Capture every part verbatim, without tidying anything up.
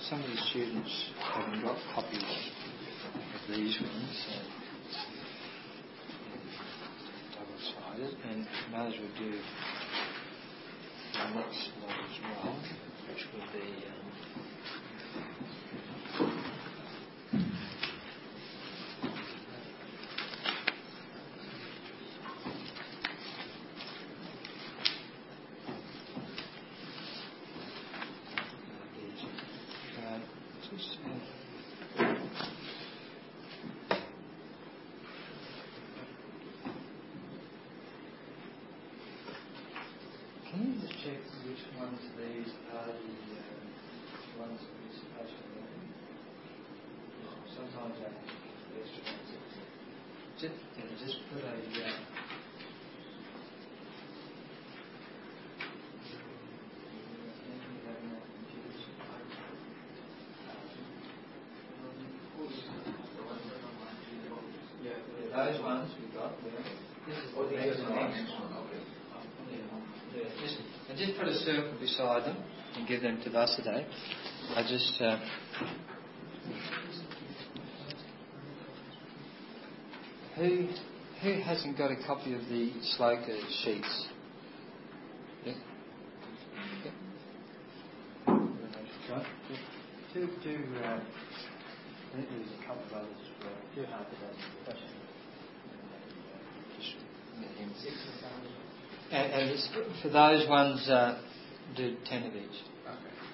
some of the students haven't got copies of these ones, so double-sided, and may as well do the next one as well, which will be um, Just, yeah, just put a uh, yeah, those ones we got there. This is the next one. Okay. Yeah, just, and just put a circle beside them and give them to us today. I just. Uh, Who who hasn't got a copy of the Sloka sheets? Yeah. Yeah. Right. Do do. Uh, I think there's a couple of others as well. Do half a dozen. Just six or seven. And, and it's, for those ones, uh, do ten of each. Okay.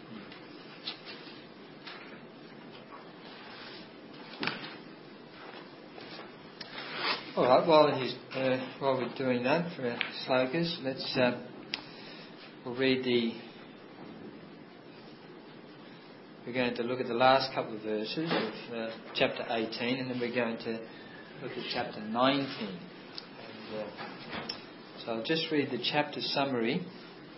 All right. While he's uh, while we're doing that for our slokas, let's uh, we'll read the. We're going to look at the last couple of verses of uh, chapter eighteen, and then we're going to look at chapter nineteen. And, uh, so I'll just read the chapter summary.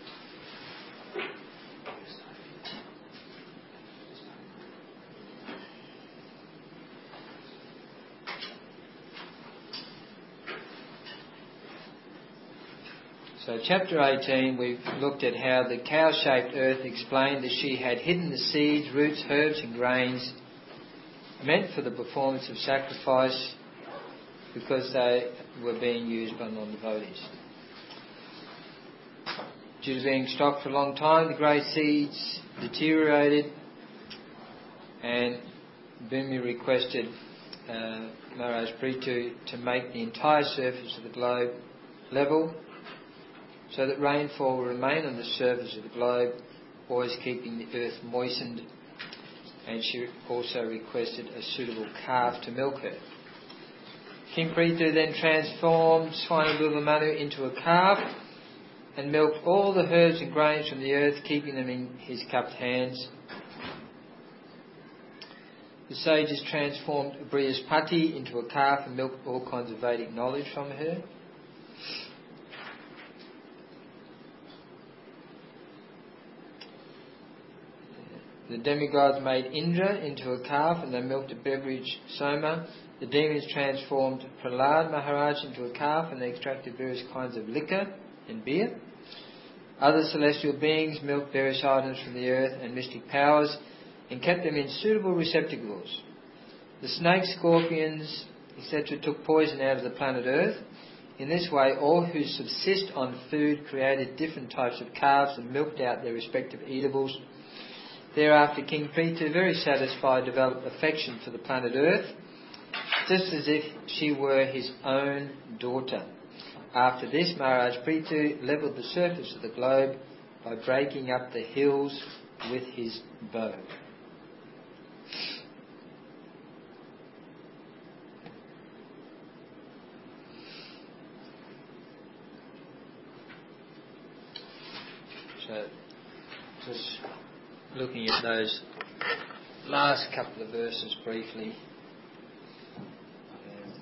So chapter eighteen, we've looked at how the cow-shaped earth explained that she had hidden the seeds, roots, herbs and grains meant for the performance of sacrifice because they were being used by non-devotees. Due to being stocked for a long time, the grey seeds deteriorated, and Bhumi requested uh, Maharaj Prithu to make the entire surface of the globe level, so that rainfall will remain on the surface of the globe, always keeping the earth moistened. And she also requested a suitable calf to milk her. King Prithu then transformed Swanabhuva Manu into a calf and milked all the herbs and grains from the earth, keeping them in his cupped hands. The sages transformed Brihaspati into a calf and milked all kinds of Vedic knowledge from her. The demigods made Indra into a calf and they milked a beverage Soma. The demons transformed Prahlad Maharaj into a calf and they extracted various kinds of liquor and beer. Other celestial beings milked various items from the earth and mystic powers and kept them in suitable receptacles. The snakes, scorpions, et cetera took poison out of the planet Earth. In this way, all who subsist on food created different types of calves and milked out their respective eatables. Thereafter, King Prithu, very satisfied, developed affection for the planet Earth, just as if she were his own daughter. After this, Maharaj Prithu levelled the surface of the globe by breaking up the hills with his bow. So, just looking at those last couple of verses briefly. Um,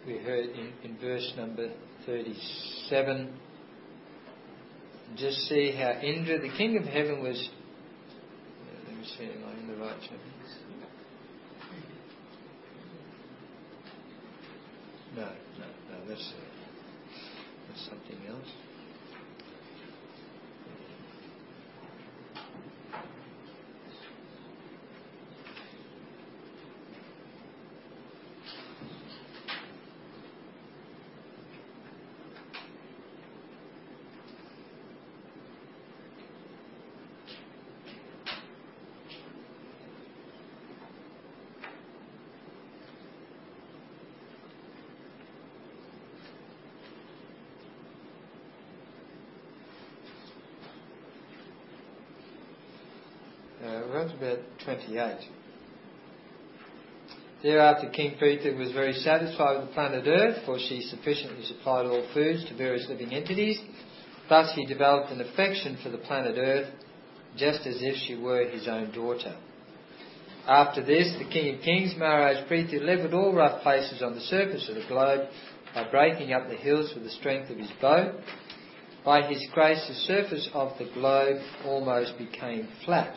we heard in, in verse number thirty-seven. Just see how Indra, the king of heaven, was. Uh, let me see, am I in the right chapter? No, no, no. That's uh, that's something else. Uh, we're up to about twenty-eight. Thereafter King Prithu was very satisfied with the planet Earth, for she sufficiently supplied all foods to various living entities. Thus he developed an affection for the planet Earth, just as if she were his own daughter. After this, the King of Kings, Maharaj Prithu, leveled all rough places on the surface of the globe by breaking up the hills with the strength of his bow. By his grace, the surface of the globe almost became flat.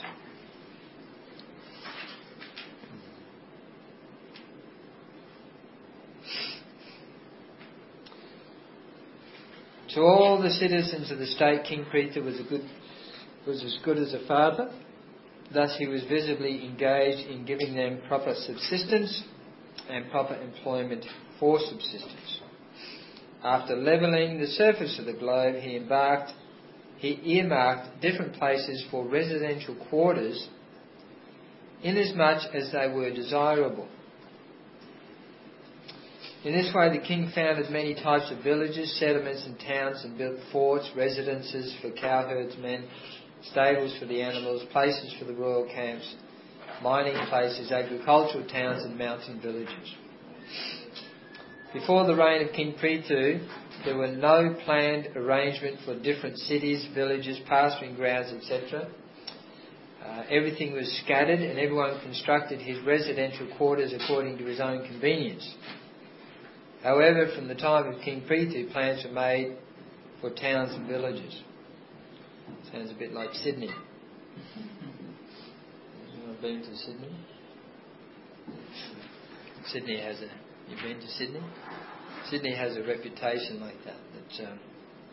To all the citizens of the state, King Prithu was, a good, was as good as a father. Thus he was visibly engaged in giving them proper subsistence and proper employment for subsistence. After levelling the surface of the globe, he embarked, he earmarked different places for residential quarters, inasmuch as they were desirable. In this way, the king founded many types of villages, settlements and towns, and built forts, residences for cowherdsmen, stables for the animals, places for the royal camps, mining places, agricultural towns and mountain villages. Before the reign of King Prithu, there were no planned arrangement for different cities, villages, pasturing grounds, et cetera. Uh, everything was scattered and everyone constructed his residential quarters according to his own convenience. However, from the time of King Prithu, plans were made for towns and villages. Sounds a bit like Sydney. You've been to Sydney? Sydney has a... You've been to Sydney? Sydney has a reputation like that. That um,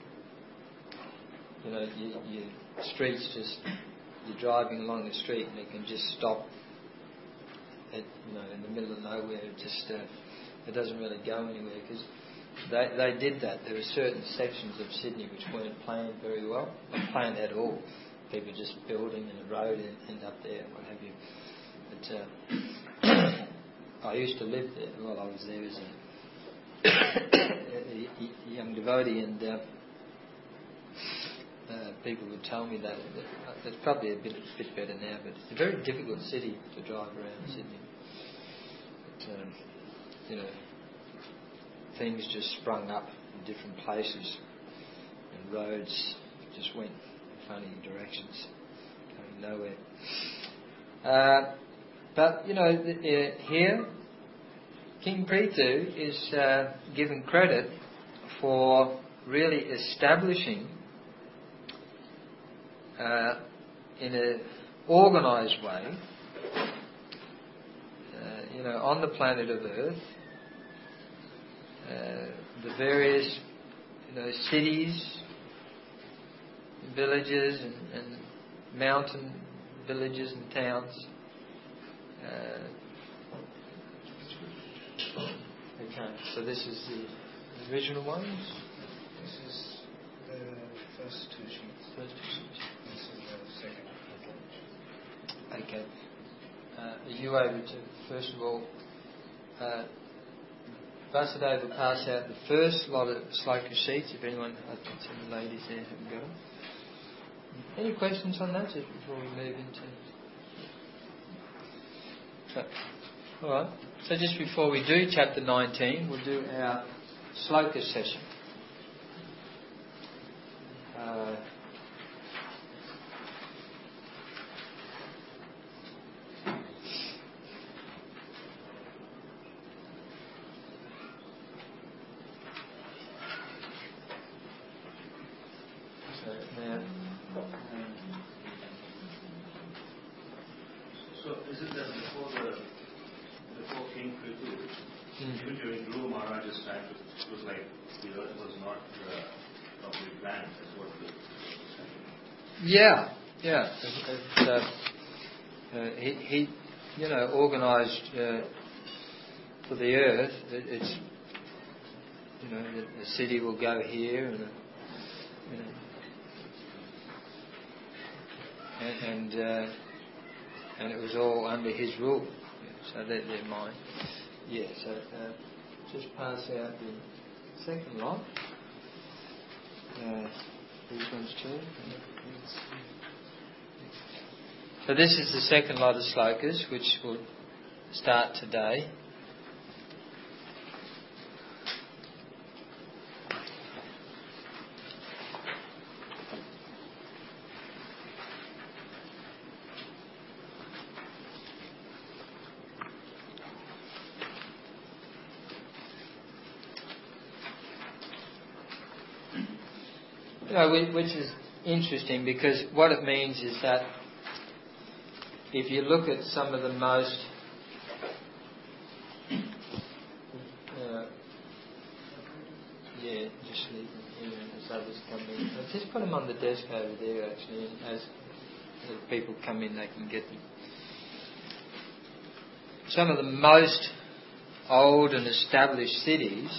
you know, you, you streets just... You're driving along the street and it can just stop at, you know, in the middle of nowhere. It just... Uh, It doesn't really go anywhere because they they did that. There were certain sections of Sydney which weren't planned very well, not planned at all. People just building and a road and end up there, what have you. But uh, I used to live there while I was there as a, a young devotee, and uh, uh, people would tell me that, that it's probably a bit bit better now, but it's a very difficult city to drive around Sydney. But, um, You know, things just sprung up in different places, and roads just went in funny directions, going nowhere. Uh, but you know, the, uh, here, King Prithu is uh, given credit for really establishing, uh, in an organised way, uh, you know, on the planet of Earth. Uh, the various, you know, cities, villages, and, and mountain villages and towns. Uh, okay, so this is the original ones. This is the first two sheets. First two sheets. This is the second. Okay. Okay. Uh, are you able to, first of all, uh, Vasudeva will pass out the first lot of sloka sheets, if anyone, I think some of the ladies there haven't got them. Any questions on that just before we move into... So, alright, so just before we do chapter nineteen, we'll do our sloka session. Uh, Is it that before the before King Prithu, Mm. even during Dhruva Maharaj's time, it was like the earth was not uh, properly planned. That's what the Yeah, yeah. It, it, uh, uh, he, he, you know, organised uh, for the earth. It, it's, you know, the, the city will go here, and, uh, you know, and and, uh, and it was all under his rule. Yeah, so that they're mine. Yeah. So uh, just pass out the second lot. Uh, these ones too. So this is the second lot of slokas, which will start today. You know, which is interesting, because what it means is that if you look at some of the most uh, yeah, just leave them here as others come in. But just put them on the desk over there, actually, and as the people come in, they can get them. Some of the most old and established cities,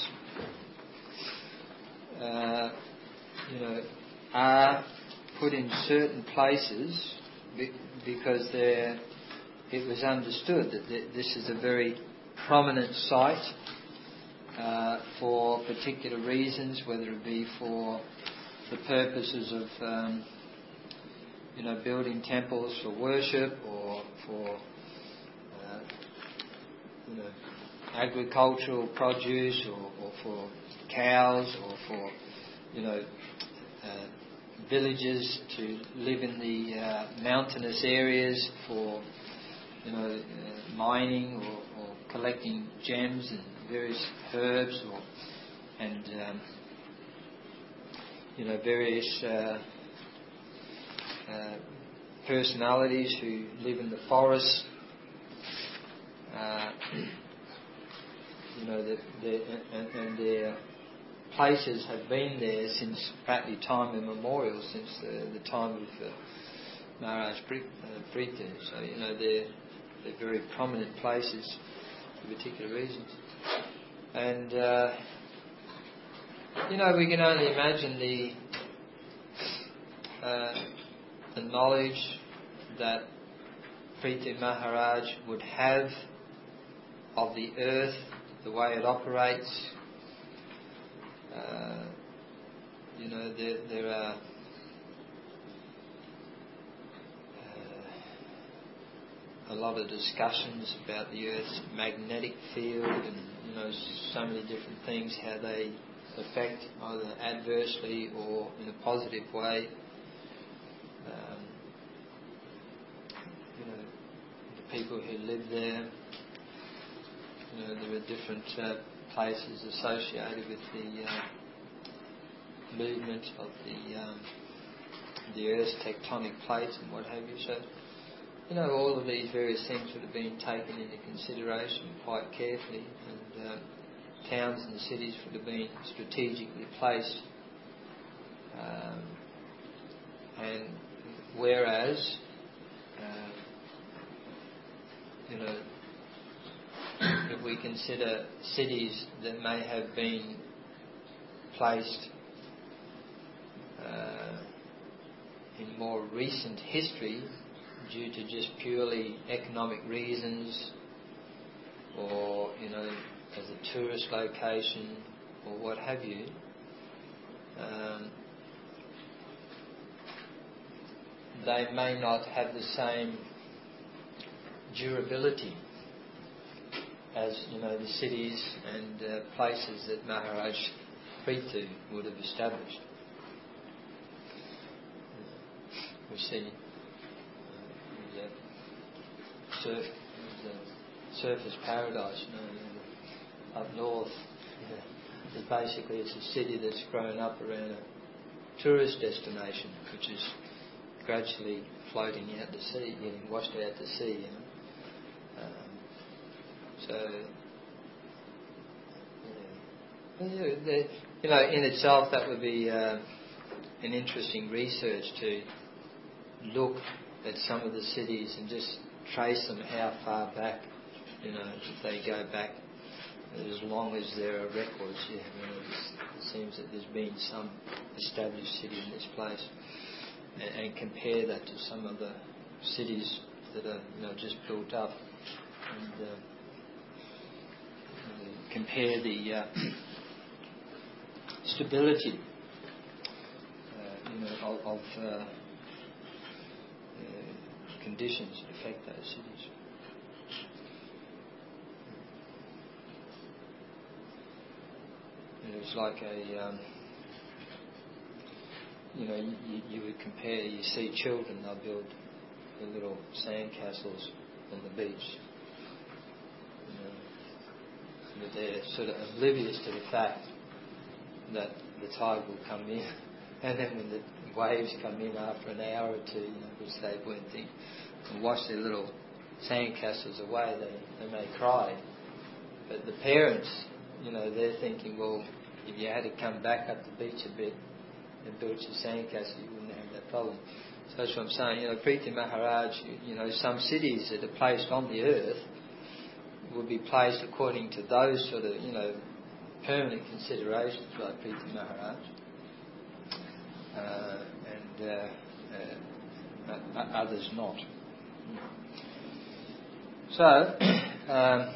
uh, you know, are put in certain places because they're, it was understood that this is a very prominent site uh, for particular reasons, whether it be for the purposes of um, you know, building temples for worship, or for uh, you know, agricultural produce, or, or for cows, or for you know uh, villages to live in the uh, mountainous areas for you know uh, mining, or, or collecting gems and various herbs, or and um, you know various uh, uh, personalities who live in the forests. Uh, you know that and, and their places have been there since practically time immemorial, since the, the time of uh, Maharaj Prithu. So you know they're they're very prominent places for particular reasons, and uh, you know we can only imagine the uh, the knowledge that Prithu Maharaj would have of the earth, the way it operates. Uh, you know, there, there are uh, a lot of discussions about the Earth's magnetic field, and you know, so many different things, how they affect either adversely or in a positive way. Um, you know, the people who live there. You know, there are different uh, places associated with the uh, movement of the um, the Earth's tectonic plates and what have you. So, you know, all of these various things would have been taken into consideration quite carefully, and uh, towns and cities would have been strategically placed. Um, and whereas, uh, you know, if we consider cities that may have been placed uh, in more recent history due to just purely economic reasons, or you know, as a tourist location, or what have you, um, they may not have the same durability as you know the cities and uh, places that Maharaj Prithu would have established. We see uh, the surf, the surfers' paradise, you know, up north. Yeah. Basically, it's a city that's grown up around a tourist destination, which is gradually floating out to sea, getting washed out to sea. You know. So, yeah. The, you know, in itself, that would be uh, an interesting research to look at some of the cities and just trace them how far back, you know, if they go back as long as there are records. Yeah, you know, it seems that there's been some established city in this place, and, and compare that to some of the cities that are, you know, just built up, and uh, compare the uh, stability, uh, you know, of, of uh, uh, conditions that affect those cities. And it's like a, um, you know, you, you would compare. You see children; they'll build their little sand castles on the beach. You know, but they're sort of oblivious to the fact that the tide will come in, and then when the waves come in after an hour or two, you know, which they won't think, and wash their little sand castles away, they, they may cry. But the parents, you know, they're thinking, well, if you had to come back up the beach a bit and build your sand castle, you wouldn't have that problem. So that's what I'm saying. You know, Preeti Maharaj, you know, some cities that are placed on the earth will be placed according to those sort of, you know, permanent considerations, like Preeti Maharaj, uh, and uh, uh, others not. So, um,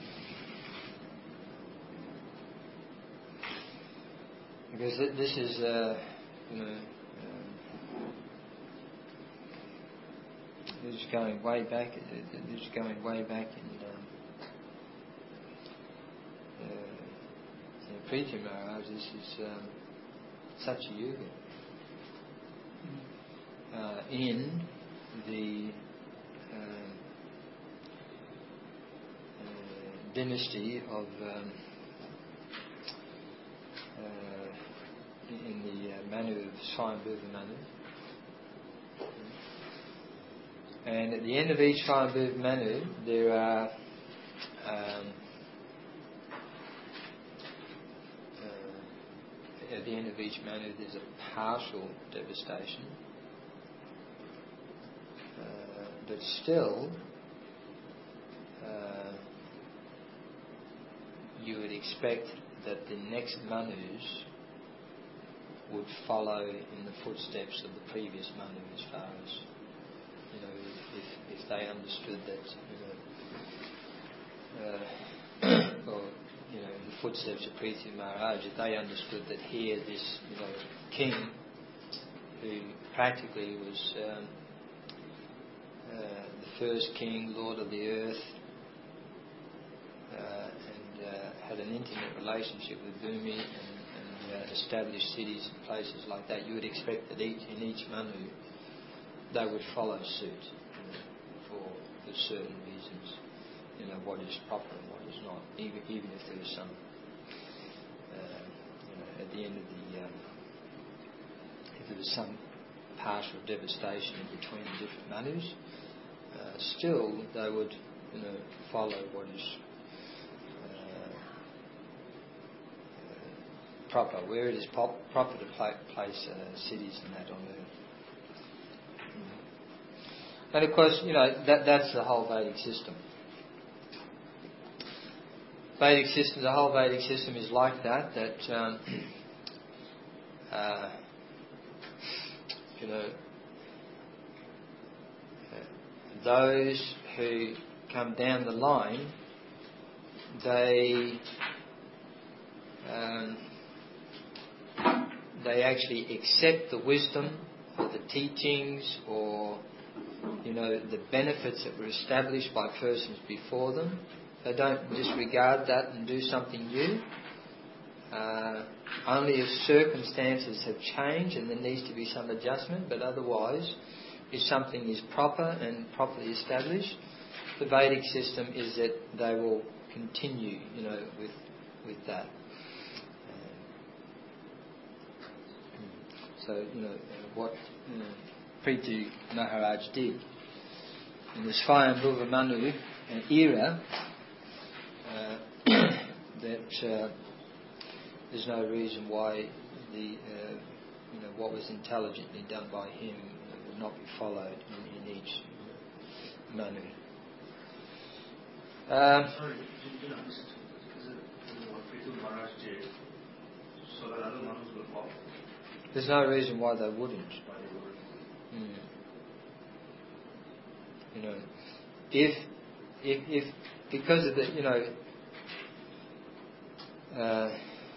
because this is, uh, you know, um, this is going way back. This is going way back in. Um, Preeti Maharaj, this is um, Satya Yuga. Uh, in the uh, uh, dynasty of um, uh, in the uh, Manu of Swayambhuva Manu, and at the end of each Swayambhuva Manu there are um, at the end of each Manu there's a partial devastation, uh, but still uh, you would expect that the next Manus would follow in the footsteps of the previous Manu, as far as, you know, if, if they understood that, you know, uh, or you know, in the footsteps of Preeti Maharaj, if they understood that here this, you know, king, who practically was um, uh, the first king, lord of the earth, uh, and uh, had an intimate relationship with Bhumi and, and uh, established cities and places like that, you would expect that each, in each Manu they would follow suit, you know, for, for certain reasons. You know, what is proper and what is not, even even if there is some, uh, you know, at the end of the, um, if there was some partial devastation in between the different Manus, uh, still they would, you know, follow what is uh, uh, proper, where it is pop- proper to pla- place uh, cities and that on earth. Mm. And of course, you know, that that's the whole Vedic system. Vedic system, the whole Vedic system is like that, that, um, uh, you know, uh, those who come down the line, they, um, they actually accept the wisdom or the teachings or, you know, the benefits that were established by persons before them. They don't disregard that and do something new. Uh, only if circumstances have changed and there needs to be some adjustment, but otherwise, if something is proper and properly established, the Vedic system is that they will continue, you know, with with that. So, you know, what you know, Preeti Maharaj did in the Swayambhuva Manu era, that uh, there's no reason why the uh, you know what was intelligently done by him would not be followed in, in each manu. Um, Sorry, did you understand? Is it what Prithu Maharaj did so that other manus will follow? There's no reason why they wouldn't. Why they wouldn't? Mm. You know, if if if because of the you know uh,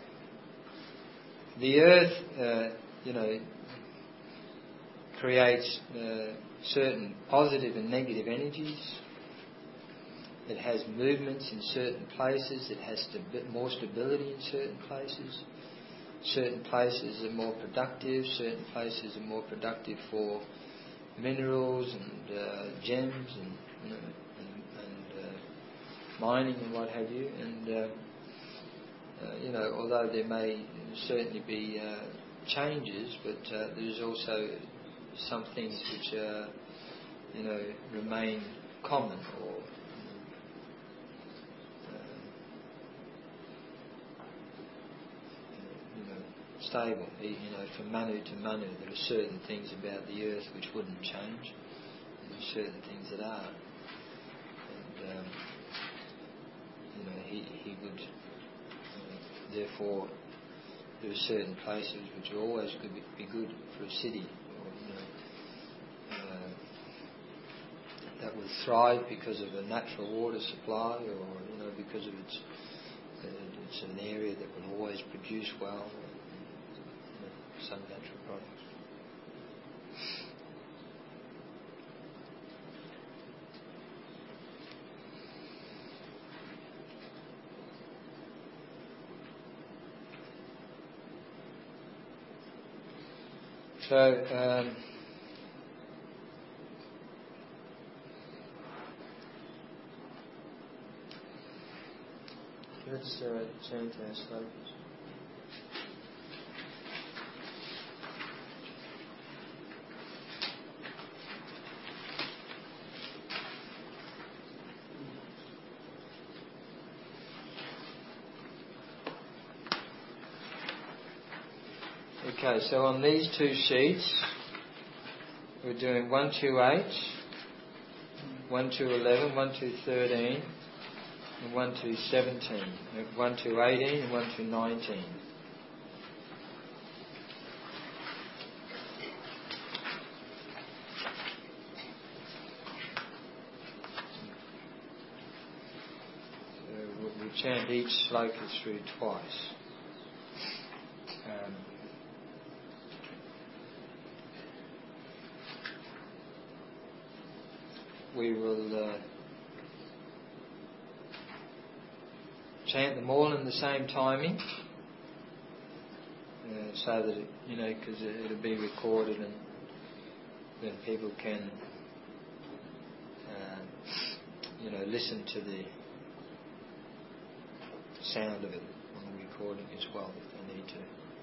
the earth uh, you know creates uh, certain positive and negative energies. It has movements in certain places. It has stabi- more stability in certain places. Certain places are more productive. Certain places are more productive for minerals and uh, gems and, you know, and, and uh, mining and what have you. And uh, uh, you know, although there may certainly be uh, changes, but uh, there's also some things which uh, you know remain common or stable. You know, from manu to manu, there are certain things about the earth which wouldn't change, and there are certain things that are. And um, you know, he he would. Uh, therefore, there are certain places which are always could be good for a city, or you know, uh, that would thrive because of a natural water supply, or you know, because of its. Uh, it's an area that will always produce well. Some natural products. So, um, let's uh, change our slokas. Okay, so on these two sheets, we're doing one to eight, one to eleven, one to thirteen, and one to seventeen, one to eighteen, and one to nineteen. So we'll chant each sloka through twice. Um, We will uh, chant them all in the same timing, uh, so that it, you know, because it, it'll be recorded and then people can, uh, you know, listen to the sound of it on the recording as well if they need to.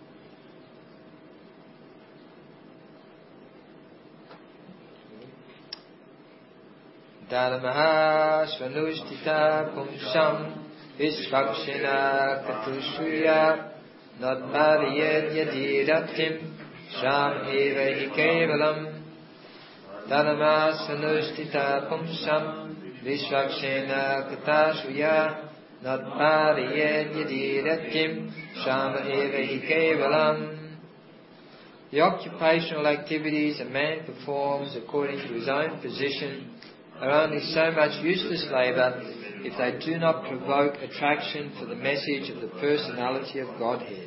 Dharmaha svanushtita pumsam visvakshina katushuya nadmariyed yadiratim sham eva hi kevalam. Dharmaha svanushtita pumsam visvakshina katushuya nadmariyed yadiratim sham eva hi kevalam. The occupational activities a man performs according to his own position are only so much useless labour if they do not provoke attraction for the message of the personality of Godhead.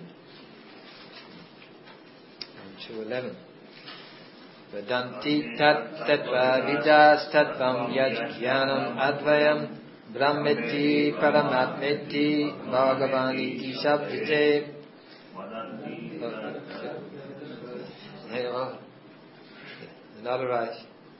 two eleven. Vedanti tat tatva vidas tatvam yat jnanam advayam brahmeti paramatmeti bhagavaniti sabdite. Another rise.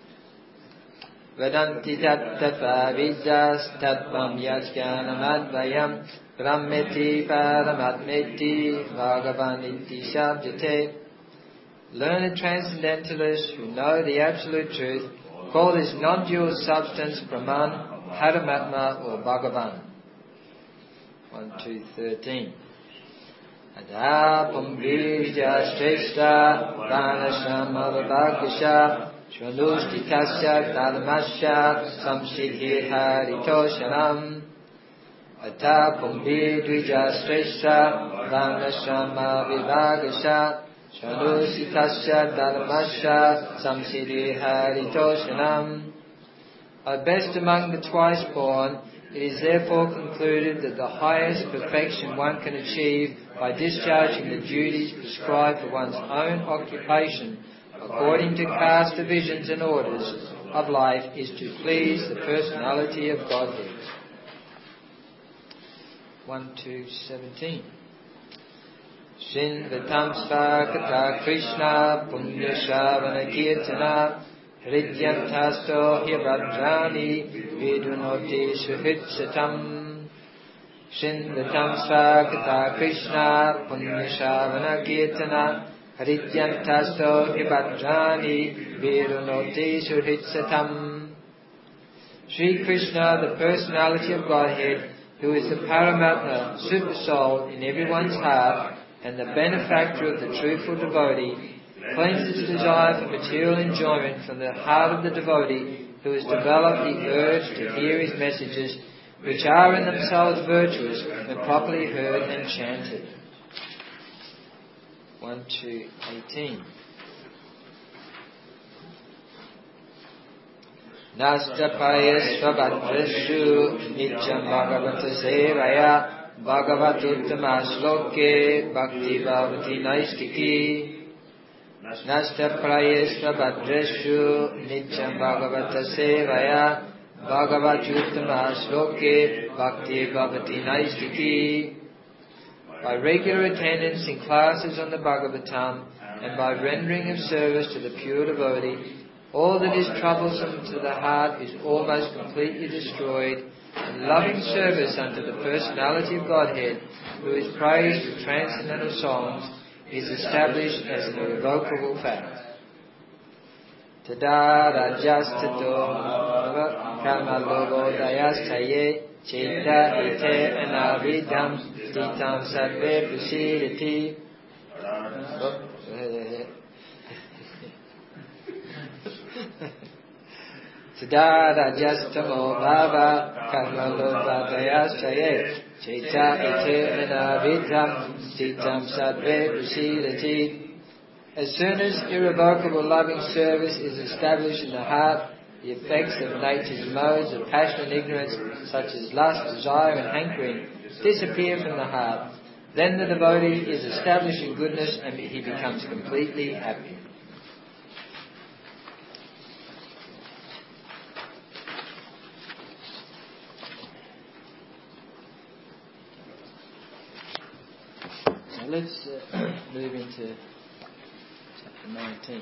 Vedanti tat tatva vidas tatvam yajnanam advayam brahmeti paramatmeti bhagavaniti sabdite. Learned transcendentalists who know the absolute truth call this non-dual substance Brahman, Paramatma or Bhagavan. one, two, thirteen. Ada Pumbirja Shrestha Vanashama Vibhagasha Shvanustikasya Dadamasya Samsiddhi Haritoshanam. Ada Pumbirja Shrestha Vanashama Vibhagasha Shvanustikasya Dadamasya Samsiddhi Haritoshanam. O best among the twice born, it is therefore concluded that the highest perfection one can achieve by discharging the duties prescribed for one's own occupation according to caste divisions and orders of life is to please the personality of Godhead. one to seventeen. Shinvatam Svakata Krishna Punya Shavana Kirtana Hridyam Tasto Hyavrajani Vidunoti Suhitsatam. Shinvatam Svakata Krishna Punya Shavana Kirtana Hridyam Tasto Hyavrajani Vidunoti Suhitsatam. Sri Krishna, the personality of Godhead, who is the Paramatma, super soul in everyone's heart, and the benefactor of the truthful devotee, cleanses desire for material enjoyment from the heart of the devotee who has developed the urge to hear his messages, which are in themselves virtuous when properly heard and chanted. one to eighteen. Nastapaya svabhadreshu nityam bhagavata sevaya bhagavatuttama shloke bhakti bhavati naistiki. Nastapaya svabhadreshu nityam bhagavata sevaya bhagavatuttama shloke bhakti bhavati naistiki. By regular attendance in classes on the Bhagavatam and by rendering of service to the pure devotee, all that is troublesome to the heart is almost completely destroyed, and loving service unto the personality of Godhead, who is praised with transcendental songs, is established as an irrevocable fact. Tada rajastato karma logo dayastaye cheta ite anavidam titam sarve prasidati. Tada rajastamo bhava karma loga dayastaye cheta ite anavidam titam sarve prasidati. As soon as irrevocable loving service is established in the heart, the effects of nature's modes of passion and ignorance, such as lust, desire and hankering, disappear from the heart. Then the devotee is established in goodness and he becomes completely happy. Now let's uh, move into chapter nineteen.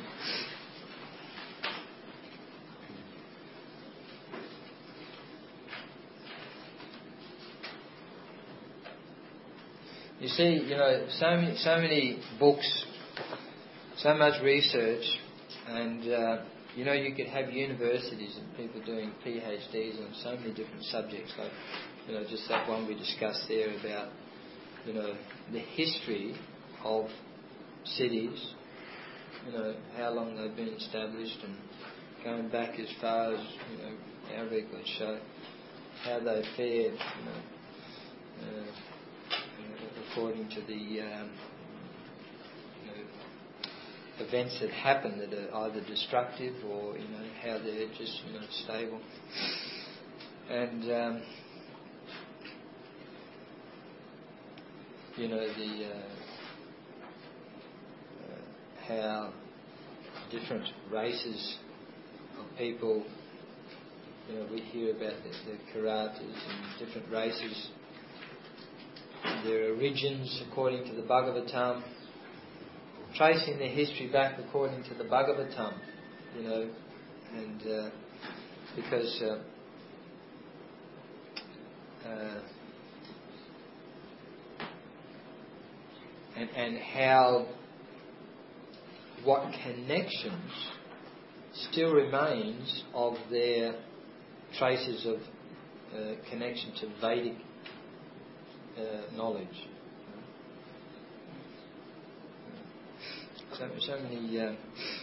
You see, you know, so many, so many books, so much research, and uh, you know, you could have universities and people doing PhDs on so many different subjects, like, you know, just that one we discussed there about, you know, the history of cities, you know, how long they've been established, and going back as far as, you know, our records show how they fared, you know, uh, according to the um, you know, events that happen that are either destructive or, you know, how they're just, you know, stable. And um, you know, the uh, uh, how different races of people, you know, we hear about the, the Karatas and different races, their origins according to the Bhagavatam, tracing their history back according to the Bhagavatam, you know, and uh, because uh, uh, and and how what connections still remains of their traces of uh, connection to Vedic uh, knowledge. So, so many, uh,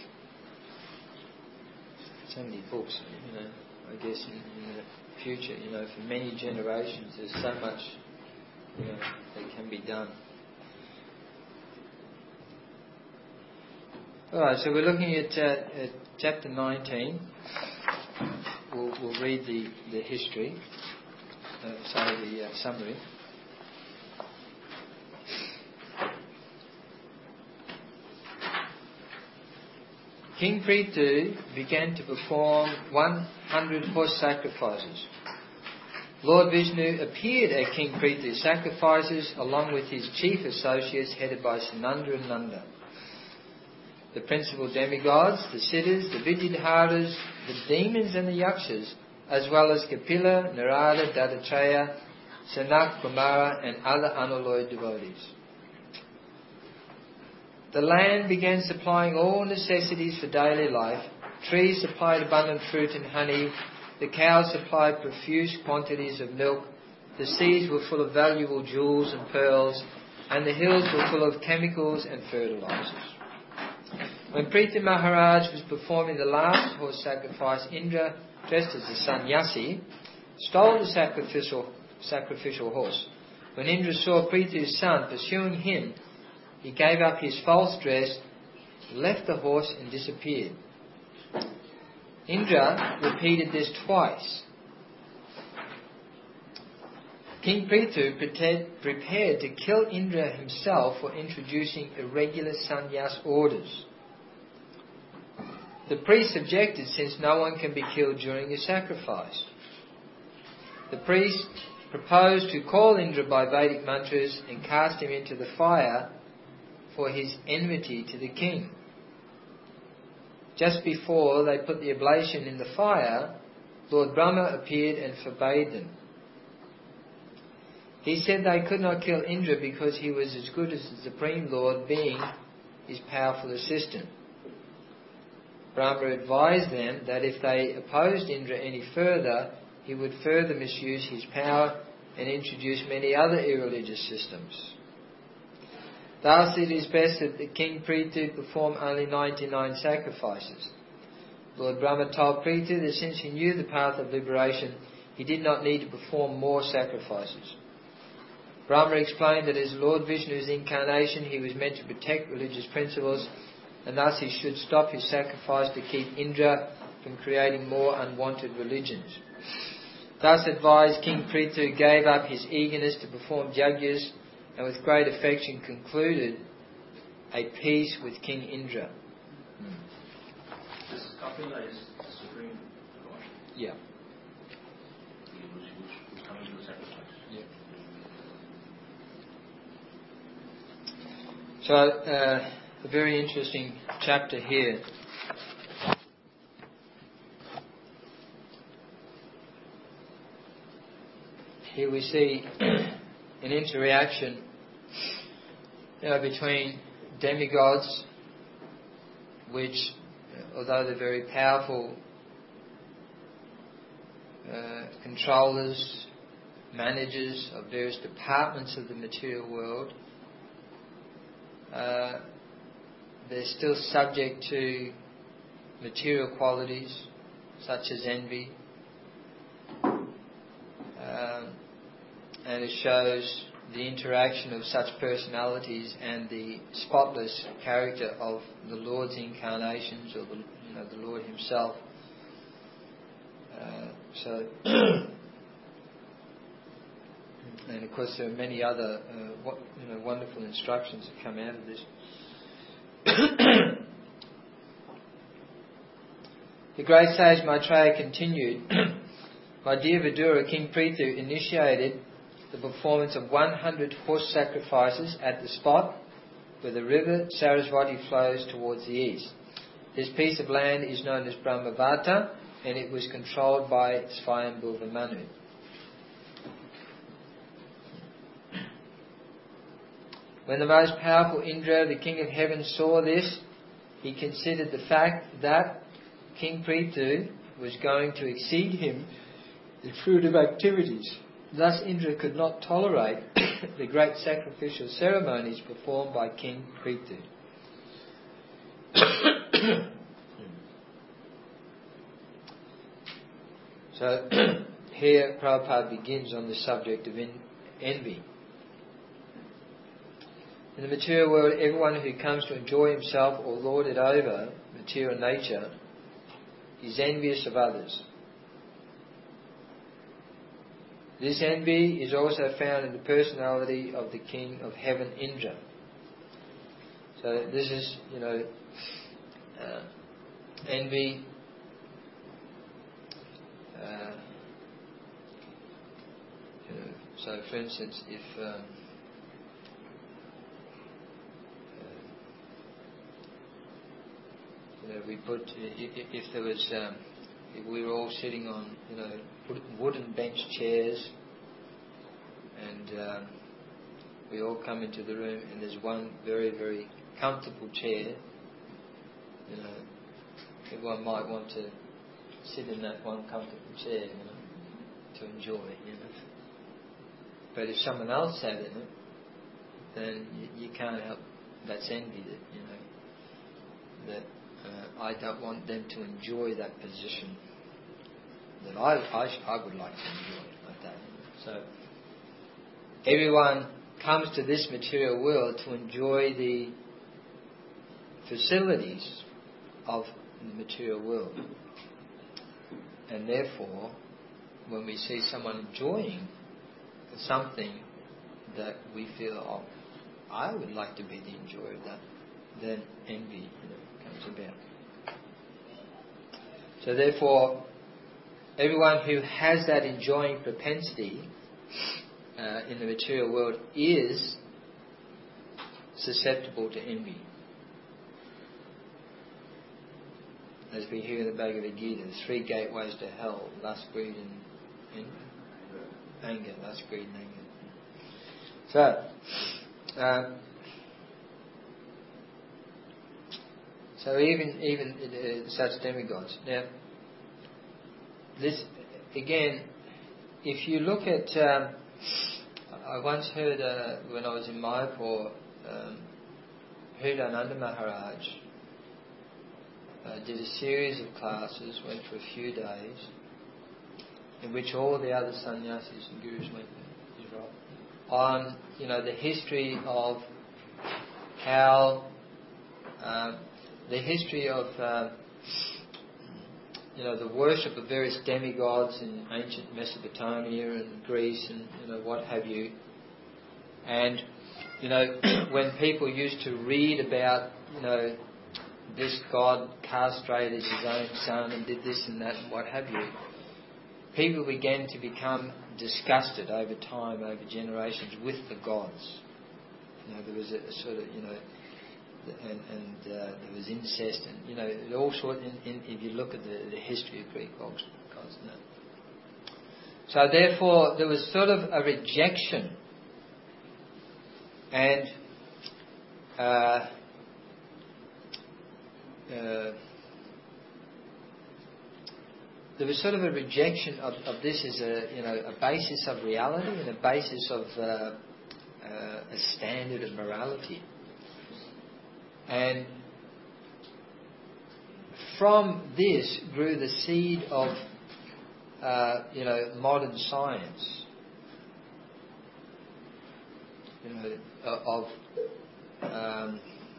so many books. You know, I guess in, in the future, you know, for many generations, there's so much, you know, that can be done. All right, so we're looking at, uh, at chapter nineteen. We'll, we'll read the, the history, uh, sorry, the uh, summary. King Prithu began to perform one hundred horse sacrifices. Lord Vishnu appeared at King Prithu's sacrifices along with his chief associates headed by Sananda and Nanda. The principal demigods, the Siddhas, the Vidyadharas, the demons and the Yakshas, as well as Kapila, Narada, Dattatreya, Sanak, Kumara and other unalloyed devotees. The land began supplying all necessities for daily life. Trees supplied abundant fruit and honey. The cows supplied profuse quantities of milk. The seas were full of valuable jewels and pearls. And the hills were full of chemicals and fertilizers. When Prithu Maharaj was performing the last horse sacrifice, Indra, dressed as a sannyasi, stole the sacrificial, sacrificial horse. When Indra saw Prithu's son pursuing him, he gave up his false dress, left the horse and disappeared. Indra repeated this twice. King Prithu prepared to kill Indra himself for introducing irregular sannyas orders. The priest objected since no one can be killed during a sacrifice. The priest proposed to call Indra by Vedic mantras and cast him into the fire for his enmity to the king. Just before they put the oblation in the fire, Lord Brahma appeared and forbade them. He said they could not kill Indra because he was as good as the Supreme Lord, being his powerful assistant. Brahma advised them that if they opposed Indra any further, he would further misuse his power and introduce many other irreligious systems. Thus it is best that the King Prithu perform only ninety-nine sacrifices. Lord Brahma told Prithu that since he knew the path of liberation, he did not need to perform more sacrifices. Brahma explained that as Lord Vishnu's incarnation, he was meant to protect religious principles, and thus he should stop his sacrifice to keep Indra from creating more unwanted religions. Thus advised, King Prithu gave up his eagerness to perform yajnas and with great affection concluded a peace with King Indra. This Kapila is the supreme God. Yeah. Who's, who's coming to the sacrifice. Yeah. So, uh, a very interesting chapter here. Here we see an interaction, you know, between demigods, which, although they're very powerful uh, controllers, managers of various departments of the material world, uh, they're still subject to material qualities such as envy. Um, and it shows the interaction of such personalities and the spotless character of the Lord's incarnations, or the, you know, the Lord Himself. Uh, so, and of course, there are many other, uh, you know, wonderful instructions that come out of this. The great sage Maitreya continued. My dear Vidura, King Prithu initiated the performance of one hundred horse sacrifices at the spot where the river Sarasvati flows towards the east. This piece of land is known as Brahmavata, and it was controlled by Swayambhuva Manu. When the most powerful Indra, the king of heaven, saw this, he considered the fact that King Prithu was going to exceed him in fruitive activities Thus Indra could not tolerate the great sacrificial ceremonies performed by King Prithu. So here Prabhupada begins on the subject of en- envy. In the material world, everyone who comes to enjoy himself or lord it over material nature is envious of others. This envy is also found in the personality of the king of heaven, Indra. So this is, you know, uh, envy. Uh, you know, so, for instance, if um, uh, you know, we put, if, if there was, um, if we were all sitting on, you know, wooden bench chairs, and um, we all come into the room, and there's one very, very comfortable chair, you know, everyone might want to sit in that one comfortable chair, you know, to enjoy, you know. But if someone else had it, then you, you can't help, that's envy, that, you know, that uh, I don't want them to enjoy that position that I, I, I would like to enjoy like that. So everyone comes to this material world to enjoy the facilities of the material world. And therefore, when we see someone enjoying something that we feel, oh, I would like to be the enjoyer of that, then envy, you know, comes about. So therefore, everyone who has that enjoying propensity uh, in the material world is susceptible to envy. As we hear in the Bhagavad Gita, the three gateways to hell: lust, greed, and, and anger. Lust, greed, and anger. So, um, so even even uh, such demigods. Now, this again, if you look at, um, I once heard uh, when I was in Mayapur, um, Hridayananda Maharaj Uh, did a series of classes, went for a few days, in which all the other sannyasis and gurus went as well, on, you know, the history of how, uh, the history of, uh, you know, the worship of various demigods in ancient Mesopotamia and Greece and, you know, what have you. And, you know, when people used to read about, you know, this god castrated his own son and did this and that and what have you, people began to become disgusted over time, over generations, with the gods. You know, there was a, a sort of, you know, and, and uh, there was incest and, you know, all sorts, in, in, if you look at the, the history of Greek gods, gods and that. So therefore, there was sort of a rejection and uh, Uh, there was sort of a rejection of, of this as a, you know, a basis of reality and a basis of uh, uh, a standard of morality. And from this grew the seed of, uh, you know, modern science. You know, of um,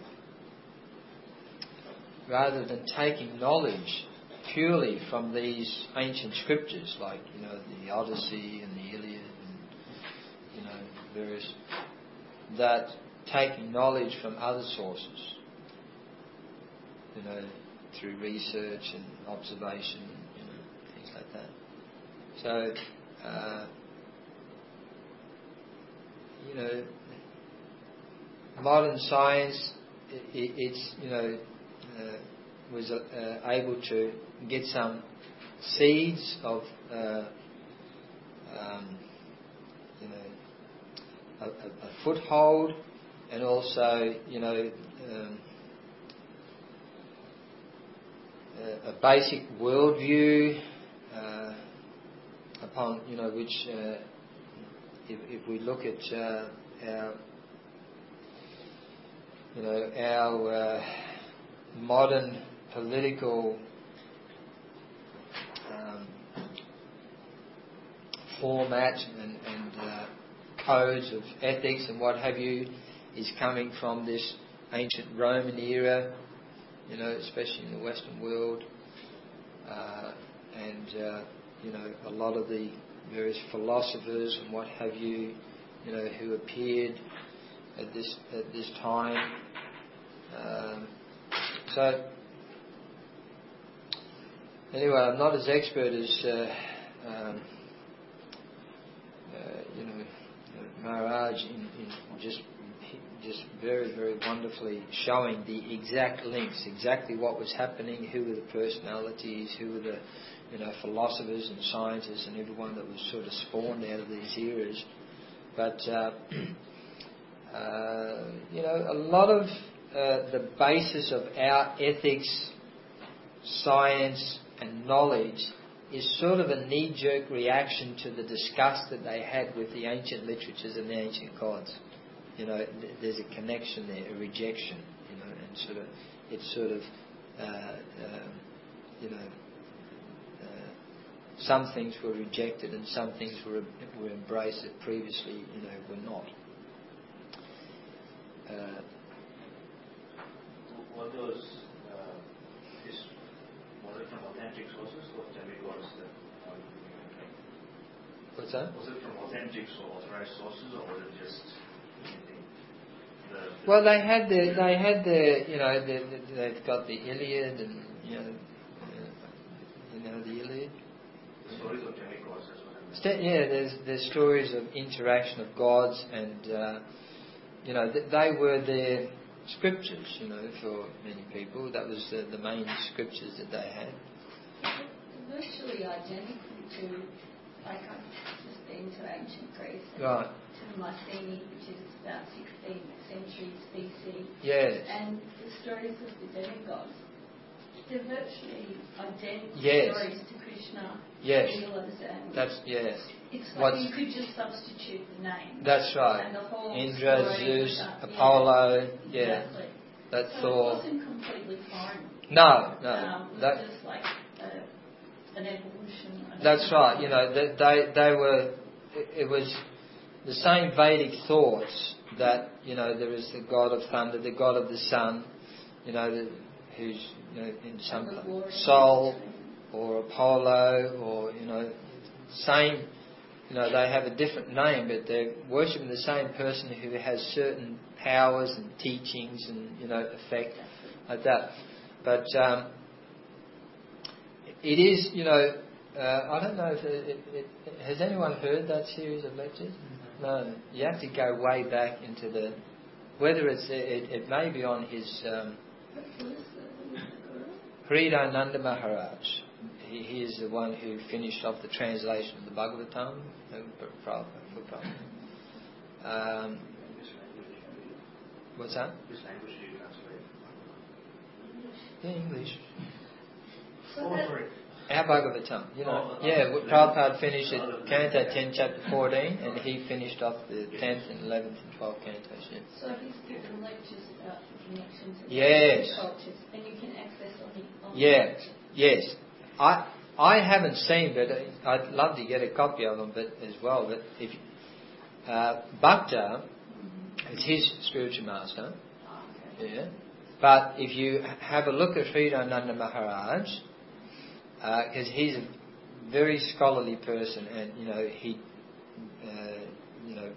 rather than taking knowledge purely from these ancient scriptures, like, you know, the Odyssey and the Iliad and, you know, various, that taking knowledge from other sources, you know, through research and observation, you know, things like that. So, uh, you know, modern science, it, it's, you know, Uh, was uh, able to get some seeds of, uh, um, you know, a, a, a foothold, and also, you know, um, a, a basic worldview uh, upon, you know, which uh, if, if we look at uh, our, you know, our uh, modern political um, format and, and uh, codes of ethics and what have you is coming from this ancient Roman era, you know, especially in the Western world, uh, and uh, you know, a lot of the various philosophers and what have you, you know, who appeared at this at this time. Um, so anyway, I'm not as expert as uh, um, uh, you know Maharaj in, in just just very very wonderfully showing the exact links, exactly what was happening, who were the personalities, who were the you know philosophers and scientists, and everyone that was sort of spawned out of these eras. But uh, uh, you know, a lot of uh, the basis of our ethics, science, and knowledge is sort of a knee-jerk reaction to the disgust that they had with the ancient literatures and the ancient gods. You know, th- there's a connection there, a rejection. You know, and sort of, it's sort of, uh, uh, you know, uh, some things were rejected and some things were were embraced that previously, you know, were not. Uh, Were those uh, is, was it from authentic sources or demigods that are uh, what's that? was it from authentic or authorized sources, or was it just anything? The, the Well, they had the they had the you know the, the, they've got the Iliad and you know uh, you know the Iliad. stories of demigods, that's what I meant. Sta- Yeah, there's there's stories of interaction of gods, and uh, you know th- they were their scriptures. You know, for many people, that was the, the main scriptures that they had. Virtually identical to, like I've just been to ancient Greece, and Right. to Mycenae, which is about sixteenth century B C. Yes. And the stories of the demigods, they're virtually identical Yes. stories to Krishna, Yes. Velas, and That's yes. it's What's- like you could just substitute the name. That's right. And the whole Indra, story Zeus, was up- yeah. Apollo. Yeah. Exactly. That's So it all. wasn't completely foreign. No, no. Um, it That, was just like a, an evolution. I don't That's know. right. You know, they they, they were. It, it was the same Vedic thoughts that you know there is the god of thunder, the god of the sun, you know, the, who's you know in some And the war in Sol between. or Apollo or you know same. You know, they have a different name, but they're worshipping the same person who has certain powers and teachings and you know effect like that. But um, it is, you know, uh, I don't know if it, it, it, has anyone heard that series of lectures? No, you have to go way back into the whether it's it, it may be on his um, Hridayananda Maharaj. He, he is the one who finished off the translation of the Bhagavatam uh, for Prabhupada. Um, what's that? Which language do you translate? Yeah, English. So Oh, that- sorry. Our Bhagavatam, you know. Oh, Yeah, oh, Prabhupada finished oh, at Canto ten, Chapter fourteen, and he finished off the tenth and eleventh and twelfth cantos. Yeah. So he's given lectures about the connections of Yes. different cultures, and you can access on the on Yeah, the yes. I I haven't seen, but I'd love to get a copy of them, but as well. But if uh, Bhakta, it's his spiritual master, Oh, okay. yeah. But if you have a look at Hridayananda Maharaj, because uh, he's a very scholarly person, and you know he, uh, you know,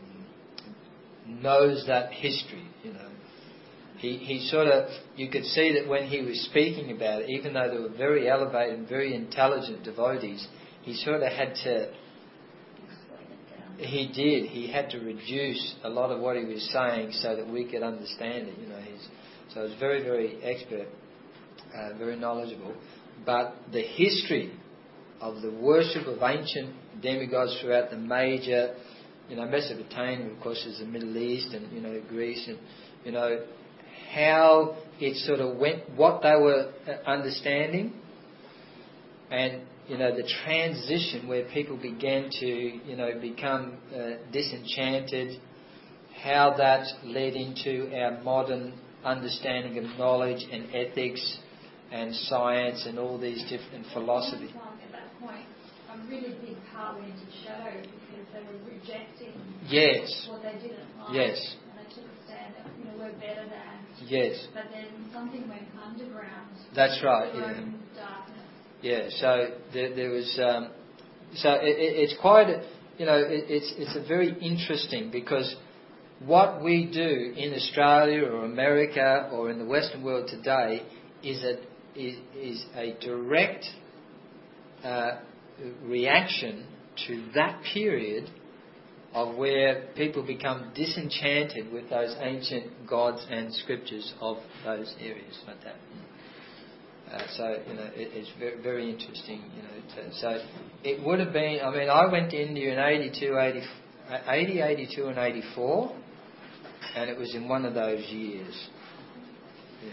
knows that history, you know. He, he sort of, you could see that when he was speaking about it, even though they were very elevated and very intelligent devotees, he sort of had to, Explain it down. he did, he had to reduce a lot of what he was saying so that we could understand it, you know. He's, so he's very, very expert, uh, very knowledgeable. But the history of the worship of ancient demigods throughout the major, you know, Mesopotamia, of course, is the Middle East, and, you know, Greece, and, you know, how it sort of went, what they were understanding, and you know the transition where people began to you know become uh, disenchanted, how that led into our modern understanding of knowledge and ethics and science and all these different philosophies. At that point, a really big part went into shadow because they were rejecting Yes. what they didn't like. Yes. And they took a stand that, you know, we're better than. Yes. But then something went underground. That's right. Their Yeah. own darkness. Yeah. So there, there was. Um, so it, it, it's quite. A, you know, it, it's it's a very interesting because what we do in Australia or America or in the Western world today is a is, is a direct uh, reaction to that period of where people become disenchanted with those ancient gods and scriptures of those areas like that. Uh, so you know it, it's very, very interesting. You know, to, so it would have been. I mean, I went to India in eighty-two, eighty, eighty, eighty-two, and eighty-four, and it was in one of those years. Yeah.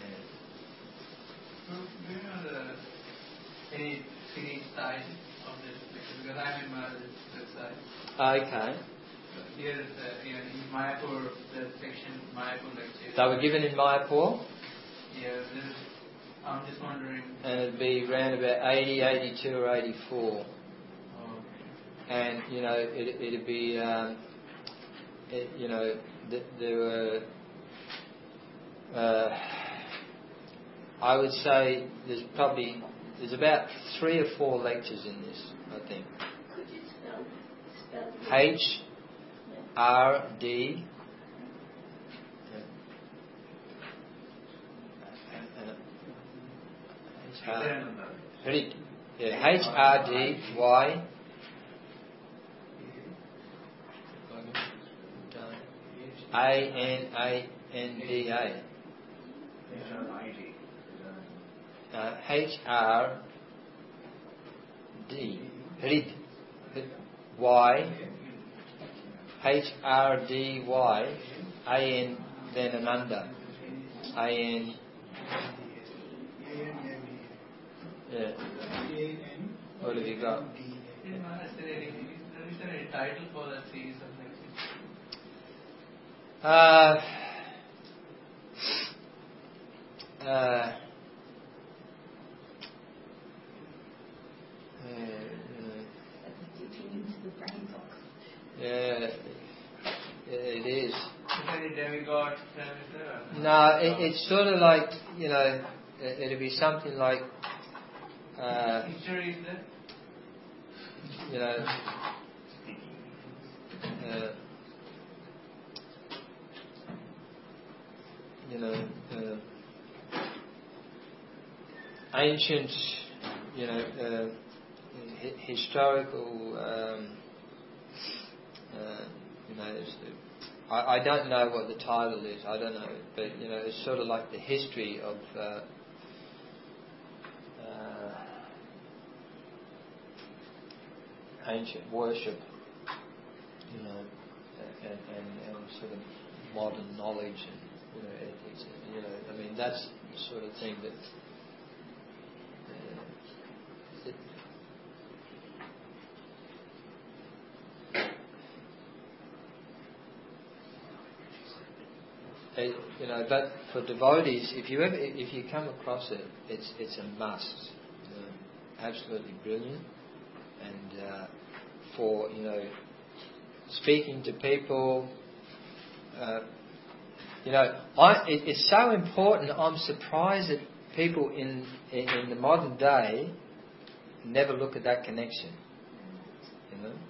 Do you know the any city style of this? Because I'm in my website. Okay. Here is the, you know, in Mayapur, the section Mayapur lecture. They were given in Mayapur? Yeah, this is, I'm just wondering. And it'd be around about eighty, eighty-two or eighty-four. Oh, okay. And, you know, it, it'd be, um, it, you know, th- there were, uh, I would say there's probably, there's about three or four lectures in this, I think. Could you spell, spell H R D yeah, H R D Y A N A N D A. Uh, H R D Rid Y H R D Y A N then Ananda A N yeah. What have you got? You know, is there any, is there any title for that series of lectures? Uh, uh, yeah, it is. Is there any demigod parameter? No, it, it's sort of like, you know, it, it'll be something like, uh, History is there? you know, uh, you know, uh, ancient, you know, uh, hi- historical, um, uh, you know, it's, I, I don't know what the title is, I don't know, but, you know, it's sort of like the history of uh, uh, ancient worship, you know, and, and, and sort of modern knowledge and, you know, ethics, and, you know, I mean, that's the sort of thing that uh, it, It, you know, but for devotees, if you ever, if you come across it, it's it's a must. You know, absolutely brilliant, and uh, for you know, speaking to people, uh, you know, I, it, it's so important. I'm surprised that people in, in in the modern day never look at that connection. You know.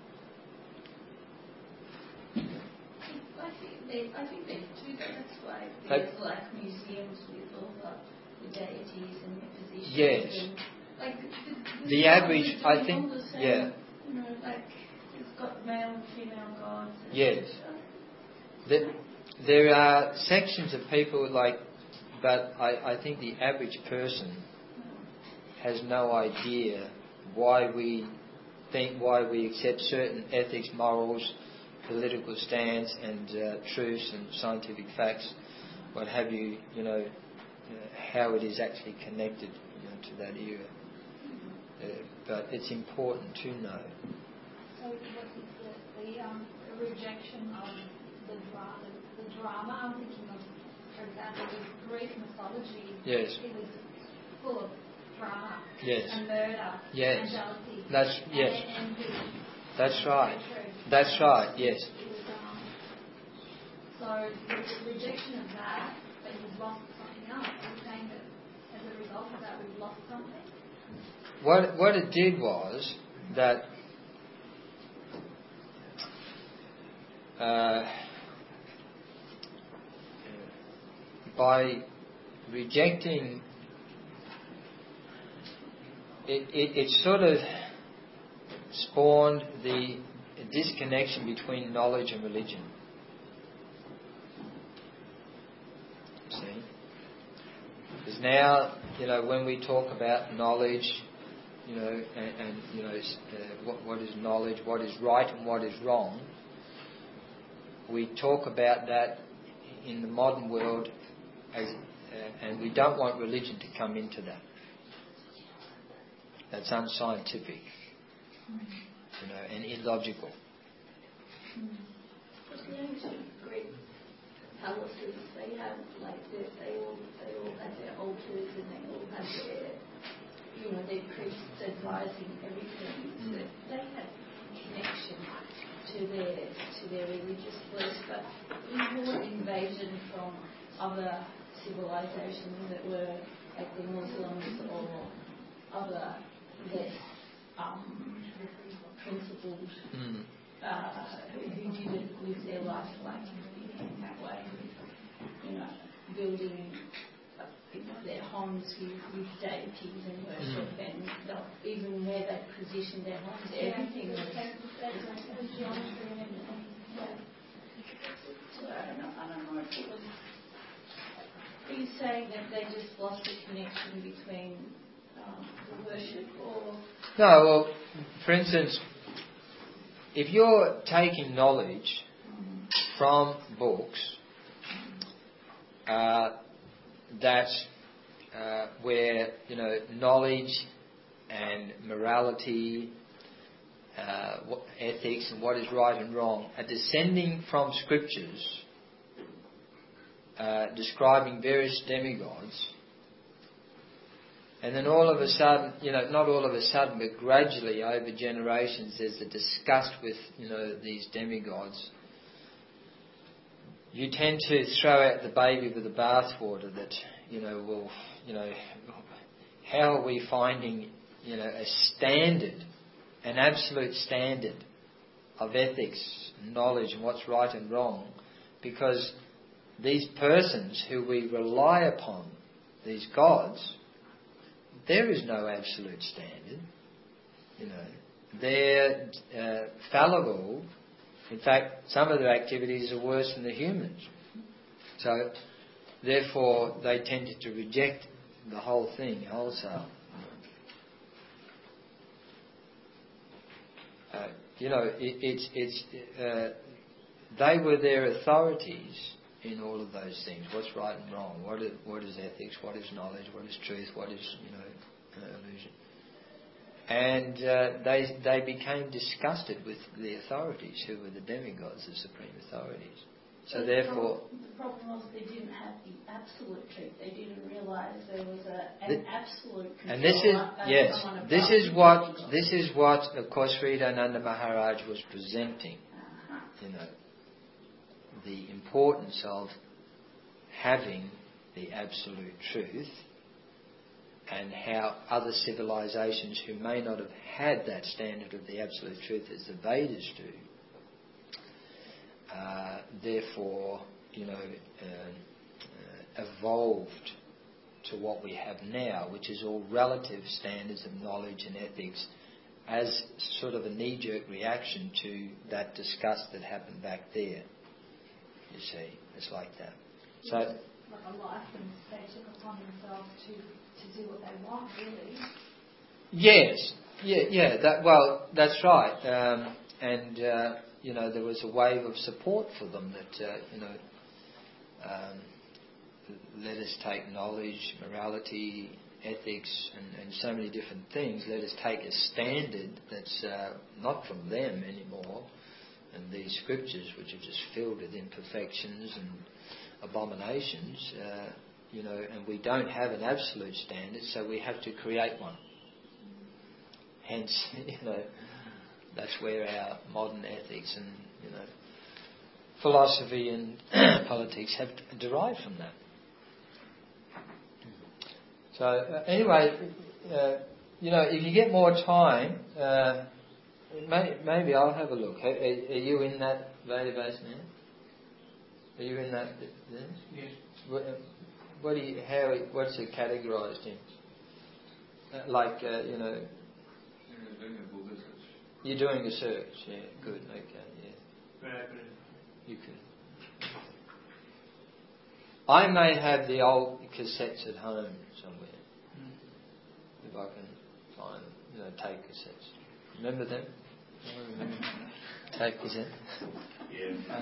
I think they, I think they do. That's why They- there's like museums with all the, the deities and their positions. Yes. And, like the, the, The the average, gods are I doing think, all the same, yeah. You know, like it's got male and female gods. And Yes. stuff. There, there are sections of people like, but I, I think the average person has no idea why we think, why we accept certain ethics, morals, political stance, and uh, truths and scientific facts, what have you, you know, uh, how it is actually connected, you know, to that era. uh, but it's important to know. So what is the, the, um, the rejection of the drama, the, the drama, I'm thinking of, for example, with Greek mythology, Yes. it was full of drama Yes. and murder Yes. and jealousy. That's yes. And, and envy. That's right. That's right. Yes. It was, um, so the rejection of that, but you've lost something else. You're saying that as a result of that, we've lost something. What what it did was that uh, by rejecting it, it, it sort of spawned the disconnection between knowledge and religion. See? Because now, you know, when we talk about knowledge, you know, and, and you know, uh, what, what is knowledge, what is right and what is wrong, we talk about that in the modern world, as, uh, and we don't want religion to come into that. That's unscientific, you know, and illogical. But the ancient Greek palaces, they have like this, they all they all had their altars and they all had their, you know, their priests advising everything. So Mm. they had connection to their to their religious beliefs, but more invasion from other civilizations that were like the Muslims or other less um, principled Mm. uh, who, who didn't live their life like in that way, you know, building uh, you know, their homes with, with deities and worship, Mm. and the, even where they positioned their homes, everything was. Geometry and everything. Yeah. So I don't know. I don't know if it was. Are you saying that they just lost the connection between um, the worship, or? No, well, for instance, if you're taking knowledge from books, uh, that's uh, where, you know, knowledge and morality, uh, what, ethics and what is right and wrong are descending from scriptures uh, describing various demigods, and then all of a sudden, you know, not all of a sudden, but gradually over generations, there's a disgust with, you know, these demigods. You tend to throw out the baby with the bathwater. That, you know, well, you know, how are we finding, you know, a standard, an absolute standard of ethics, and knowledge, and what's right and wrong? Because these persons who we rely upon, these gods, there is no absolute standard. You know, they're uh, fallible. In fact, some of their activities are worse than the humans. So, therefore, they tended to reject the whole thing wholesale. Uh, you know, it, it's it's uh, they were their authorities in all of those things. What's right and wrong? What is, what is ethics? What is knowledge? What is truth? What is, you know, uh, illusion? And uh, they they became disgusted with the authorities, who were the demigods, the supreme authorities. So the therefore, problem, the problem was they didn't have the absolute truth. They didn't realise there was a, an the, absolute control. And this is uh, yes, this is what this is what of course Sridananda Maharaj was presenting. Uh-huh. You know, the importance of having the absolute truth, and how other civilizations who may not have had that standard of the absolute truth as the Vedas do, uh, therefore, you know, uh, uh, evolved to what we have now, which is all relative standards of knowledge and ethics, as sort of a knee-jerk reaction to that disgust that happened back there. You see, it's like that. So, like a license they took upon themselves to, to do what they want, really. yes, yeah, yeah. That well, that's right. Um, and uh, you know, there was a wave of support for them that uh, you know, um, let us take knowledge, morality, ethics and, and so many different things. Let us take a standard that's uh, not from them anymore, and these scriptures which are just filled with imperfections and abominations, uh, you know, and we don't have an absolute standard, so we have to create one. Hence, you know, that's where our modern ethics and, you know, philosophy and politics have derived from that. So uh, anyway, uh, you know, if you get more time, uh, may, maybe I'll have a look. Are, are you in that database now? Are you in that? Yes. Yes. What, what do you? How? What's it categorised in? Uh, like uh, you know. You're doing a Google search. You're doing a search. Yeah. Good. Okay. Yeah. Where I put it. You can. I may have the old cassettes at home somewhere. If I can find, you know, tape cassettes. Remember them? I remember tape cassettes. Yeah.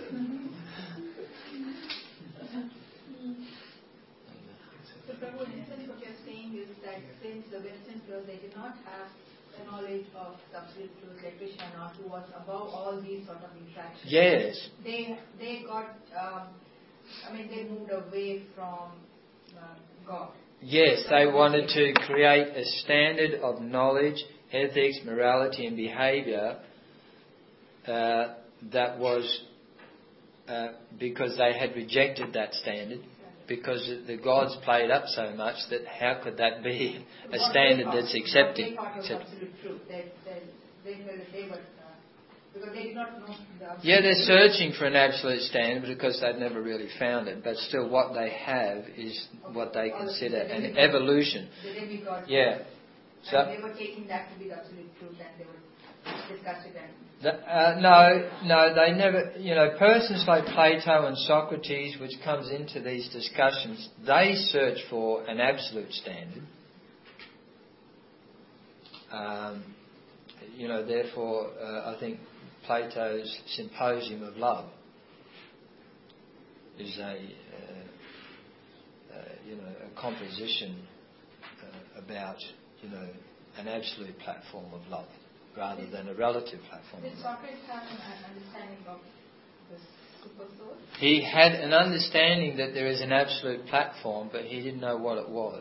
So, Prabhu, in essence, what you're saying is that since the Western flows, they did not have the knowledge of absolute truth, like Krishna, who was above all these sort of interactions. Yes. They they got, um, I mean, they moved away from uh, God. Yes, they wanted to create a standard of knowledge, ethics, morality and behaviour uh, that was uh, because they had rejected that standard, because the gods played up so much that how could that be a standard that's accepted? They thought was absolute truth. They, they, they felt that they were, uh, because they did not know the absolute Yeah, they're truth. searching for an absolute standard because they've never really found it. But still, what they have is what they consider an evolution. The demigod. Yeah. So And they were taking that to be the absolute truth, and they would discuss it. And the, uh, no, no, they never. You know, persons like Plato and Socrates, which comes into these discussions, they search for an absolute standard. Um, you know, therefore, uh, I think Plato's Symposium of Love is a, uh, uh, you know, a composition uh, about, you know, an absolute platform of love rather than a relative platform did of love. Socrates have an understanding of the super soul? He had an understanding that there is an absolute platform, but he didn't know what it was.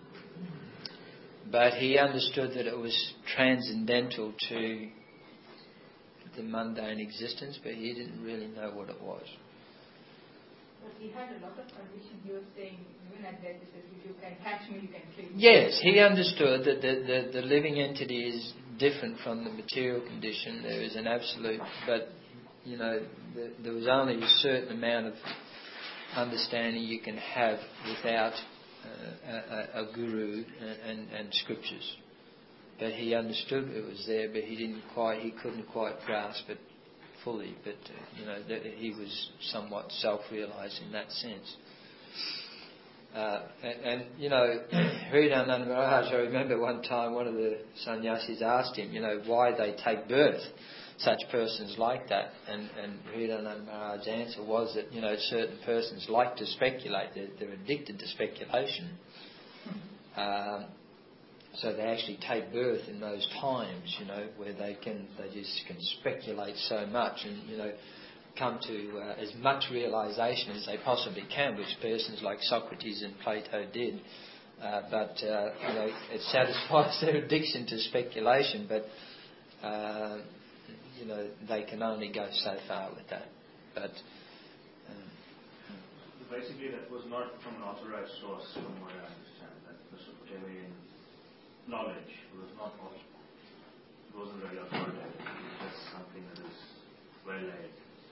But he understood that it was transcendental to the mundane existence, but he didn't really know what it was. But he had a lot of conditions. He was saying, even at death, he says, if you can catch me, you can kill me. Yes, he understood that the, the, the living entity is different from the material condition. There is an absolute, but, you know, the, there was only a certain amount of understanding you can have without uh, a, a guru and, and, and scriptures. But he understood it was there, but he didn't quite, he couldn't quite grasp it fully. But uh, you know, that he was somewhat self-realised in that sense. Uh, and, and you know, Hridayananda Maharaj, I remember one time one of the sannyasis asked him, you know, why they take birth, such persons like that. And, and Hridayananda Maharaj's answer was that, you know, certain persons like to speculate. They're, they're addicted to speculation. Um, so they actually take birth in those times, you know, where they can, they just can speculate so much and, you know, come to uh, as much realisation as they possibly can, which persons like Socrates and Plato did. Uh, but, uh, you know, it satisfies their addiction to speculation, but, uh, you know, they can only go so far with that. But um, So basically, that was not from an authorized source, from what I understand. That Mesopotamian knowledge was not, it wasn't very authoritative. It was just something that is well laid.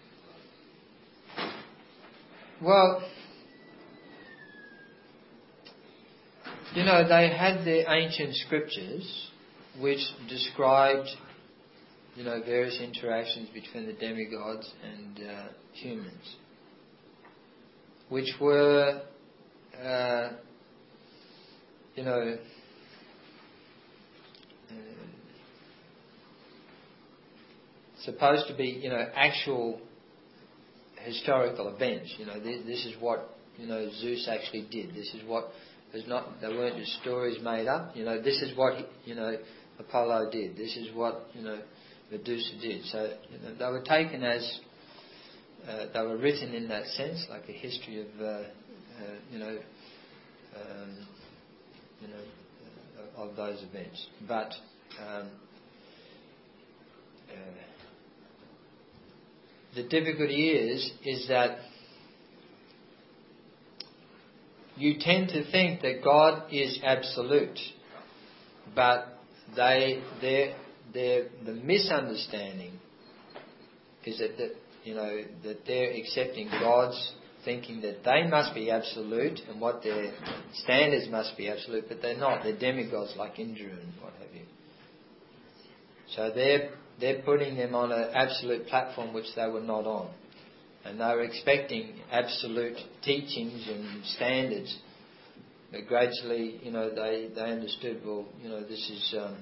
well, you know, they had their ancient scriptures which described, you know, various interactions between the demigods and uh, humans, which were, uh, you know, uh, supposed to be, you know, actual historical events. You know, this, this is what, you know, Zeus actually did. This is what It's not. They weren't just stories made up. You know, this is what you know Apollo did. This is what you know Medusa did. So you know, they were taken as uh, they were written in that sense, like a history of uh, uh, you know um, you know uh, of those events. But um, uh, the difficulty is is that you tend to think that God is absolute, but they, their, their, the misunderstanding is that, that you know that they're accepting God's thinking that they must be absolute and what their standards must be absolute, but they're not. They're demigods like Indra and what have you. So they're they're putting them on an absolute platform which they were not on. And they were expecting absolute teachings and standards. But gradually, you know, they, they understood, well, you know, this is, um,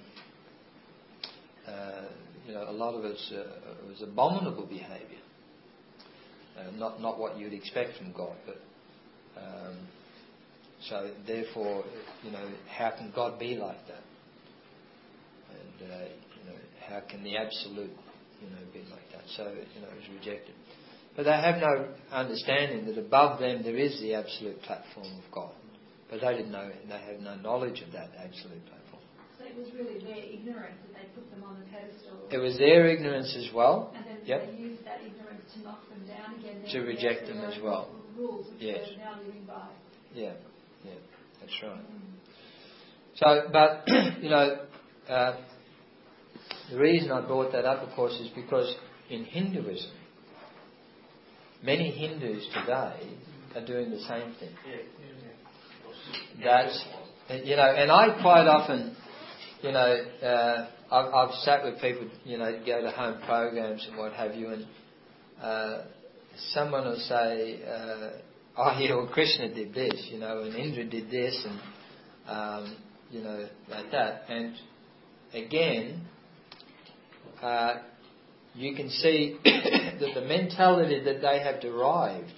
uh, you know, a lot of it's uh, it was abominable behaviour. Uh, not not what you'd expect from God. But um, so therefore, you know, how can God be like that? And, uh, you know, how can the absolute, you know, be like that? So, you know, it was rejected. But they have no understanding that above them there is the absolute platform of God. But they didn't know, they had no knowledge of that absolute platform. So it was really their ignorance that they put them on the pedestal. It was their ignorance as well. And then yep. they used that ignorance to knock them down again. To reject them as well. Rules which yes. they're now living by. Yeah, yeah, that's right. Mm. So, but, you know, uh, the reason I brought that up, of course, is because in Hinduism, many Hindus today are doing the same thing. That, you know, and I quite often, you know, uh, I've, I've sat with people, you know, go to home programs and what have you, and uh, someone will say, uh, oh yeah, well Krishna did this, you know, and Indra did this, and, um, you know, like that. And again, uh, you can see that the mentality that they have derived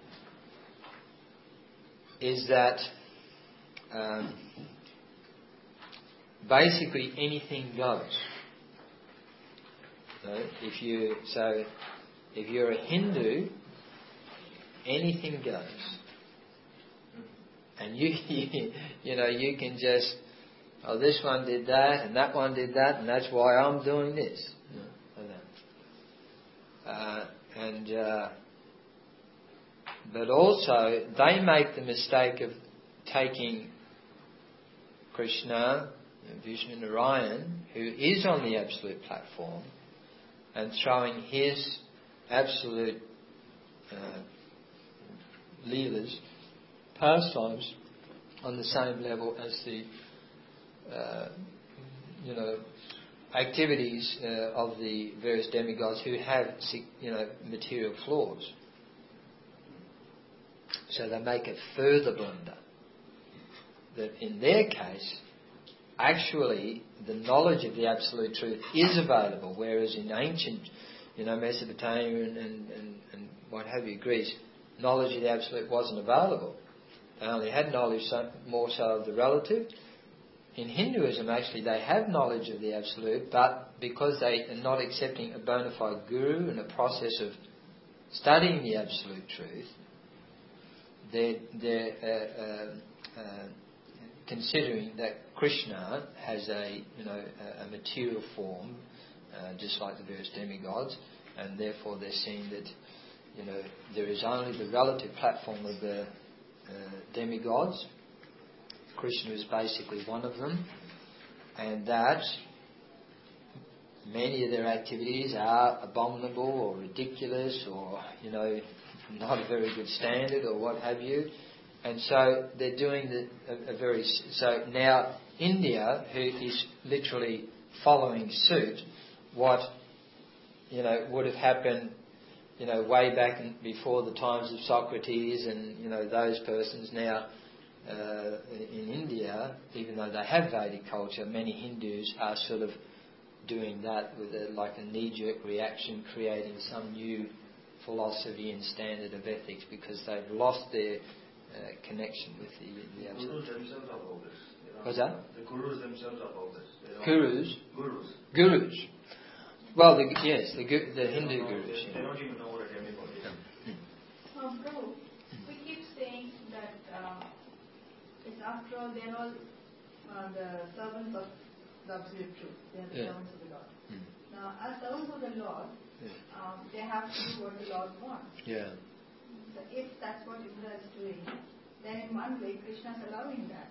is that um, basically anything goes. So if you so if you're a Hindu, anything goes, and you you, you know you can just oh this one did that and that one did that and that's why I'm doing this. You know, like that. Uh, and uh, but also they make the mistake of taking Krishna, Vishnu Narayan, who is on the absolute platform, and throwing his absolute uh, leelas, pastimes, on the same level as the uh, you know activities uh, of the various demigods who have you know material flaws. So they make a further blunder that in their case, actually the knowledge of the absolute truth is available, whereas in ancient, you know, Mesopotamia and, and, and, and what have you, Greece, knowledge of the absolute wasn't available. They only had knowledge so, more so of the relative. In Hinduism, actually, they have knowledge of the absolute, but because they are not accepting a bona fide guru and a process of studying the absolute truth, they're, they're uh, uh, uh, considering that Krishna has a you know a, a material form, uh, just like the various demigods, and therefore they're seeing that you know there is only the relative platform of the uh, demigods. Krishna is basically one of them, and that many of their activities are abominable or ridiculous or you know not a very good standard or what have you. And so they're doing the, a, a very... So now India, who is literally following suit, what, you know, would have happened, you know, way back in, before the times of Socrates and, you know, those persons now uh, in India, even though they have Vedic culture, many Hindus are sort of doing that with a, like a knee-jerk reaction, creating some new philosophy and standard of ethics because they've lost their uh, connection with the, the The absolute. Gurus themselves are all this. They are- What's that? The Gurus themselves are all this. They are- Gurus? Gurus. Gurus. Well, the, yes, the, gu- the They Hindu don't know- gurus. They, they don't even know what a demigod is. Um, Prabhu, we keep saying that uh, it's after all they're all uh, the servants of the absolute truth. They are the Yeah. servants of the Lord. Mm. Now, as servants of the Lord, Yeah. um, they have to do what the Lord wants. Yeah. So if that's what Indra is doing, then in one way Krishna is allowing that.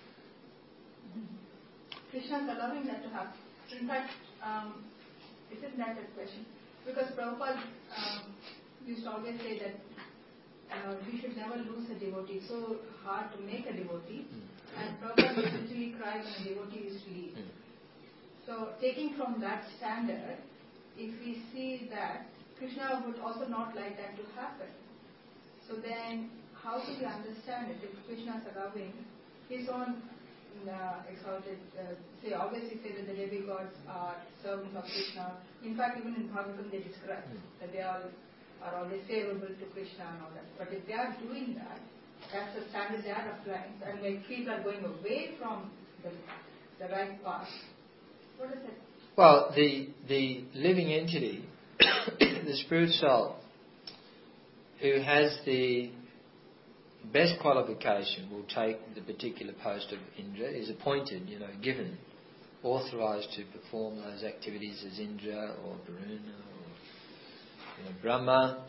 Krishna is allowing that to happen. In fact, um, isn't that a question? Because Prabhupada um, used to always say that uh, we should never lose a devotee. It's so hard to make a devotee. And Prabhupada would literally cry when a devotee used to leave. So taking from that standard, if we see that Krishna would also not like that to happen, so then how do we understand it if Krishna is allowing his own uh, exalted, uh, say, obviously say that the demigods are servants of Krishna. In fact, even in Bhagavatam they describe that they all are always favorable to Krishna and all that. But if they are doing that, that's the standard they are applying, and when people are going away from the, the right path, what is it? Well, the the living entity, the spirit soul, who has the best qualification will take the particular post of Indra, is appointed, you know, given, authorized to perform those activities as Indra or Varuna or you know, Brahma.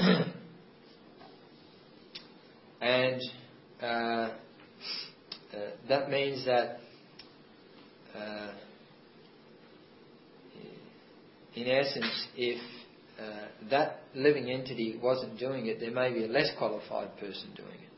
and uh, uh, that means that uh, in essence, if uh, that living entity wasn't doing it, there may be a less qualified person doing it.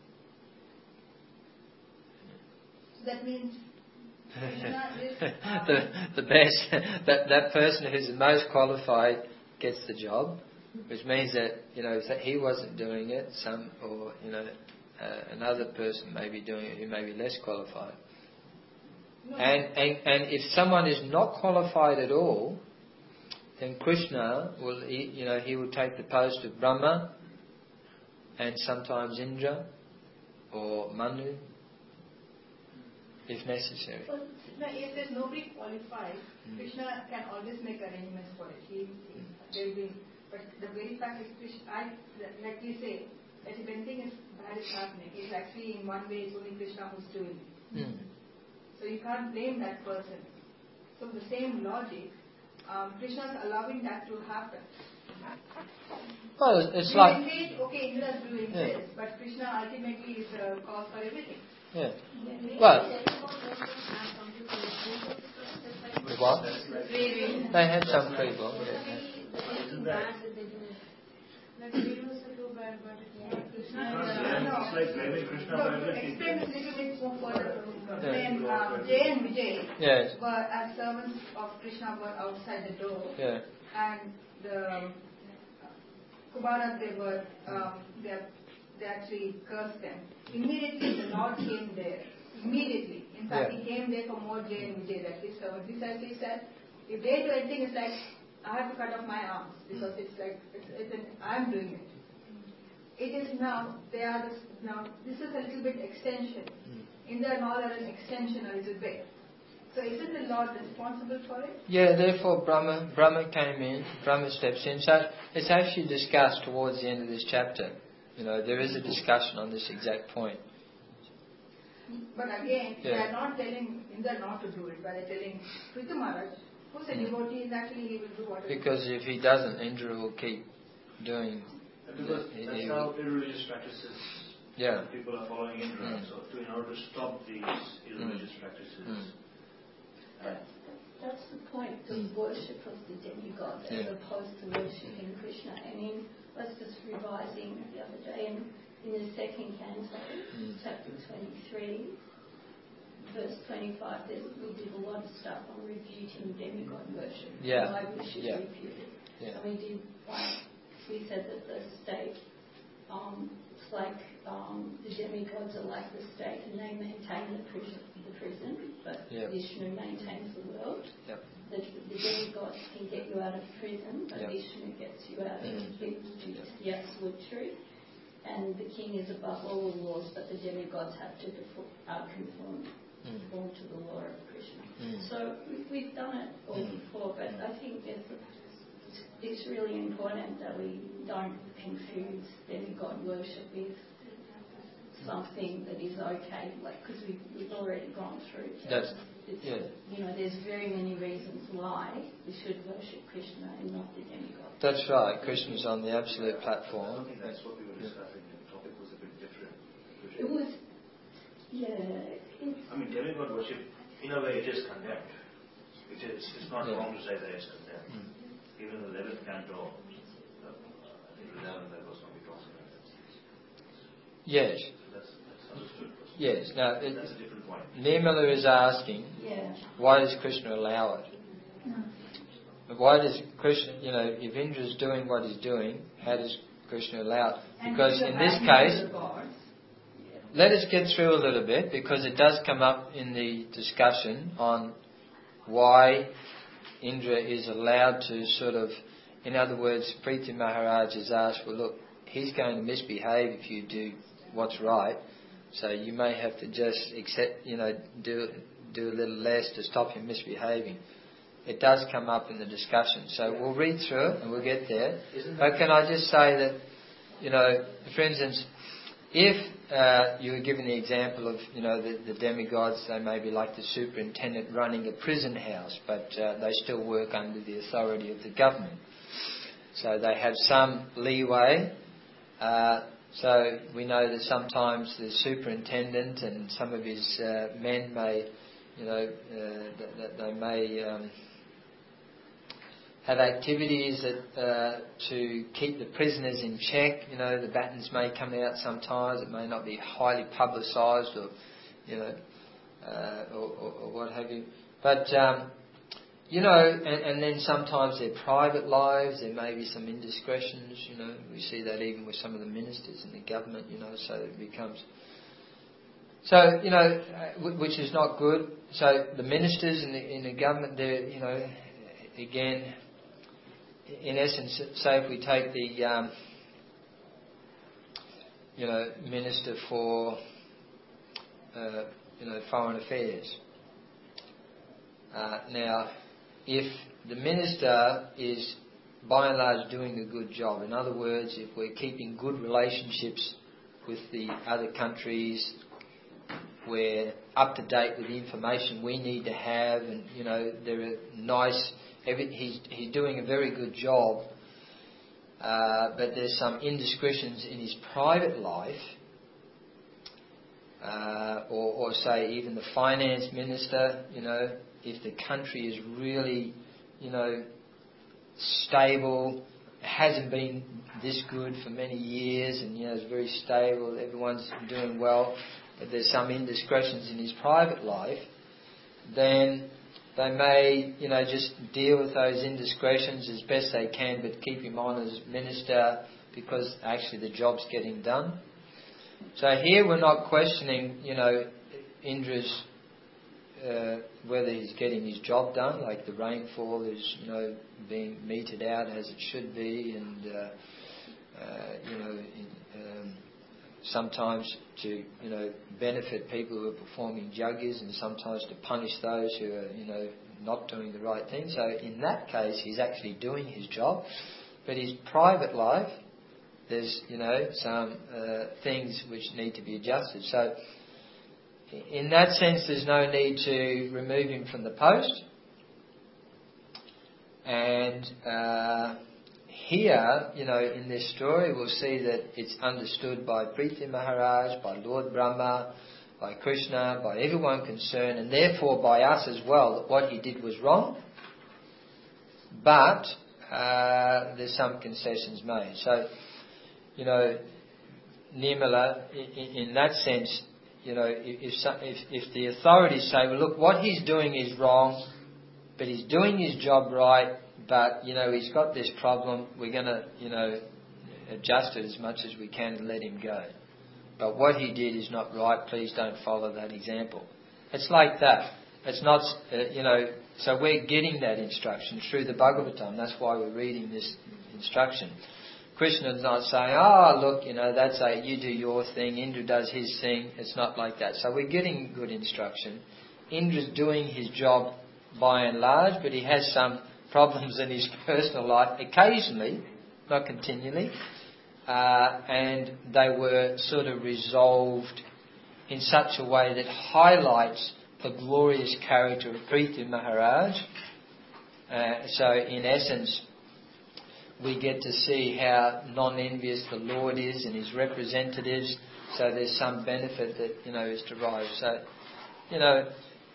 That means Krishna is, uh, the, the best, that, that person who's the most qualified gets the job, which means that, you know, if he wasn't doing it, some, or, you know, uh, another person may be doing it who may be less qualified. no, And, and, and if someone is not qualified at all, then Krishna will, he, you know, he will take the post of Brahma and sometimes Indra or Manu, if necessary. But no, if there's nobody qualified, mm. Krishna can always make arrangements for it. He, he, there will be, but the very fact is, Krishna, I, like we say, that if anything is bad is happening, it's actually in one way it's only Krishna who's doing it. Mm. So you can't blame that person. So the same logic, um, Krishna is allowing that to happen. Well, it's we like... can say, okay, Indra is doing yeah. this, but Krishna ultimately is the cause for everything. Yeah. Well, what? They had some free will. It's like blaming Krishna for everything. Explain this a little bit more further. When uh, Jay and Vijay Yes. were as servants of Krishna were outside the door, Yeah. and the um, Kumaras, they were um, they, they actually cursed them. Immediately the Lord came there. Immediately. In fact, Yeah. he came there for more Jay and Vijay, that his servants. He said, he said, if they do anything, it's like I have to cut off my arms because it's like it's, it's an, I'm doing it. It is now, they are this, now, this is a little bit extension. Indra and all are an extension a little bit. So isn't the Lord responsible for it? Yeah, therefore Brahma, Brahma came in, Brahma steps in. So it's actually discussed towards the end of this chapter. You know, there is a discussion on this exact point. But again, Yeah. they are not telling Indra not to do it, but they are telling Prithu Maharaj, who's a devotee, is actually he will do whatever. Because if he doesn't, Indra will keep doing... Because he- that's he how will- irreligious practices Yeah. people are following Indra. Mm. So to, in order to stop these irreligious practices, Mm. and That's the point, the worship of the demigod as Yeah. opposed to worshipping Krishna. I mean, I was just revising the other day in, in the second canto, Mm. chapter twenty-three, verse twenty-five, there's, we did a lot of stuff on refuting demigod worship. Yeah. Why we should Yeah. refute it. Yeah. And we did, like, we said that the state, um, it's like um, the demigods are like the state and they maintain the prison, the prison but Yeah. Vishnu maintains the world. Yep. The, the demigods can get you out of prison, but Yep. Vishnu gets you out of Mm. the yes, wood tree. and the king is above all the laws, but the demigods have to defo- uh, conform, Mm. conform to the law of Krishna. Mm. So we- we've done it all Mm. before, but I think it's, it's really important that we don't confuse demigod worship with something that is okay, like because we've, we've already gone through. That's, it's, yeah. You know, there's very many reasons why we should worship Krishna and not the demigod. That's right. Krishna's on the absolute I platform. don't think that's what we were discussing. The topic was a bit different. It was, yeah. It, I mean, demigod worship, in a way, it is condemned. It is. It's not Yeah. wrong to say that it's condemned. Mm. Even in the eleventh canto, uh, I think eleven there was when we talked about that. Yes. So that's, that's understood. Yes. Now, it, That's a different point. Nirmala is asking, yeah. why does Krishna allow it? No. Why does Krishna, you know, if Indra is doing what he's doing, how does Krishna allow it? Because in this case, let us get through a little bit, because it does come up in the discussion on why Indra is allowed to sort of, in other words, Preeti Maharaj has asked, well look, he's going to misbehave if you do what's right, so you may have to just accept, you know, do do a little less to stop him misbehaving. It does come up in the discussion. So we'll read through it and we'll get there. But can I just say that, you know, for instance, if uh, you were given the example of, you know, the, the demigods, they may be like the superintendent running a prison house, but uh, they still work under the authority of the government. So they have some leeway. Uh, so we know that sometimes the superintendent and some of his uh, men may, you know, uh, that they may um, have activities that, uh, to keep the prisoners in check. You know, the batons may come out sometimes. It may not be highly publicised, or, you know, uh, or, or, or what have you. But um, you know, and, and then sometimes their private lives, there may be some indiscretions. You know, we see that even with some of the ministers in the government. You know, so it becomes. So, you know, which is not good. So the ministers in the, in the government, they're, you know, again, in essence, say if we take the, um, you know, minister for, uh, you know, foreign affairs. Uh, now, if the minister is by and large doing a good job, in other words, if we're keeping good relationships with the other countries, we're up to date with the information we need to have, and you know there are nice. Every, he's he's doing a very good job, uh, but there's some indiscretions in his private life, uh, or, or say even the finance minister. You know, if the country is really, you know, stable, it hasn't been this good for many years, and you know it's very stable. Everyone's doing well. But there's some indiscretions in his private life, then they may, you know, just deal with those indiscretions as best they can, but keep him on as minister because actually the job's getting done. So here we're not questioning, you know, Indra's, uh, whether he's getting his job done, like the rainfall is, you know, being meted out as it should be, and, uh, uh, you know, in, um, sometimes to, you know, benefit people who are performing yajnas, and sometimes to punish those who are, you know, not doing the right thing. So in that case, he's actually doing his job. But his private life, there's, you know, some uh, things which need to be adjusted. So in that sense, there's no need to remove him from the post. And uh, here, you know, in this story, we'll see that it's understood by Preeti Maharaj, by Lord Brahma, by Krishna, by everyone concerned, and therefore by us as well, that what he did was wrong. But uh, there's some concessions made. So, you know, Nirmala, in, in that sense, you know, if, if, if, if the authorities say, well, look, what he's doing is wrong, but he's doing his job right, but, you know, he's got this problem, we're going to, you know, adjust it as much as we can and let him go. But what he did is not right, please don't follow that example. It's like that. It's not, uh, you know, so we're getting that instruction through the Bhagavatam. That's why we're reading this instruction. Krishna's not saying, oh, look, you know, that's a, you do your thing, Indra does his thing. It's not like that. So we're getting good instruction. Indra's doing his job by and large, but he has some problems in his personal life occasionally, not continually. Uh, and they were sort of resolved in such a way that highlights the glorious character of Prithu Maharaj. Uh, so in essence, we get to see how non-envious the Lord is and his representatives. So there's some benefit that, you know, is derived. So, you know,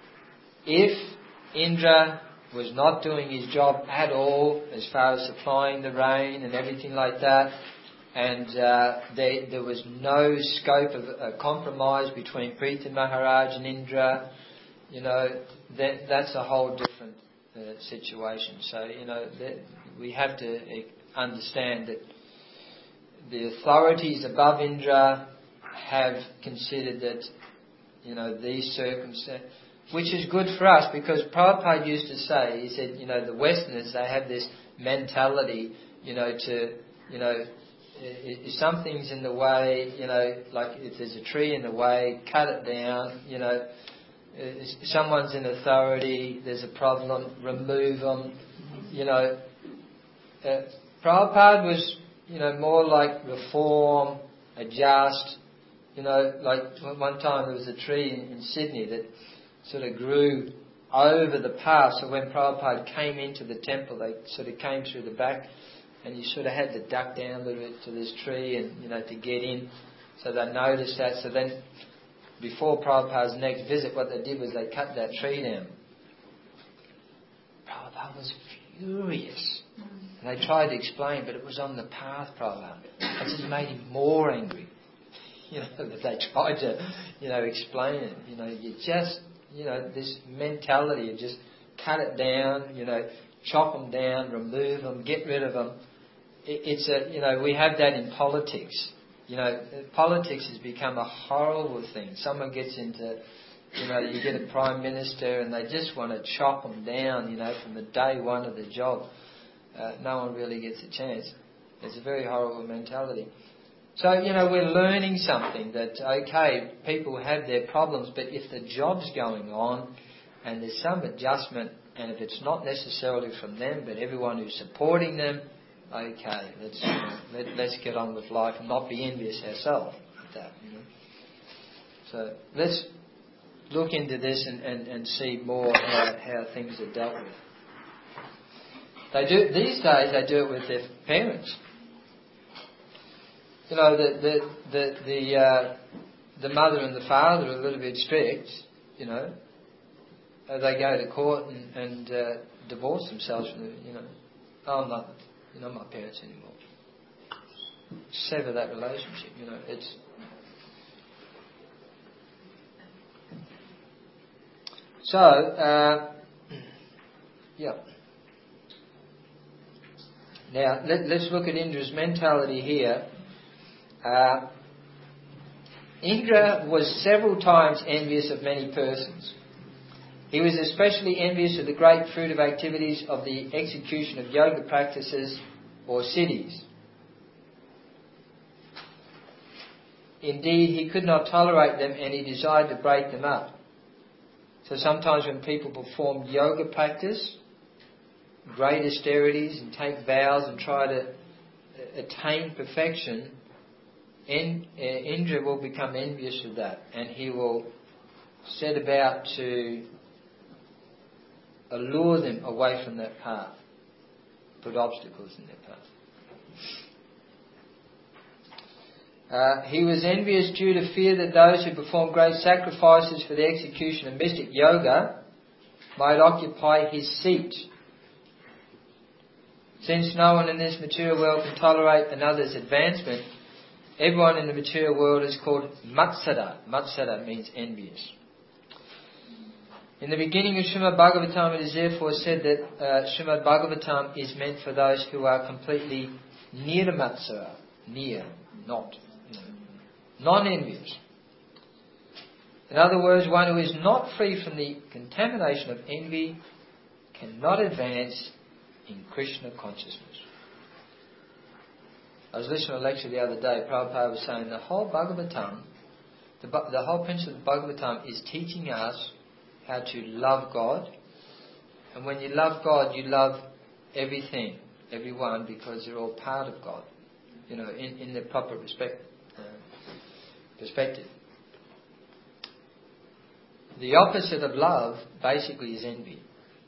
if Indra was not doing his job at all as far as supplying the rain and everything like that, and uh, there, there was no scope of a compromise between Prithu Maharaj and Indra, you know, that, that's a whole different uh, situation. So, you know, that we have to understand that the authorities above Indra have considered that, you know, these circumstances, which is good for us, because Prabhupada used to say, he said, you know, the Westerners, they have this mentality, you know, to, you know, if something's in the way, you know, like if there's a tree in the way, cut it down, you know, if someone's in authority, there's a problem, remove them, you know. Uh, Prabhupada was, you know, more like reform, adjust, you know, like one time there was a tree in, in Sydney that sort of grew over the path, so when Prabhupada came into the temple, they sort of came through the back, and you sort of had to duck down a little bit to this tree and, you know, to get in. So they noticed that. So then, before Prabhupada's next visit, what they did was they cut that tree down. Prabhupada was furious. And they tried to explain, but it was on the path, Prabhupada. It just made him more angry. You know, that they tried to, you know, explain it. You know, you just, you know, this mentality of just cut it down, you know, chop them down, remove them, get rid of them. It's a, you know, we have that in politics. You know, politics has become a horrible thing. Someone gets into, you know, you get a prime minister and they just want to chop them down, you know, from the day one of the job. Uh, no one really gets a chance. It's a very horrible mentality. So, you know, we're learning something that, okay, people have their problems, but if the job's going on and there's some adjustment, and if it's not necessarily from them, but everyone who's supporting them, okay, let's you know, let, let's get on with life and not be envious ourselves with that. You know. So let's look into this and, and, and see more how, how things are dealt with. They do these days. They do it with their parents. You know, the the the the, uh, the mother and the father are a little bit strict. You know. Uh, they go to court and, and uh, divorce themselves from the, you know, oh, I'm not, you're not my parents anymore. Sever that relationship, you know, it's... So, uh, yeah. Now, let, let's look at Indra's mentality here. Uh, Indra was several times envious of many persons. He was especially envious of the great fruit of activities of the execution of yoga practices or siddhis. Indeed, he could not tolerate them and he desired to break them up. So sometimes when people perform yoga practice, great austerities and take vows and try to attain perfection, Indra will become envious of that and he will set about to allure them away from that path, put obstacles in their path. Uh, he was envious due to fear that those who perform great sacrifices for the execution of mystic yoga might occupy his seat. Since no one in this material world can tolerate another's advancement, everyone in the material world is called Matsara. Matsara means envious. In the beginning of Srimad Bhagavatam, it is therefore said that uh, Srimad Bhagavatam is meant for those who are completely nirmatsara, near, not, you know, non-envious. In other words, one who is not free from the contamination of envy cannot advance in Krishna consciousness. I was listening to a lecture the other day. Prabhupada was saying the whole Bhagavatam, the, the whole principle of the Bhagavatam is teaching us how to love God. And when you love God, you love everything, everyone, because they're all part of God, you know, in, in the proper respect, uh, perspective. The opposite of love basically is envy.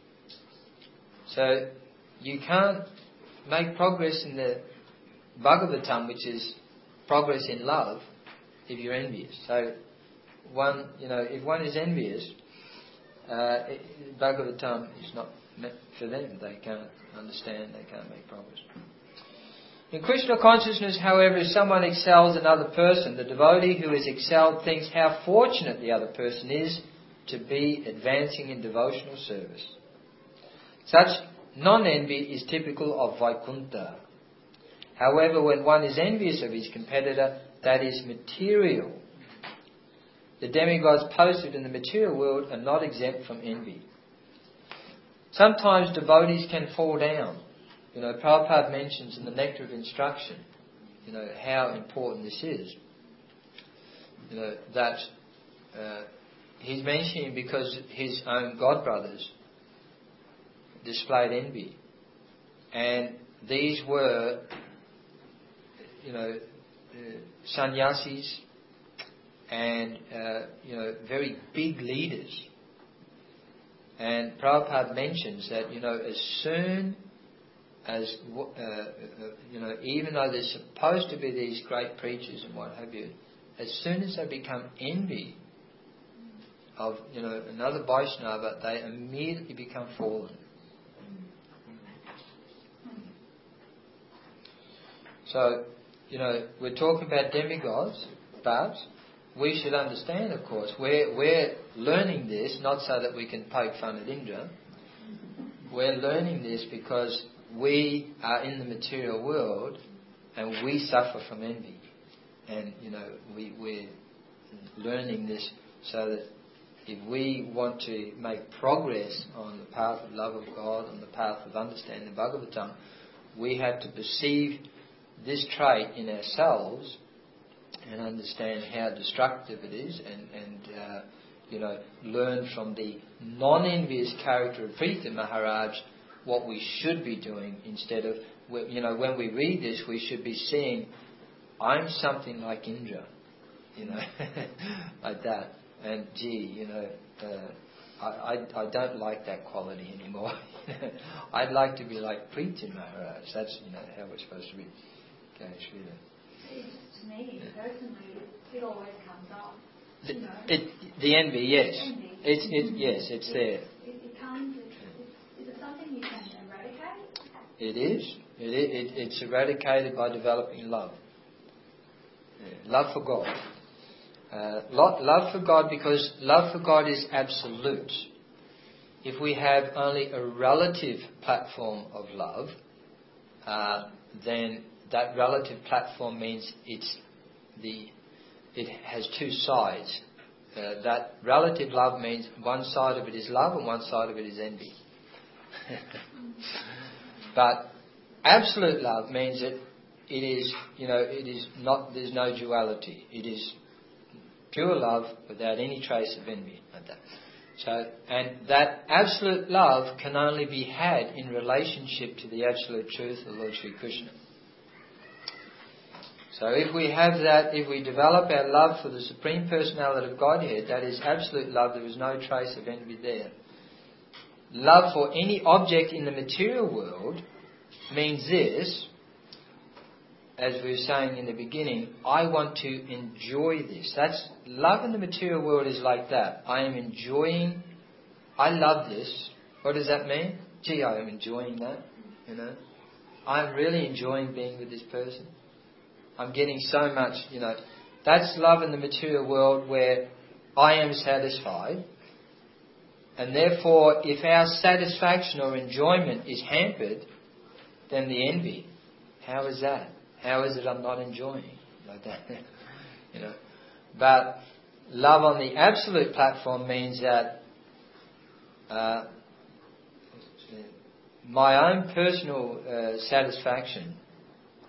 So you can't make progress in the Bhagavatam, which is progress in love, if you're envious. So one, you know, if one is envious, uh, it, Bhagavatam is not meant for them. They can't understand, they can't make progress. In Krishna consciousness, however, if someone excels another person, the devotee who is excelled thinks how fortunate the other person is to be advancing in devotional service. Such non-envy is typical of Vaikuntha. However, when one is envious of his competitor, that is material. The demigods posted in the material world are not exempt from envy. Sometimes devotees can fall down. You know, Prabhupada mentions in the Nectar of Instruction, you know, how important this is. You know, that uh, he's mentioning because his own godbrothers displayed envy. And these were, you know, uh, sannyasis and, uh, you know, very big leaders. And Prabhupada mentions that, you know, as soon as, uh, uh, you know, even though they're supposed to be these great preachers and what have you, as soon as they become envy of, you know, another Vaishnava, they immediately become fallen. So, you know, we're talking about demigods, but we should understand, of course, we're, we're learning this not so that we can poke fun at Indra. We're learning this because we are in the material world and we suffer from envy. And, you know, we, we're learning this so that if we want to make progress on the path of love of God, on the path of understanding the Bhagavatam, we have to perceive this trait in ourselves and understand how destructive it is, and, and uh, you know, learn from the non-envious character of Pritha Maharaj what we should be doing instead of, you know, when we read this, we should be seeing, I'm something like Indra, you know, like that. And gee, you know, uh, I, I I don't like that quality anymore. I'd like to be like Pritha Maharaj. That's, you know, how we're supposed to be. Okay, Srila. To me, personally, it always comes up. The, you know. it, the envy, yes. Envy. It's, it, yes, it's it, there. It, it comes, it's, is it something you can eradicate? It is. It, it, it's eradicated by developing love. Yeah. Love for God. Uh, love, love for God, because love for God is absolute. If we have only a relative platform of love, uh, then that relative platform means it's the it has two sides. Uh, that relative love means one side of it is love and one side of it is envy. But absolute love means that it is, you know, it is not. There's no duality. It is pure love without any trace of envy, like that. So, and that absolute love can only be had in relationship to the absolute truth of Lord Sri Krishna. So if we have that, if we develop our love for the Supreme Personality of Godhead, that is absolute love, there is no trace of envy there. Love for any object in the material world means this, as we were saying in the beginning, I want to enjoy this. That's love in the material world is like that. I am enjoying, I love this. What does that mean? Gee, I am enjoying that, you know. I'm really enjoying being with this person. I'm getting so much, you know. That's love in the material world where I am satisfied. And therefore, if our satisfaction or enjoyment is hampered, then the envy. How is that? How is it I'm not enjoying? Like that. You know. But love on the absolute platform means that uh, my own personal uh, satisfaction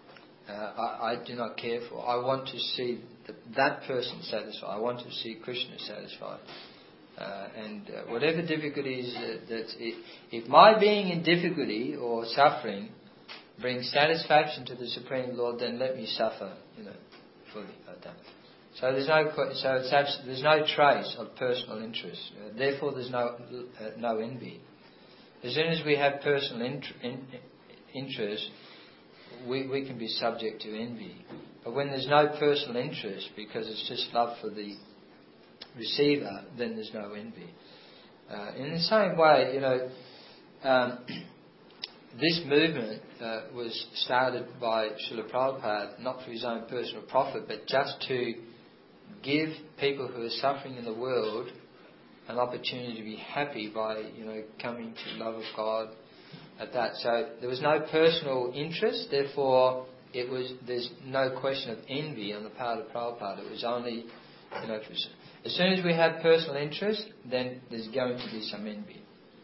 uh, I, I do not care for. I want to see the, that person satisfied. I want to see Krishna satisfied. Uh, and uh, whatever difficulties uh, that it, if my being in difficulty or suffering brings satisfaction to the Supreme Lord, then let me suffer, you know, fully like that. So there's no so it's abs- there's no trace of personal interest. Uh, therefore, there's no uh, no envy. As soon as we have personal int- in, interest, we we can be subject to envy. But when there's no personal interest, because it's just love for the receiver, then there's no envy. Uh, in the same way, you know, um, this movement uh, was started by Srila Prabhupada not for his own personal profit, but just to give people who are suffering in the world an opportunity to be happy by, you know, coming to love of God at that. So there was no personal interest, therefore it was there's no question of envy on the part of Prabhupada. It was only, you know, as soon as we have personal interest, then there's going to be some envy.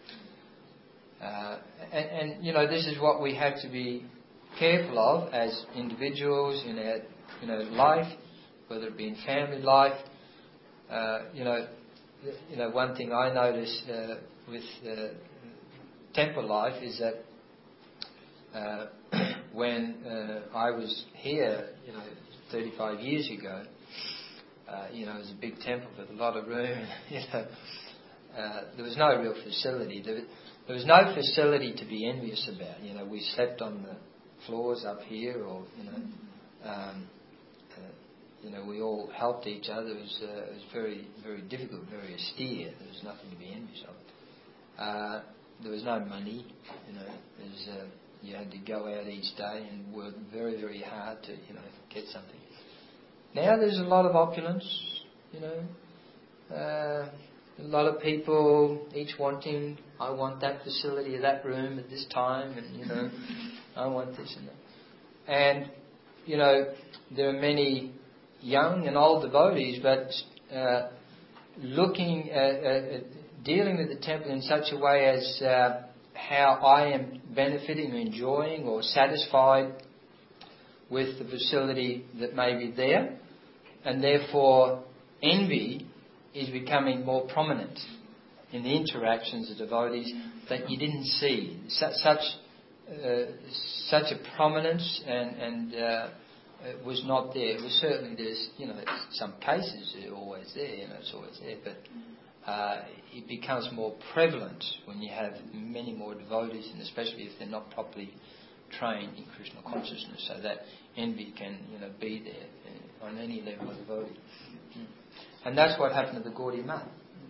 Uh, and, and, you know, this is what we have to be careful of as individuals in our, you know, life, whether it be in family life. Uh, you know, you know, one thing I notice uh, with uh, temple life is that uh, when uh, I was here, you know, thirty-five years ago, uh, you know, it was a big temple with a lot of room. You know, uh, there was no real facility. There, there was no facility to be envious about. You know, we slept on the floors up here, or you know, um, uh, you know, we all helped each other. It was, uh, it was very, very difficult, very austere. There was nothing to be envious of. Uh, there was no money. You know, it was, uh, you had to go out each day and work very, very hard to, you know, get something. Now there's a lot of opulence. You know, uh, a lot of people each wanting, I want that facility or that room at this time, and you know, I want this and that. And you know, there are many young and old devotees, but uh, looking at, at dealing with the temple in such a way as uh, how I am benefiting or enjoying or satisfied with the facility that may be there, and therefore envy is becoming more prominent in the interactions of devotees that you didn't see. Such such, uh, such a prominence and, and uh, it was not there. It was certainly there's, you know, some cases are always there, you know, it's always there, but uh, it becomes more prevalent when you have many more devotees, and especially if they're not properly trained in Krishna consciousness, so that envy can, you know, be there on any level of devotee. And that's what happened to the Gaudiya Math.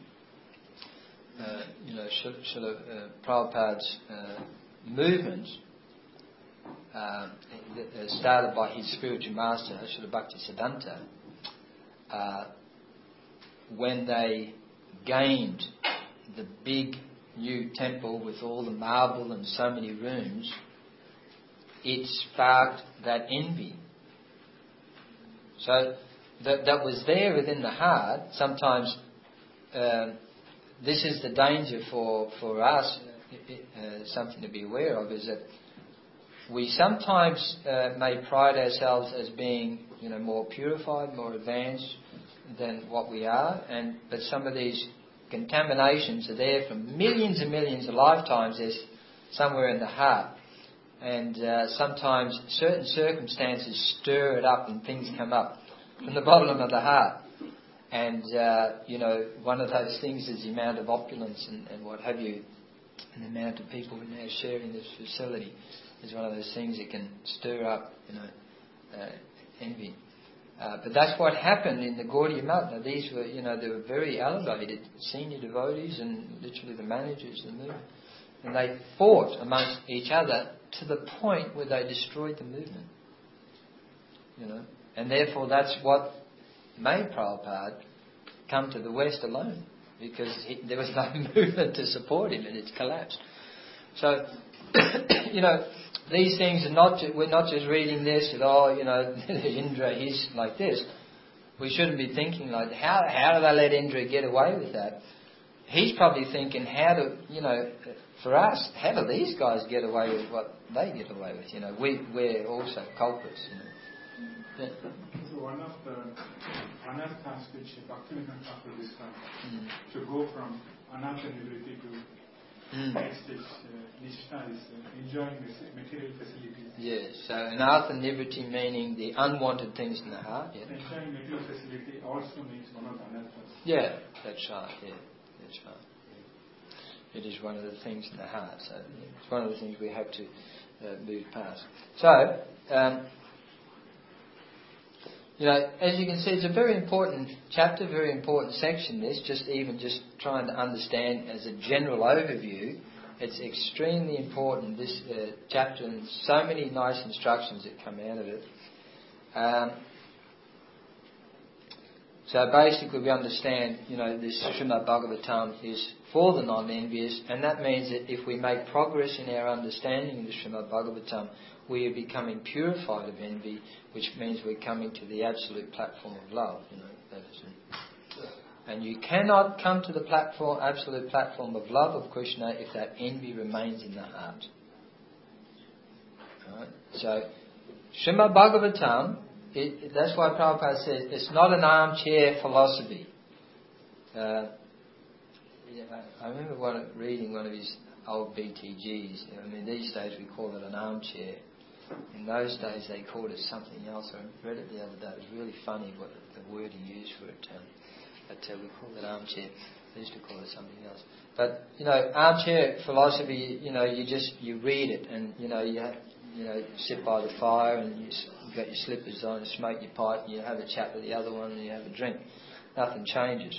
Uh, you know, Srila uh, Prabhupada's uh, movement uh, started by his spiritual master, Srila Bhaktisiddhanta, uh, when they gained the big new temple with all the marble and so many rooms, it sparked that envy. So that that was there within the heart. Sometimes uh, this is the danger for, for us, uh, something to be aware of, is that we sometimes uh, may pride ourselves as being, you know, more purified, more advanced than what we are, and but some of these contaminations are there from millions and millions of lifetimes. There's somewhere in the heart. And uh, sometimes certain circumstances stir it up and things come up from the bottom of the heart. And, uh, you know, one of those things is the amount of opulence and, and what have you, and the amount of people who are now sharing this facility is one of those things that can stir up, you know, uh, envy. Uh, but that's what happened in the Gaudiya Math. Now these were, you know, they were very elevated senior devotees and literally the managers of the movement. And they fought amongst each other to the point where they destroyed the movement. You know, and therefore that's what made Prabhupada come to the West alone, because he, there was no movement to support him, and it's collapsed. So, you know, these things are not. Ju- we're not just reading this at all. You know, Indra, he's like this. We shouldn't be thinking like, how how did they let Indra get away with that? he's probably thinking, how do, you know, for us, how do these guys get away with what they get away with? You know, we, we're also culprits, you know. Yeah. So one of the anarthas which Bhaktivinoda Thakur described, Mm. to go from anartha nivriti to Mm. next stage, uh, nishta is uh, enjoying the material facilities. Yes, so anartha nivriti meaning the unwanted things in the heart. Yeah, Enjoying material facility also means one of the anarthas. yeah, that's right. Yeah, that's right. It is one of the things in the heart. So it's one of the things we have to uh, move past. So, um, you know, as you can see, it's a very important chapter, very important section. This, just even just trying to understand as a general overview, it's extremely important. This uh, chapter, and so many nice instructions that come out of it. Um, So basically we understand, you know, this Srimad Bhagavatam is for the non-envious, and that means that if we make progress in our understanding of the Srimad Bhagavatam, we are becoming purified of envy, which means we're coming to the absolute platform of love, you know. That is it. And you cannot come to the platform, absolute platform of love of Krishna if that envy remains in the heart. Right? So, Srimad Bhagavatam, It, that's why Prabhupada says it's not an armchair philosophy. Uh, yeah, I remember one, reading one of his old B T Gs. I mean, these days we call it an armchair. In those days they called it something else. I read it the other day. It was really funny what the word he used for it. Um, but uh, we call it armchair. They used to call it something else. But you know, armchair philosophy. You know, you just you read it, and you know you have, you know sit by the fire and you. You've got your slippers on, you smoke your pipe, and you have a chat with the other one, and you have a drink. Nothing changes.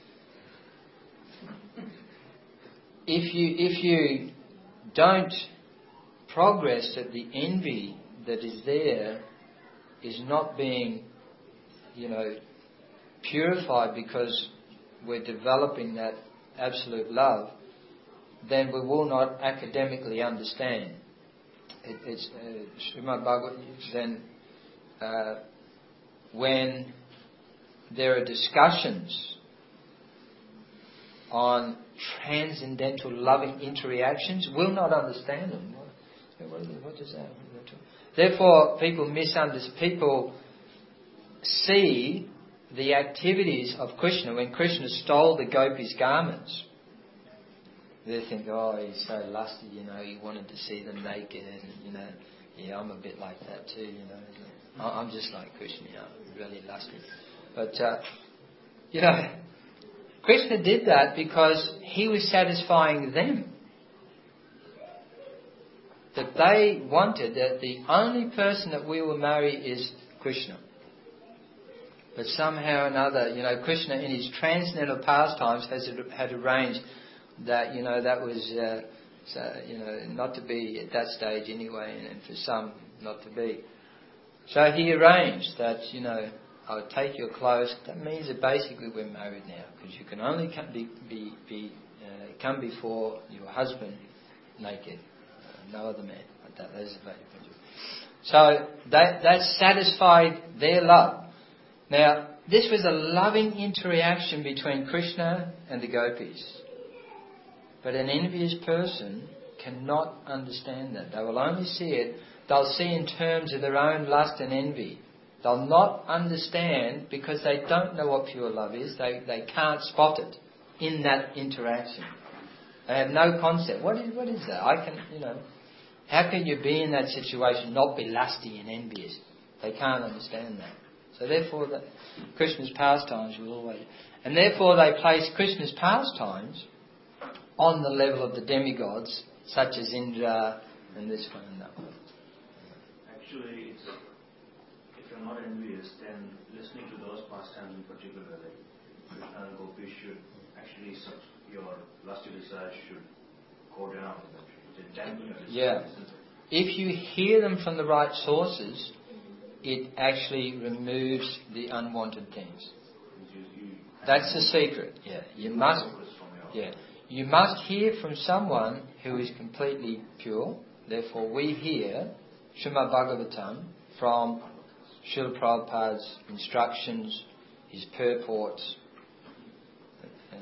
If you if you don't progress, that the envy that is there is not being, you know, purified because we're developing that absolute love, then we will not academically understand. It, it's uh, Srimad Bhagavatam. Then, uh, when there are discussions on transcendental loving interreactions, we'll not understand them. What, what, what does that? Therefore, people misunderstand. People see the activities of Krishna when Krishna stole the gopis' garments. They think, oh, he's so lusty, you know, he wanted to see them naked, and, you know, yeah, I'm a bit like that too, you know. I'm just like Krishna, you know, I'm really lusty. But, uh, you know, Krishna did that because he was satisfying them. That they wanted that the only person that we will marry is Krishna. But somehow or another, you know, Krishna in his transcendental pastimes has had arranged that, you know, that was, uh, so, you know, not to be at that stage anyway, and, and for some not to be. So he arranged that, you know, I'll take your clothes. That means that basically we're married now, because you can only come, be, be, be, uh, come before your husband naked, uh, no other man. Like that. That is a value principle. So that that satisfied their love. Now, this was a loving interaction between Krishna and the gopis. But an envious person cannot understand that. They will only see it, they'll see in terms of their own lust and envy. They'll not understand because they don't know what pure love is. They they can't spot it in that interaction. They have no concept. What is what is that? I can, you know, how can you be in that situation, not be lusty and envious? They can't understand that. So therefore, the, Krishna's pastimes will always... And therefore they place Krishna's pastimes on the level of the demigods, such as Indra and this one and that one. Actually, it's, if you're not envious, then listening to those pastimes in particular, like Krishna and Gopi, should actually, your lusty desires should go down. Should dampen your desires. Yeah. If you hear them from the right sources, it actually removes the unwanted things. That's the secret. Yeah, you must. Yeah, you must hear from someone who is completely pure. Therefore, we hear Srimad Bhagavatam from Srila Prabhupada's instructions, his purports. Uh,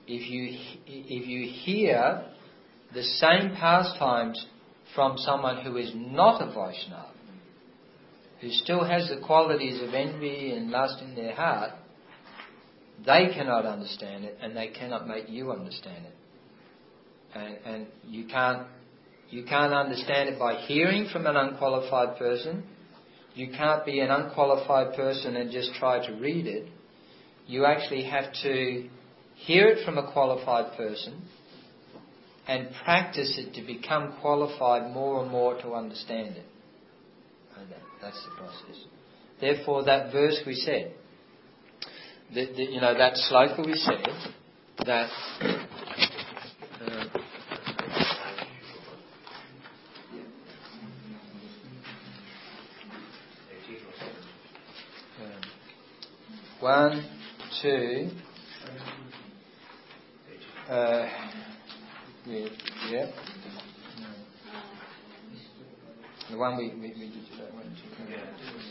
if you if you hear the same pastimes from someone who is not a Vaishnava, who still has the qualities of envy and lust in their heart, they cannot understand it, and they cannot make you understand it. And, and you can't you can't understand it by hearing from an unqualified person. You can't be an unqualified person and just try to read it. You actually have to hear it from a qualified person and practice it to become qualified more and more to understand it. And that, that's the process. Therefore, that verse we said, the, the, you know, that sloka we said, that uh, one, two, uh, yeah, yeah. The one we, we, we did today, one, two, yeah.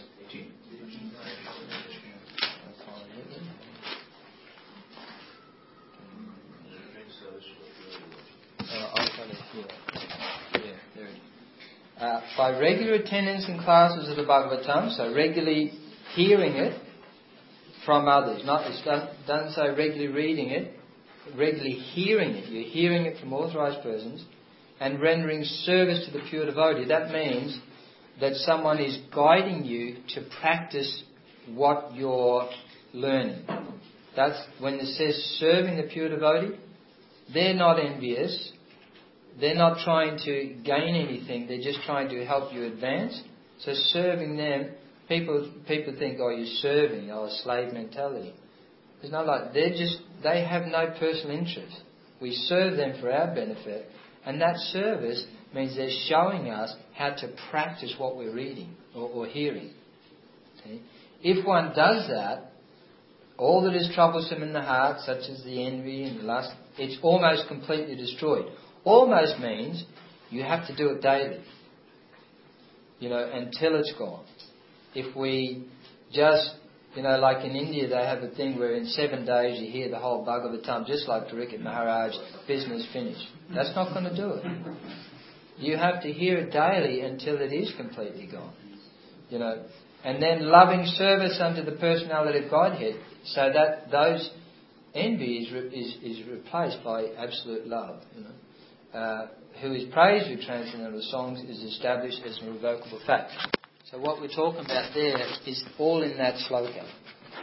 Uh, I've got it here. Yeah, there it is. Uh, by regular attendance in classes of the Bhagavatam, so regularly hearing it from others. Not, it doesn't say regularly reading it, regularly hearing it. You're hearing it from authorized persons and rendering service to the pure devotee. That means that someone is guiding you to practice what you're learning. That's when it says serving the pure devotee. They're not envious. They're not trying to gain anything. They're just trying to help you advance. So serving them, people people think, oh, you're serving, oh, a slave mentality. It's not like they're just, they have no personal interest. We serve them for our benefit, and that service means they're showing us how to practice what we're reading or, or hearing. Okay? If one does that, all that is troublesome in the heart, such as the envy and the lust, it's almost completely destroyed. Almost means you have to do it daily, you know, until it's gone. If we just, you know, like in India, they have a thing where in seven days you hear the whole Bhagavatam, just like Tarikat Maharaj, business finished. That's not going to do it. You have to hear it daily until it is completely gone, you know. And then loving service unto the personality of Godhead, so that those envy is, re- is, is replaced by absolute love, you know. Uh, who is praised with transcendental songs is established as an irrevocable fact. So what we're talking about there is all in that sloka. So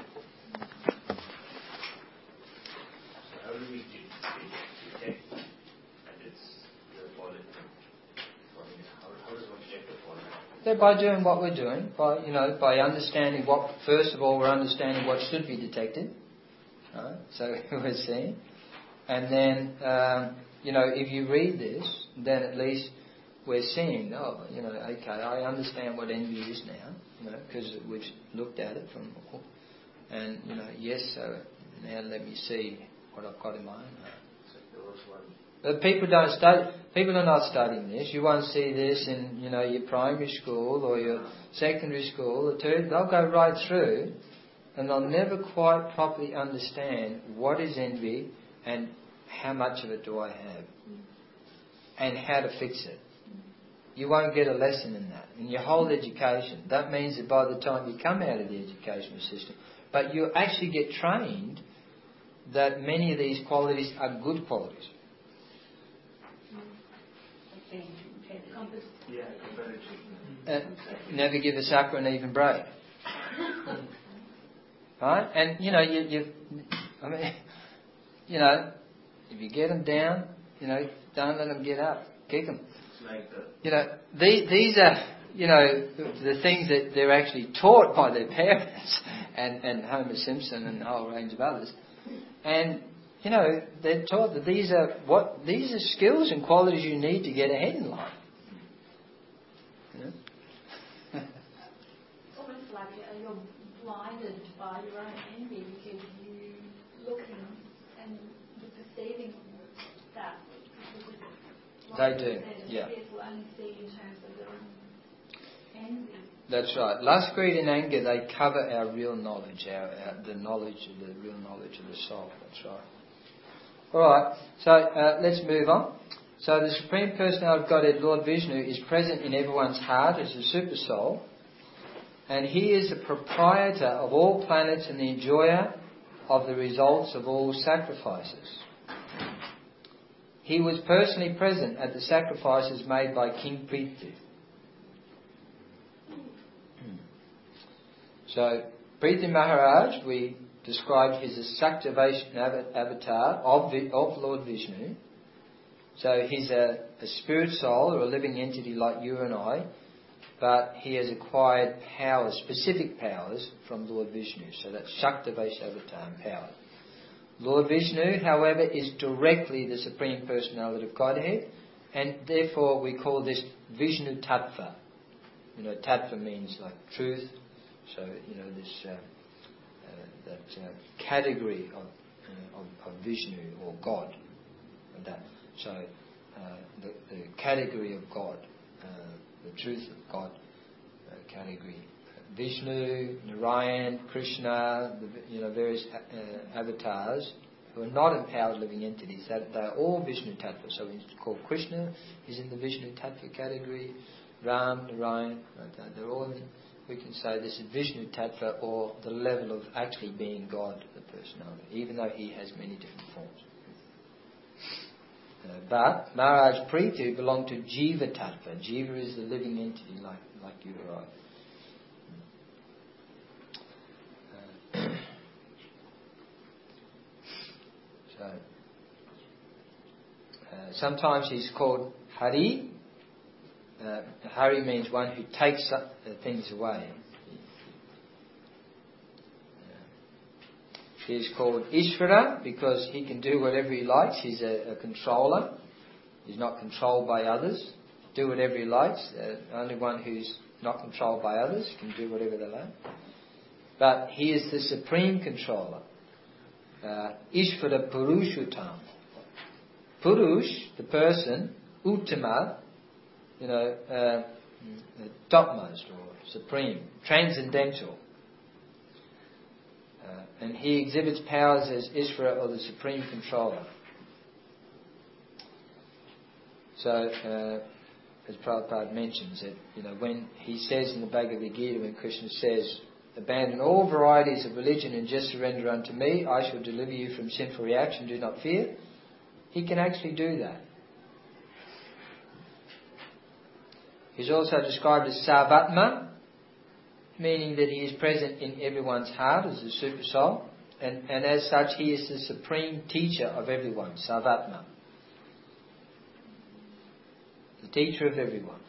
how do we detect that it's the fallen? How, how does one check the fallen? So by doing what we're doing, by you know, by understanding what, first of all, we're understanding what should be detected. Right? So we're seeing, and then. Um, You know, if you read this, then at least we're seeing, oh, you know, okay, I understand what envy is now, you know, because we've looked at it from, and, you know, yes, so now let me see what I've got in my own heart. But people don't study, people are not studying this. You won't see this in, you know, your primary school or your secondary school or third. They'll go right through and they'll never quite properly understand what is envy and how much of it do I have? And how to fix it. You won't get a lesson in that. In your whole education. That means that by the time you come out of the educational system, but you actually get trained that many of these qualities are good qualities. Yeah, Uh, never give a sucker an even break. Right? And, you know, you, you I mean, you know, if you get them down, you know, don't let them get up. Kick them. Like the, you know, these, these are, you know, the things that they're actually taught by their parents and, and Homer Simpson and a whole range of others. And, you know, they're taught that these are what these are skills and qualities you need to get ahead in life. You know? It's almost like you're blinded by your own envy because you're looking and perceiving that. They do, yeah. People only see in terms of their own envy. That's right. Lust, greed and anger, they cover our real knowledge, our, our the knowledge of the real knowledge of the soul. That's right. Alright, so uh, let's move on. So the Supreme Personality of Godhead, Lord Vishnu, is present in everyone's heart as a super soul, and he is the proprietor of all planets and the enjoyer of the results of all sacrifices. He was personally present at the sacrifices made by King Prithu. So, Prithu Maharaj, we described his as Saktivation avatar of, of Lord Vishnu. So he's a, a spirit soul or a living entity like you and I, but he has acquired powers, specific powers from Lord Vishnu. So that's Shaktivesha avatar power. Lord Vishnu, however, is directly the Supreme Personality of Godhead, and therefore we call this Vishnu Tattva. You know, Tattva means like truth. So, you know, this uh, uh, that uh, category of, uh, of of Vishnu or God, and that. So, uh, the, the category of God, uh, the truth of God, uh, category. Vishnu, Narayan, Krishna, the, you know, various uh, avatars who are not empowered living entities. That they are all Vishnu Tattva. So we call Krishna, he's in the Vishnu Tattva category. Ram, Narayan, like they're all in. We can say this is Vishnu Tattva, or the level of actually being God, the personality, even though he has many different forms. Uh, but Maharaj Prithu belonged to Jiva Tattva. Jiva is the living entity like, like you or I. Uh, so, uh, sometimes he's called Hari. Uh, Hari means one who takes uh, things away. He is called Ishvara because he can do whatever he likes. He's a, a controller. He's not controlled by others. Do whatever he likes. Uh, only one who's not controlled by others can do whatever they like. But he is the supreme controller. Uh, Ishvara Purushutam. Purush, the person, Uttama, you know, uh, topmost or supreme, transcendental. Uh, and he exhibits powers as Ishvara or the supreme controller. So, uh, as Prabhupada mentions it, you know, when he says in the Bhagavad Gita, when Krishna says, abandon all varieties of religion and just surrender unto me, I shall deliver you from sinful reaction, do not fear. He can actually do that. He's also described as Sarvatma, meaning that he is present in everyone's heart as a super soul, and, and as such he is the supreme teacher of everyone, Sarvatma. The teacher of everyone.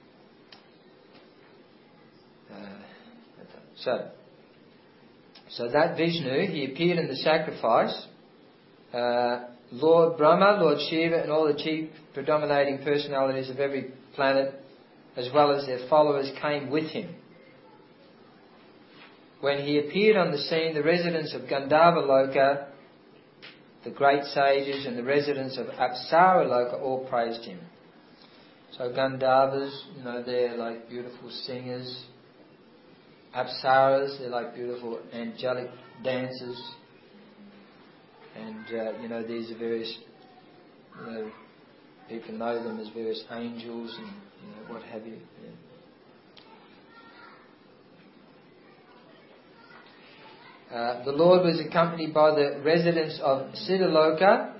Uh, so, so that Vishnu, he appeared in the sacrifice. Uh, Lord Brahma, Lord Shiva, and all the chief predominating personalities of every planet, as well as their followers, came with him. When he appeared on the scene, the residents of Gandharva Loka, the great sages, and the residents of Apsara Loka all praised him. So Gandharvas, you know, they're like beautiful singers. Apsaras, they're like beautiful angelic dancers. And, uh, you know, these are various, you know, people know them as various angels and, you know, what have you. Yeah. Uh, the Lord was accompanied by the residents of Siddhaloka,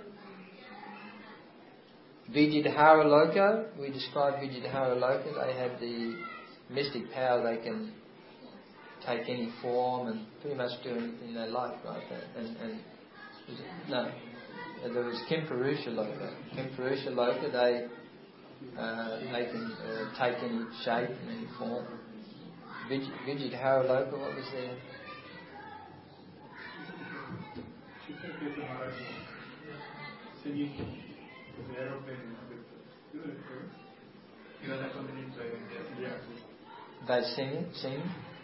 Vidyadhara Loka. We described Vidyadhara Loka. They have the mystic power. They can take any form and pretty much do anything they like, right? And, and was it, no, there was Kimpurusha Loka. Kimpurusha Loka, they uh, they can uh, take any shape and any form. Vidyadhara Loka, what was there? Singing with the aeroplane with, isn't it true? You know, that continues like, yeah. They sing, sing.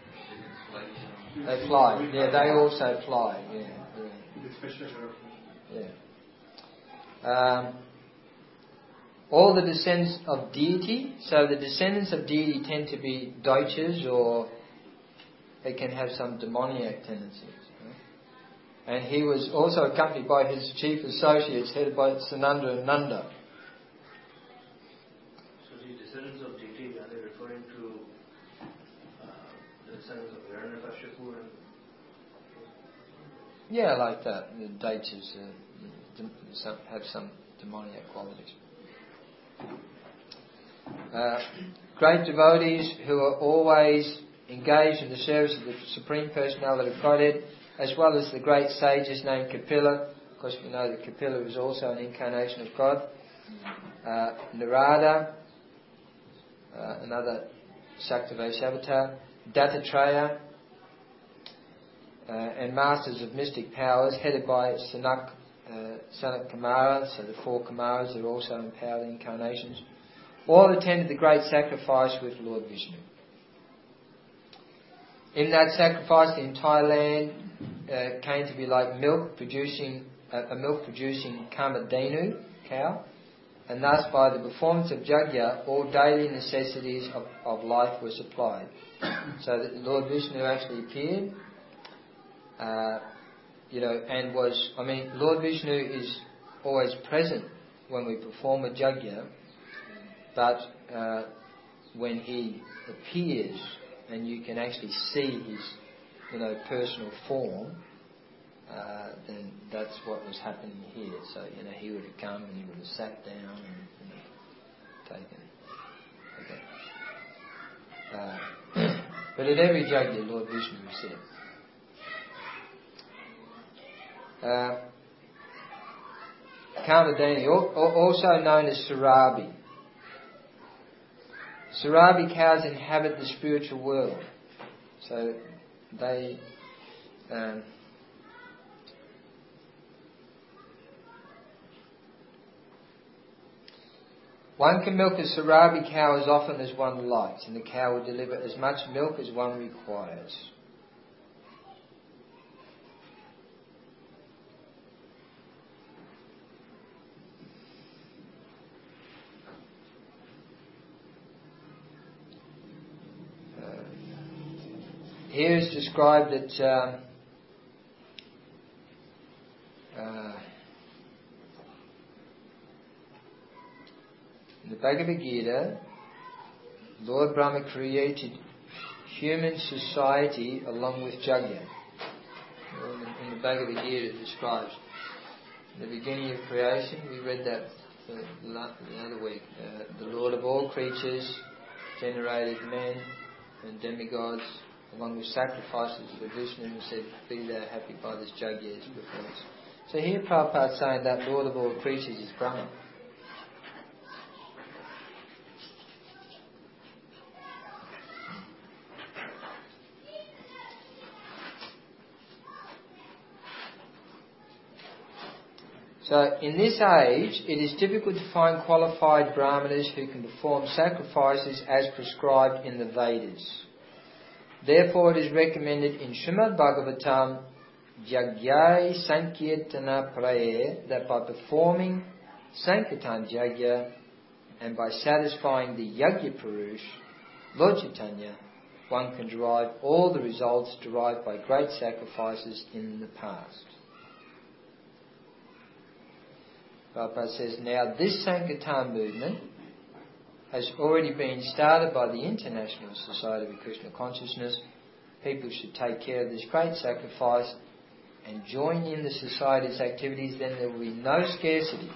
They fly. Yeah, they also fly. Yeah, yeah. Yeah. Um, all the descendants of deity. So the descendants of deity tend to be Deutsches, or they can have some demoniac tendencies. Right? And he was also accompanied by his chief associates headed by Sananda and Nanda. So the descendants of Diti, are they referring to uh, the descendants of Hiranyakashipu? And Yeah, like that. The Daityas uh, some, have some demoniac qualities. Uh, great devotees who are always engaged in the service of the Supreme Personality of Godhead, as well as the great sages named Kapila. Of course, we know that Kapila is also an incarnation of God. Uh, Narada, uh, another Saktavais avatar. Dattatreya, uh, and masters of mystic powers, headed by Sanak, uh, Sanak Kumara. So the four Kumaras are also empowered incarnations. All attended the great sacrifice with Lord Vishnu. In that sacrifice, the entire land uh, came to be like milk producing uh, a milk producing Kamadhenu cow, and thus by the performance of Yajna, all daily necessities of, of life were supplied. So that Lord Vishnu actually appeared, uh, you know, and was. I mean, Lord Vishnu is always present when we perform a Yajna, but uh, when he appears, and you can actually see his, you know, personal form, uh, then that's what was happening here. So, you know, he would have come and he would have sat down and, you know, taken. Okay. Uh, but at every Yajna, Lord Vishnu was there. Uh, Kamadhenu, also known as Sarabi. Sarabi cows inhabit the spiritual world. So they um, one can milk a Sarabi cow as often as one likes, and the cow will deliver as much milk as one requires. Here is described that um, uh, in the Bhagavad Gita, Lord Brahma created human society along with Yajna. In the Bhagavad Gita it describes the beginning of creation. We read that the, the other week. Uh, the Lord of all creatures generated men and demigods, along with sacrifices for Vishnu, and said, "Be thou happy by this Yajna as performance." So here Prabhupada is saying that Lord of all creatures is Brahma. So in this age, it is difficult to find qualified brahmanas who can perform sacrifices as prescribed in the Vedas. Therefore, it is recommended in Srimad Bhagavatam, Yagyai Sankirtana Praye, that by performing Sankirtan Yajna and by satisfying the Yajna Purush, Lord Chaitanya, one can derive all the results derived by great sacrifices in the past. Prabhupada says, now this Sankirtan movement has already been started by the International Society of Krishna Consciousness. People should take care of this great sacrifice and join in the Society's activities, then there will be no scarcity.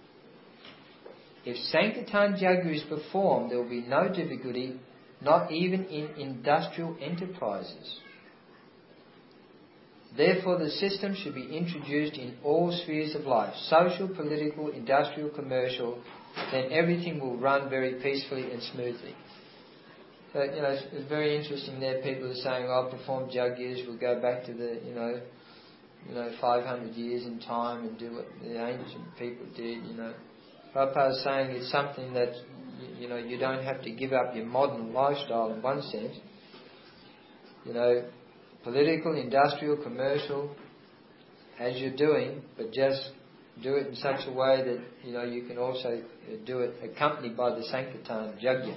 If Sankirtan Yajna is performed, there will be no difficulty, not even in industrial enterprises. Therefore, the system should be introduced in all spheres of life, social, political, industrial, commercial. Then everything will run very peacefully and smoothly. So, you know, it's, it's very interesting there. People are saying, "Oh, perform yajnas, we'll go back to the, you know, you know, five hundred years in time and do what the ancient people did." You know, Prabhupada is saying it's something that, you know, you don't have to give up your modern lifestyle in one sense. You know, political, industrial, commercial, as you're doing, but just do it in such a way that, you know, you can also do it accompanied by the Sankirtan Yajna.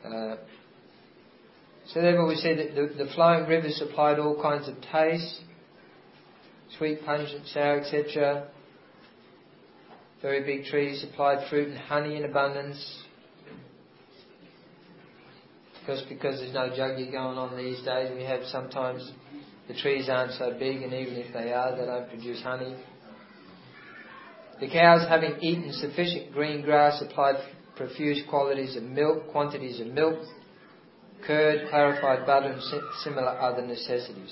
Uh, so therefore we see that the, the flowing rivers supplied all kinds of taste, sweet, pungent, sour, et cetera. Very big trees supplied fruit and honey in abundance. Because because there's no juggy going on these days, we have sometimes the trees aren't so big, and even if they are, they don't produce honey. The cows, having eaten sufficient green grass, supplied profuse qualities of milk, quantities of milk, curd, clarified butter, and similar other necessities.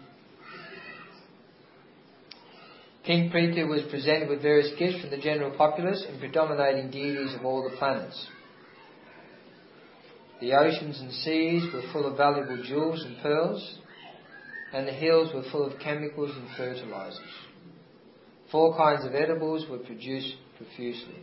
King Prithu was presented with various gifts from the general populace and predominating deities of all the planets. The oceans and seas were full of valuable jewels and pearls, and the hills were full of chemicals and fertilizers. Four kinds of edibles were produced profusely.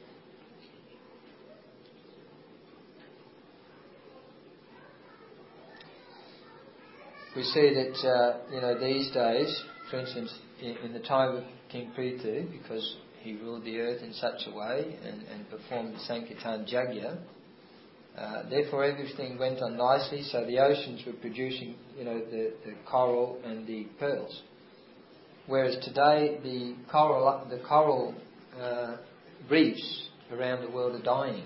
We see that, uh, you know, these days, for instance, in, in the time of King Prithu, because he ruled the earth in such a way and, and performed the Sankirtan Yajna, uh, therefore everything went on nicely, so the oceans were producing, you know, the, the coral and the pearls. Whereas today the coral, the coral uh, reefs around the world are dying.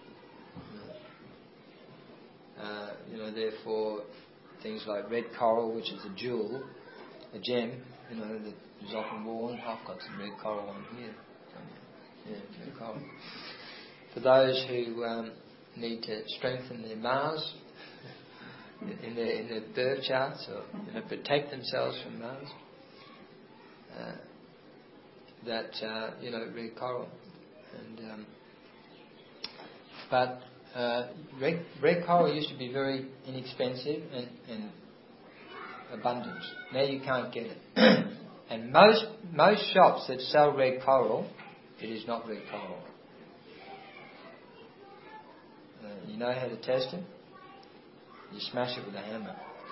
Uh, you know, therefore things like red coral, which is a jewel, a gem, you know, that is often worn. I've got some red coral on here. Yeah, red coral. For those who um, need to strengthen their Mars in their in their birth charts, or you know, protect themselves from Mars, uh, that uh, you know, red coral, and um, but. Uh, red, red coral used to be very inexpensive and, and abundant. Now you can't get it. And most most shops that sell red coral, it is not red coral. Uh, you know how to test it? You smash it with a hammer.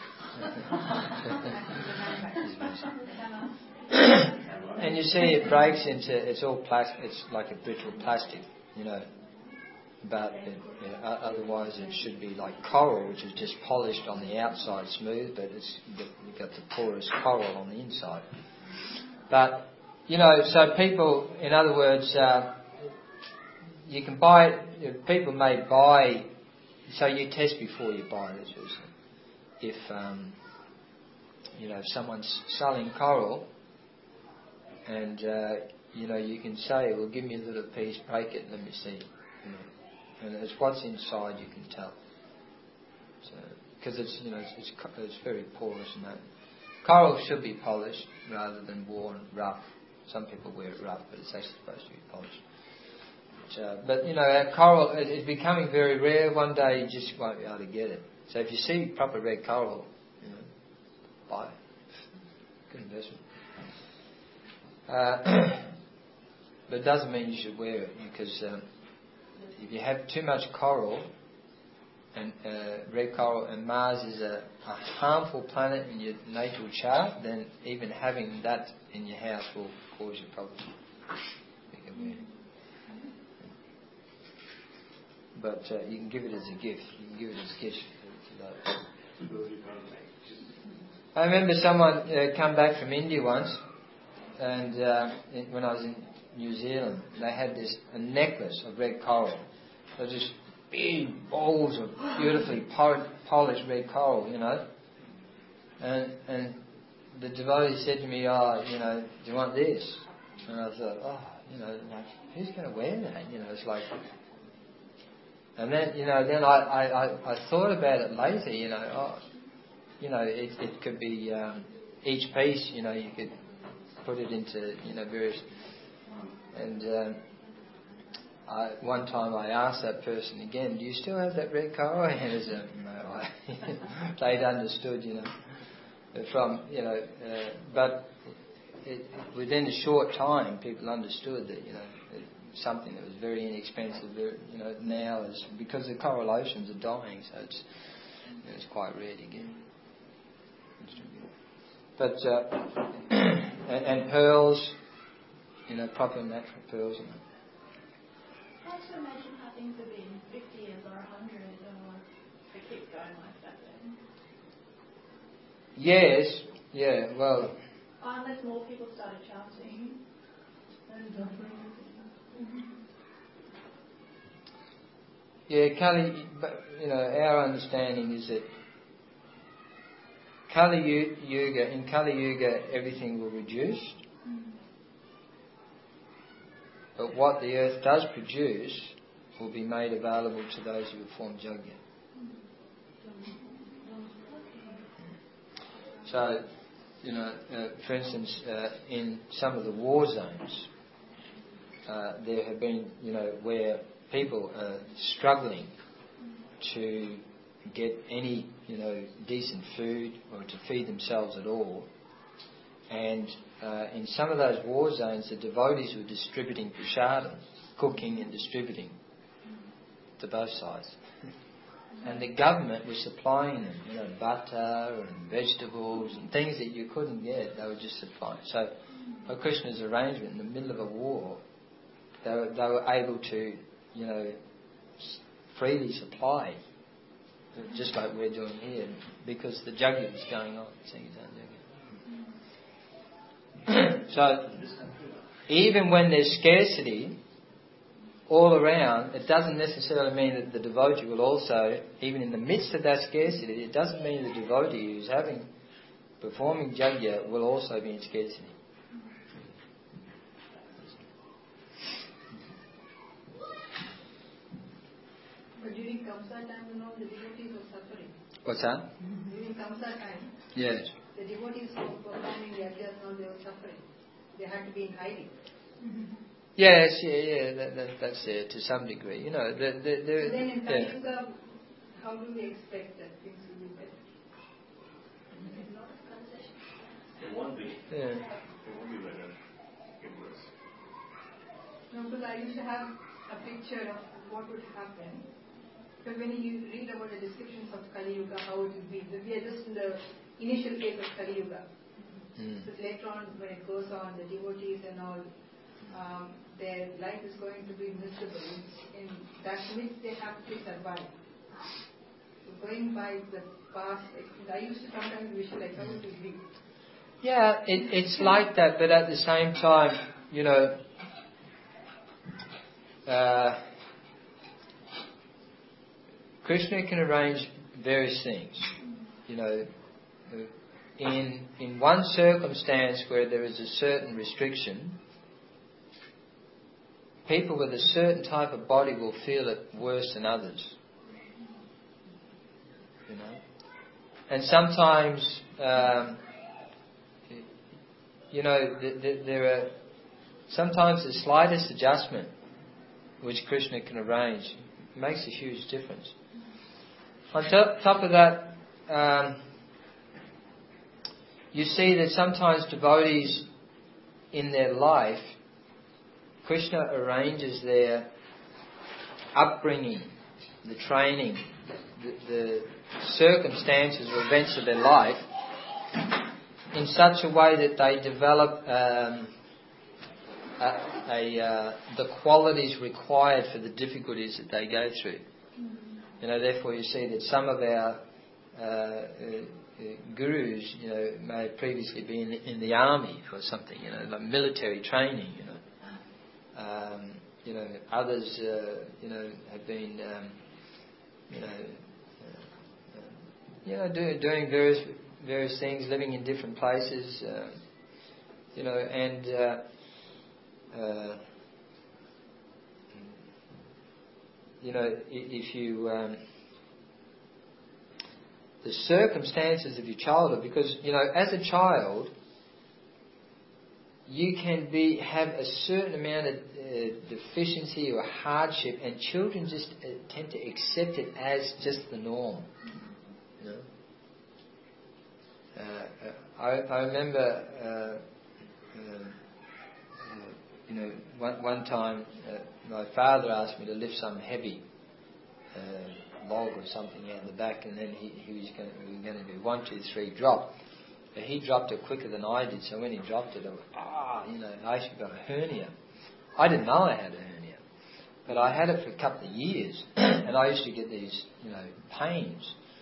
And you see it breaks into, it's all plastic, it's like a brittle plastic, you know. But it, you know, otherwise it should be like coral, which is just polished on the outside smooth, but it's you've got the porous coral on the inside. But, you know, so people, in other words, uh, you can buy it, people may buy, so you test before you buy this. If, um, you know, if someone's selling coral, and, uh, you know, you can say, well, give me a little piece, break it, let me see. You know. And it's what's inside you can tell. Because so, it's, you know, it's, it's it's very porous and that. Coral should be polished rather than worn rough. Some people wear it rough, but it's actually supposed to be polished. But, uh, but you know, our coral is becoming very rare. One day you just won't be able to get it. So if you see proper red coral, you know, buy it. Good investment. Uh, but it doesn't mean you should wear it, because um, if you have too much coral, and uh, red coral, and Mars is a, a harmful planet in your natal chart, then even having that in your house will cause you problems. But uh, you can give it as a gift. You can give it as a gift to those. I remember someone uh, come back from India once, and uh, in, when I was in New Zealand, they had this a necklace of red coral. They were just big balls of beautifully pol- polished red coral, you know. And and the devotee said to me, "Oh, you know, do you want this?" And I thought, "Oh, you know, like, who's going to wear that?" You know, it's like. And then, you know, then I, I, I, I thought about it later. You know, oh, you know, it it could be um, each piece. You know, you could put it into, you know, various. And um, I, one time I asked that person again, "Do you still have that red coral?" And it was, uh, no, I they'd understood, you know, from, you know, uh, but it, within a short time, people understood that, you know, it, something that was very inexpensive, very, you know, now is because the coral oceans are dying, so it's you know, it's quite rare to get. But uh, and, and pearls. You know, proper natural pearls. And I also imagine how things have been fifty years or a hundred or keep going like that then? Yes, yeah, well, Unless more people started chanting and offering. yeah, Kali, but, you know, our understanding is that Kali Yuga, in Kali Yuga, everything will reduce. But what the earth does produce will be made available to those who perform Yajna. So, you know, uh, for instance, uh, in some of the war zones, uh, there have been, you know, where people are struggling to get any, you know, decent food or to feed themselves at all. And uh, in some of those war zones, the devotees were distributing prasadam, cooking and distributing to both sides. And the government was supplying them, you know, butter and vegetables and things that you couldn't get, they were just supplying. So, by Krishna's arrangement, in the middle of a war, they were, they were able to, you know, freely supply, just like we're doing here, because the Yajna was going on. So, even when there's scarcity all around, it doesn't necessarily mean that the devotee will also, even in the midst of that scarcity, it doesn't mean the devotee who's having, performing Yajna will also be in scarcity. But during Kamsa time, you know, the devotees were suffering. What's that? During Kamsa time, Yes. the devotees who were performing Yajnas, now they were suffering. They had to be in hiding. Yes, yeah, yeah, that, that, that's there to some degree. You know, the, the, the, So then in yeah. Kali Yuga, how do we expect that things will be better? It won't be. Yeah. It won't be better. It worse. No, because I used to have a picture of what would happen. Because when you read about the descriptions of Kali Yuga, how it will be, we are just in the initial phase of Kali Yuga. Mm. So later on, when it goes on, the devotees and all, um, their life is going to be miserable. In that midst, they have to survive. So going by the past, I used to sometimes visualize how it will be. Yeah, it, it's like that, but at the same time, you know, uh, Krishna can arrange various things. You know, in in one circumstance where there is a certain restriction, people with a certain type of body will feel it worse than others. You know, and sometimes, um, you know, th- th- there are sometimes the slightest adjustment which Krishna can arrange makes a huge difference. On top, top of that, um, you see that sometimes devotees in their life, Krishna arranges their upbringing, the training, the, the circumstances or events of their life in such a way that they develop um, a, a, uh, the qualities required for the difficulties that they go through. You know, therefore you see that some of our uh, uh, gurus, you know, may have previously been in the army or something, you know, like military training, you know. Um, you know, others, uh, you know, have been, um, you know, uh, uh, you know, do, doing various various things, living in different places, uh, you know, and uh, uh, you know, if you um, the circumstances of your childhood, because you know, as a child, you can be have a certain amount of uh, deficiency or hardship, and children just uh, tend to accept it as just the norm. You know, uh, I, I remember, uh, uh, uh, you know, one one time uh, my father asked me to lift some heavy uh, log or something out the back, and then he, he was going to, we were going to do one, two, three, drop. But he dropped it quicker than I did, so when he dropped it, I went, ah, you know, I actually got a hernia. I didn't know I had a hernia, but I had it for a couple of years, and I used to get these, you know, pains.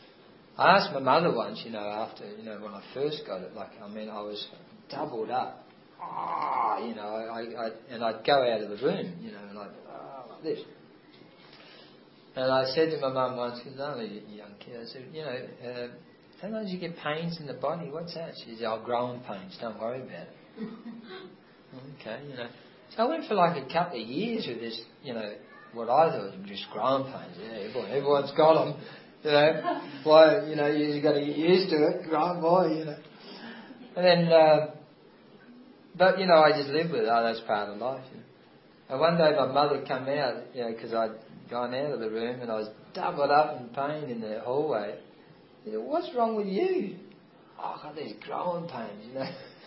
I asked my mother once, you know, after, you know, when I first got it, like, I mean, I was doubled up. Ah, you know, I, I, and I'd go out of the room, you know, and I'd, ah, like this. And I said to my mum once, because I'm a young kid, I said, you know, uh, sometimes you get pains in the body, what's that? She said, oh, growing pains, don't worry about it. Okay, you know. So I went for like a couple of years with this, you know, what I thought was just growing pains. Yeah, boy, everyone's got them. You know, why, you know, you got to get used to it, growing boy, you know. And then, uh, but, you know, I just lived with it. Oh, that's part of life, you know. And one day my mother came out, you know, because I'd gone out of the room and I was doubled up in pain in the hallway. She said, what's wrong with you? Oh, I got these growing pains, you know.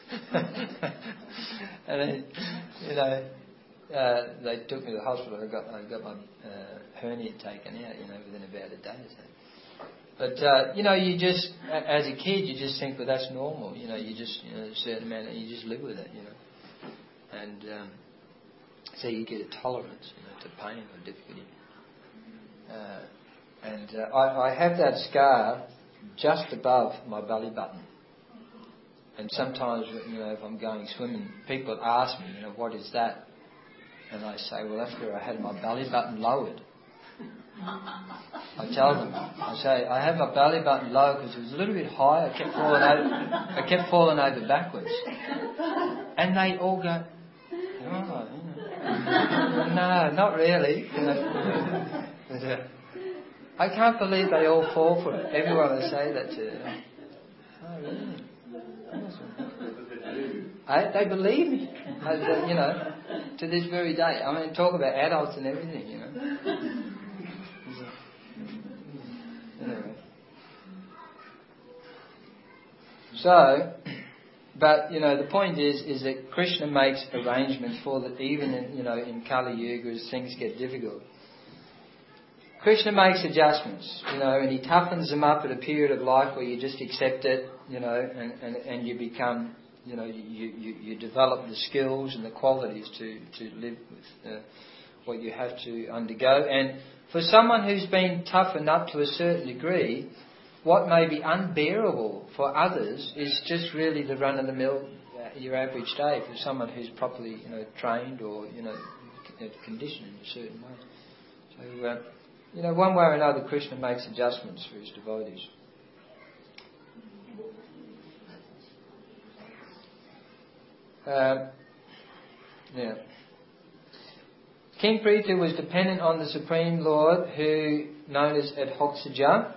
And then, you know, uh, they took me to the hospital. I got, I got my uh, hernia taken out, you know, within about a day or so. But, uh, you know, you just, as a kid, you just think, well, that's normal. You know, you just, you know, a certain amount, and you just live with it, you know. And um, so you get a tolerance, you know, to pain or difficulty. Uh, and uh, I, I have that scar just above my belly button. And sometimes, you know, if I'm going swimming, people ask me, you know, what is that? And I say, well, that's where I had my belly button lowered. I tell them, I say, I had my belly button low because it was a little bit high. I kept falling over, I kept falling over backwards. And they all go, oh, no, not really. You know. But, uh, I can't believe they all fall for it. Everyone will say that to them. Oh, really? I, they believe me, I, you know, to this very day. I mean, talk about adults and everything, you know. Anyway. So, but you know, the point is, is that Krishna makes arrangements for that. Even in, you know, in Kali Yuga, as things get difficult, Krishna makes adjustments, you know, and he toughens them up at a period of life where you just accept it, you know, and, and, and you become, you know, you, you, you develop the skills and the qualities to, to live with uh, what you have to undergo. And for someone who's been toughened up to a certain degree, what may be unbearable for others is just really the run-of-the-mill, uh, your average day for someone who's properly, you know, trained or, you know, conditioned in a certain way. So, uh, you know, one way or another, Krishna makes adjustments for his devotees. Uh, yeah. King Prithu was dependent on the Supreme Lord, who known as Adhokshaja,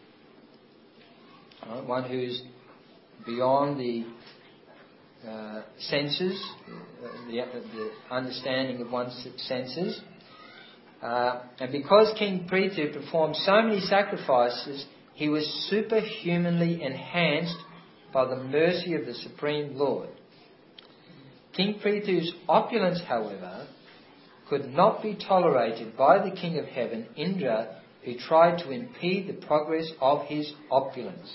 right, one who's beyond the uh, senses, uh, the, the understanding of one's senses. Uh, and because King Prithu performed so many sacrifices, he was superhumanly enhanced by the mercy of the Supreme Lord. King Prithu's opulence, however, could not be tolerated by the King of Heaven, Indra, who tried to impede the progress of his opulence.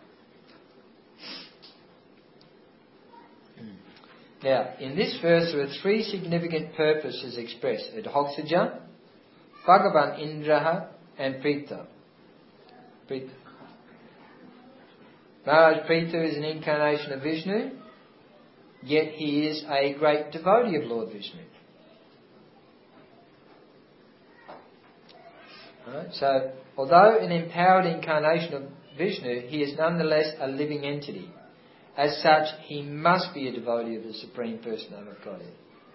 Now, in this verse there are three significant purposes expressed: Adhokshaja, Bhagavan Indraha and Prithu. Prithu. Maharaj Prithu is an incarnation of Vishnu, yet he is a great devotee of Lord Vishnu. Right, so, although an empowered incarnation of Vishnu, he is nonetheless a living entity. As such, he must be a devotee of the Supreme Personality of Godhead.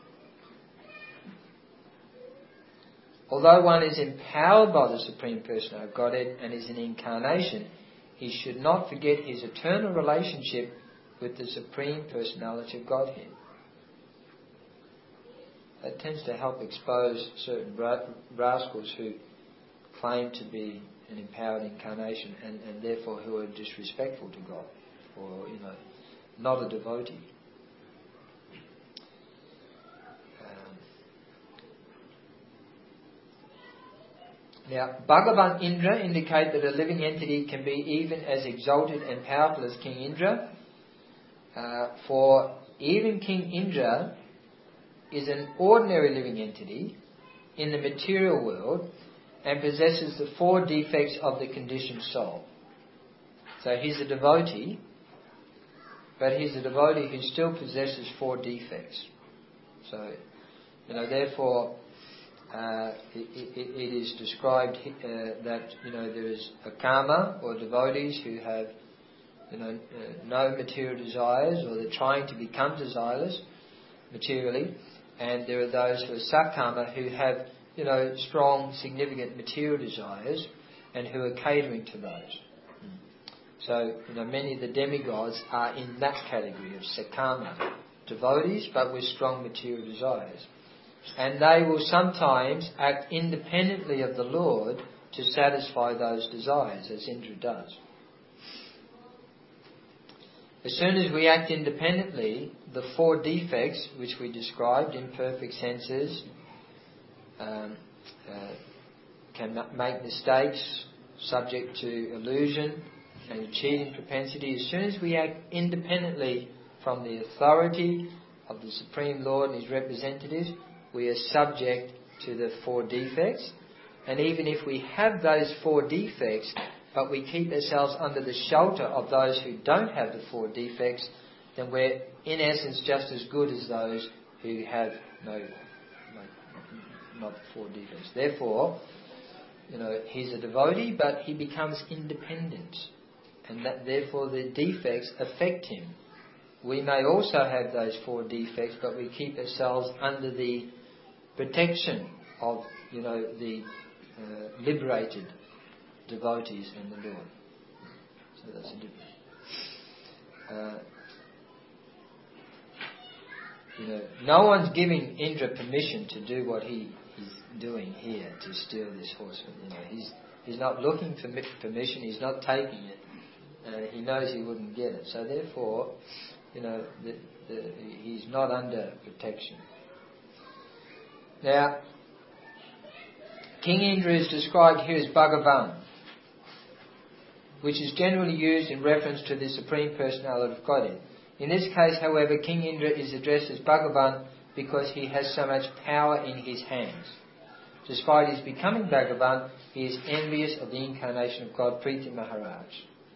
Although one is empowered by the Supreme Personality of Godhead and is an incarnation, he should not forget his eternal relationship with the Supreme Personality of Godhead. That tends to help expose certain rascals who claim to be an empowered incarnation and, and therefore who are disrespectful to God, or, you know, not a devotee. Now, Bhagavan Indra indicate that a living entity can be even as exalted and powerful as King Indra. Uh, for even King Indra is an ordinary living entity in the material world and possesses the four defects of the conditioned soul. So he's a devotee, but he's a devotee who still possesses four defects. So, you know, therefore, uh, it, it, it is described uh, that, you know, there is a karma, or devotees who have, you know, uh, no material desires, or they're trying to become desireless materially, and there are those who are sakkama who have, you know, strong, significant material desires, and who are catering to those. So, you know, many of the demigods are in that category of sakkama, devotees, but with strong material desires. And they will sometimes act independently of the Lord to satisfy those desires, as Indra does. As soon as we act independently, the four defects which we described, imperfect senses, um, uh, can make mistakes, subject to illusion and a cheating propensity. As soon as we act independently from the authority of the Supreme Lord and His representatives, we are subject to the four defects. And even if we have those four defects, but we keep ourselves under the shelter of those who don't have the four defects, then we're in essence just as good as those who have no, no not the four defects. Therefore, you know, he's a devotee, but he becomes independent, and that therefore the defects affect him. We may also have those four defects, but we keep ourselves under the protection of, you know, the uh, liberated devotees and the Lord. So that's a difference. Uh, you know, no one's giving Indra permission to do what he is doing here, to steal this horse. You know, he's he's not looking for permission. He's not taking it. Uh, he knows he wouldn't get it. So therefore, you know, the, the, he's not under protection. Now, King Indra is described here as Bhagavan, which is generally used in reference to the Supreme Personality of Godhead. In this case, however, King Indra is addressed as Bhagavan because he has so much power in his hands. Despite his becoming Bhagavan, he is envious of the incarnation of God, Priti Maharaj.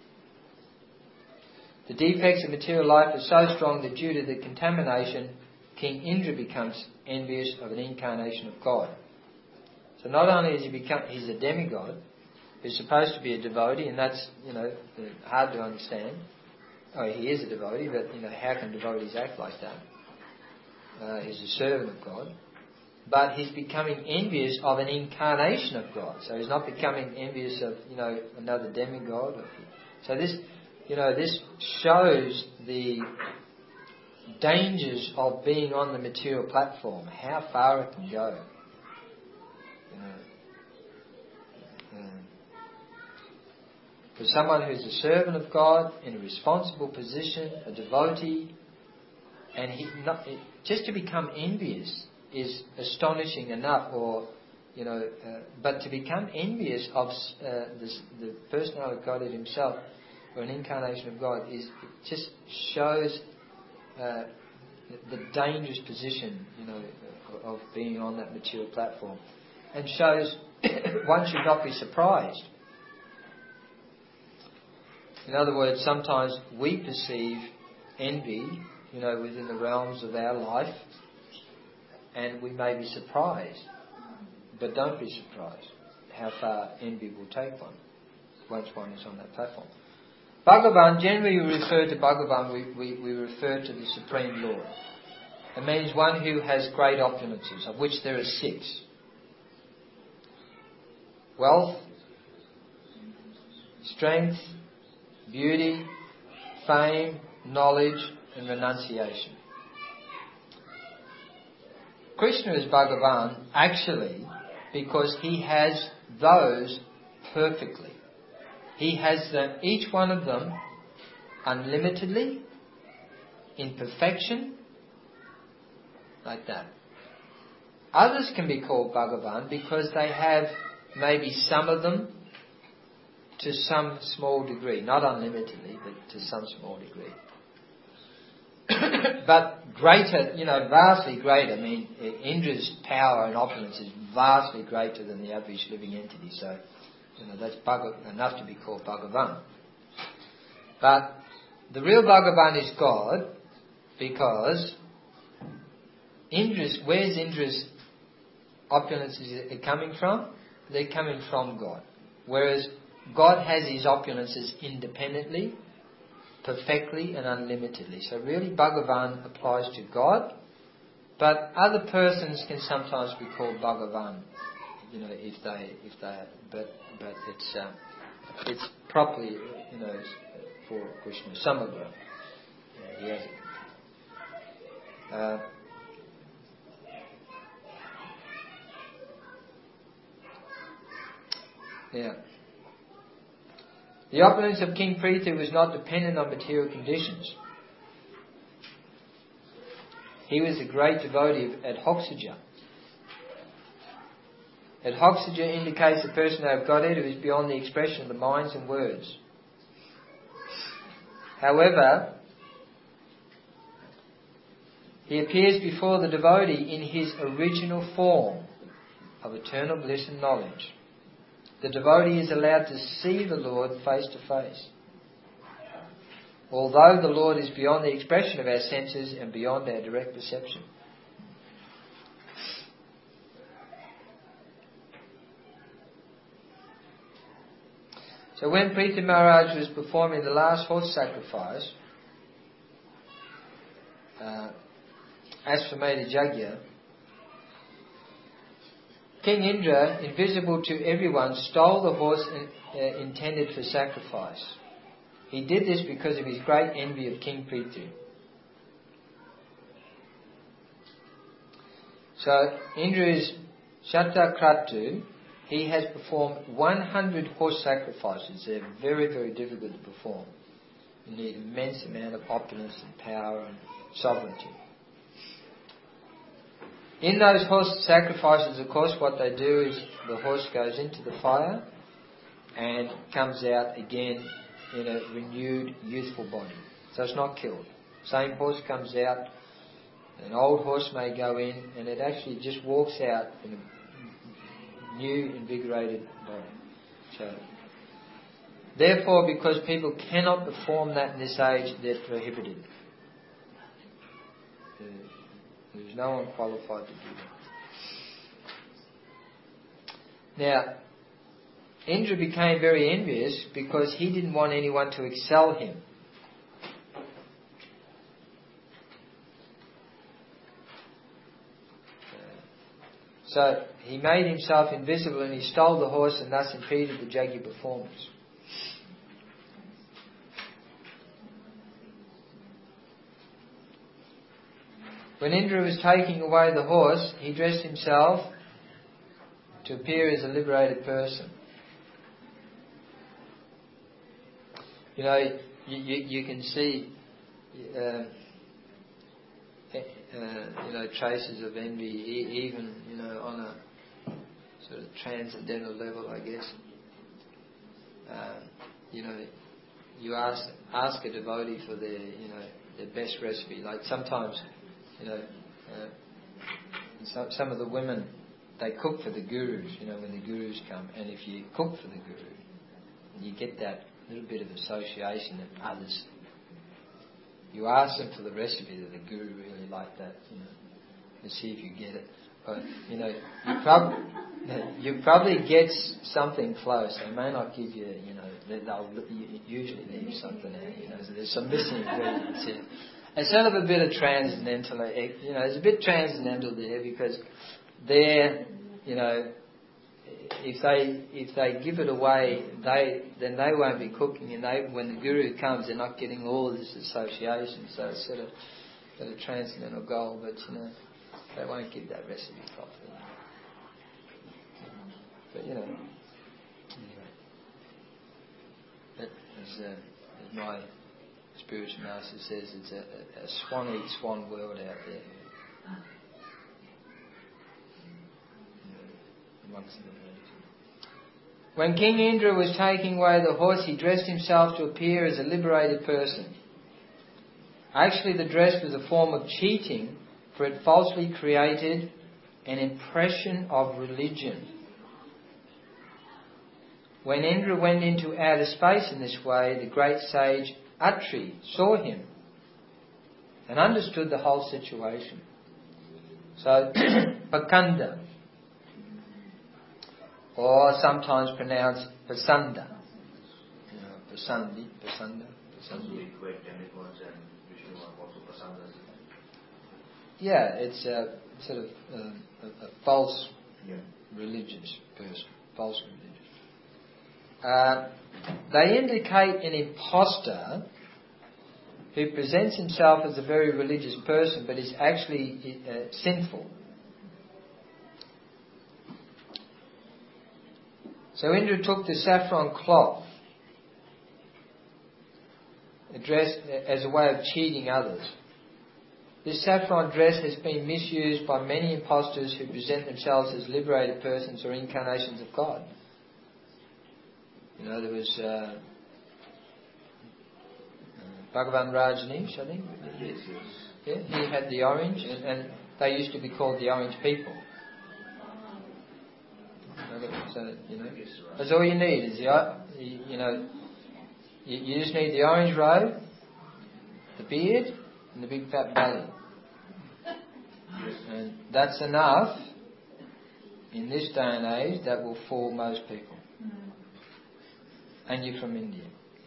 The defects of material life are so strong that due to the contamination, King Indra becomes envious of an incarnation of God. So not only has he become, he's a demigod, who's supposed to be a devotee, and that's, you know, hard to understand. Oh, he is a devotee, but, you know, how can devotees act like that? Uh, he's a servant of God. But he's becoming envious of an incarnation of God. So he's not becoming envious of, you know, another demigod. Or, so this, you know, this shows the dangers of being on the material platform, how far it can go. You know, um, for someone who's a servant of God, in a responsible position, a devotee, and he not, just to become envious is astonishing enough, or, you know, uh, but to become envious of uh, this, the personality of God himself, or an incarnation of God, is, it just shows uh, the dangerous position, you know, of being on that material platform, and shows one should not be surprised. In other words, sometimes we perceive envy, you know, within the realms of our life, and we may be surprised, but don't be surprised how far envy will take one once one is on that platform. Bhagavan, generally we refer to Bhagavan, we, we, we refer to the Supreme Lord. It means one who has great opulences, of which there are six. Wealth, strength, beauty, fame, knowledge, and renunciation. Krishna is Bhagavan actually because he has those perfectly. He has them, each one of them, unlimitedly, in perfection, like that. Others can be called Bhagavan because they have maybe some of them to some small degree, not unlimitedly, but to some small degree. But greater, you know, vastly greater. I mean, Indra's power and opulence is vastly greater than the average living entity. So, you know, that's Bhagav- enough to be called Bhagavan. But the real Bhagavan is God, because Indra's, where's Indra's opulences coming from? They're coming from God. Whereas God has his opulences independently, perfectly and unlimitedly. So really Bhagavan applies to God, but other persons can sometimes be called Bhagavan, you know, if they, if they, but, but it's, um, it's properly, you know, for Krishna. Samagara. Yeah, he has it. Uh, yeah. The opulence of King Prithu was not dependent on material conditions. He was a great devotee of Adhokshaja. Adhokshaja indicates the person of Godhead who is beyond the expression of the minds and words. However, he appears before the devotee in his original form of eternal bliss and knowledge. The devotee is allowed to see the Lord face to face. Although the Lord is beyond the expression of our senses and beyond our direct perception. So when Prithu Maharaj was performing the last horse sacrifice, uh, Ashvamedha Yajna, King Indra, invisible to everyone, stole the horse in, uh, intended for sacrifice. He did this because of his great envy of King Prithu. So Indra is Shatakratu. He has performed one hundred horse sacrifices. They're very, very difficult to perform. You need immense amount of opulence and power and sovereignty. In those horse sacrifices, of course, what they do is the horse goes into the fire and comes out again in a renewed, youthful body. So it's not killed. Same horse comes out. An old horse may go in, and it actually just walks out in a new, invigorated body. So, therefore, because people cannot perform that in this age, they're prohibited. There's no one qualified to do that. Now, Indra became very envious because he didn't want anyone to excel him. So he made himself invisible and he stole the horse and thus impeded the Yajna performance. When Indra was taking away the horse, he dressed himself to appear as a liberated person. You know, you, you, you can see, uh, uh, you know, traces of envy, e- even, you know, on a sort of transcendental level, I guess. Uh, you know, you ask ask a devotee for their, you know, their best recipe. Like sometimes, you know, uh, some some of the women, they cook for the gurus. You know, when the gurus come, and if you cook for the guru, you get that little bit of association that others. You ask them for the recipe that the guru really liked that, you know, and see if you get it. But you know, you probably you probably get something close. They may not give you, you know, they'll usually leave something out. You know, so there's some missing ingredients here. It's sort of a bit of transcendental, you know, there's a bit transcendental there because they're, you know, if they if they give it away, they then they won't be cooking, and they when the guru comes, they're not getting all this association. So it's sort of got a transcendental goal, but you know, they won't give that recipe properly. But you know, anyway, that is, uh, as my spiritual master says, it's a, a swan eat swan world out there. Amongst the When King Indra was taking away the horse, he dressed himself to appear as a liberated person. Actually, the dress was a form of cheating, for it falsely created an impression of religion. When Indra went into outer space in this way, the great sage Atri saw him and understood the whole situation. So, Pakanda, or sometimes pronounced Pasanda. You know, Pasandi, Pasanda, Pasandi. We equate demigods and Vishnu are also Pasandas. Yeah, it's a sort of um, a, a false Yeah. religious person, false religious. Uh, they indicate an impostor who presents himself as a very religious person but is actually uh, sinful. So Indra took the saffron cloth, addressed as a way of cheating others. This saffron dress has been misused by many impostors who present themselves as liberated persons or incarnations of God. You know, there was uh, Bhagavan Rajneesh, I think. Yes, yes. Yeah, he had the orange, and, and they used to be called the Orange People. So, you know, that's all you need is the, you, you know, you, you just need the orange robe, the beard, and the big fat belly. And that's enough in this day and age that will fool most people. And you're from India.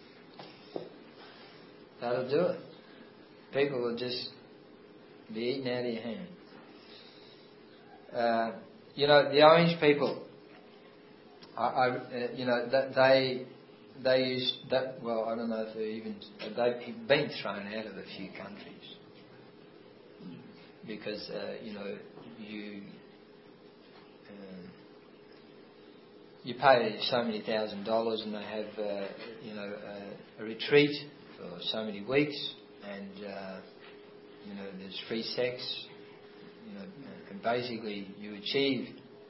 That'll do it. People will just be eaten out of your hand. Uh, you know, the orange people, I, I uh, you know, that they they use that. Well, I don't know if they even they've been thrown out of a few countries because uh, you know you um, you pay so many thousand dollars and they have uh, you know a, a retreat for so many weeks and uh, you know there's free sex, you know, and basically you achieve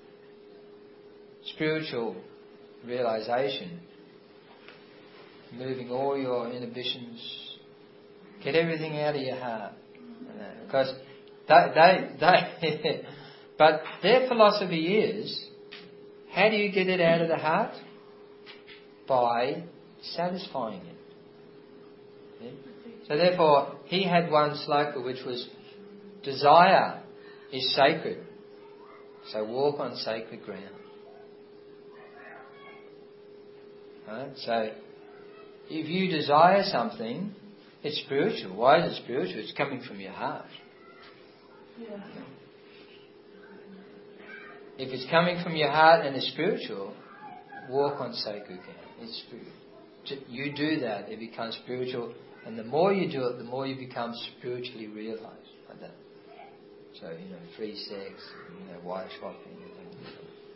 spiritual realization, moving all your inhibitions, get everything out of your heart, because they, they, they but their philosophy is, how do you get it out of the heart? By satisfying it. Okay? So therefore, he had one sloka which was, desire is sacred, so walk on sacred ground. Right? So, if you desire something, it's spiritual. Why is it spiritual? It's coming from your heart. Yeah. If it's coming from your heart and it's spiritual, walk on sacred ground. It's spiritual. You do that, it becomes spiritual, and the more you do it, the more you become spiritually realised. Like that. So, you know, free sex, you know, wife swapping, and things.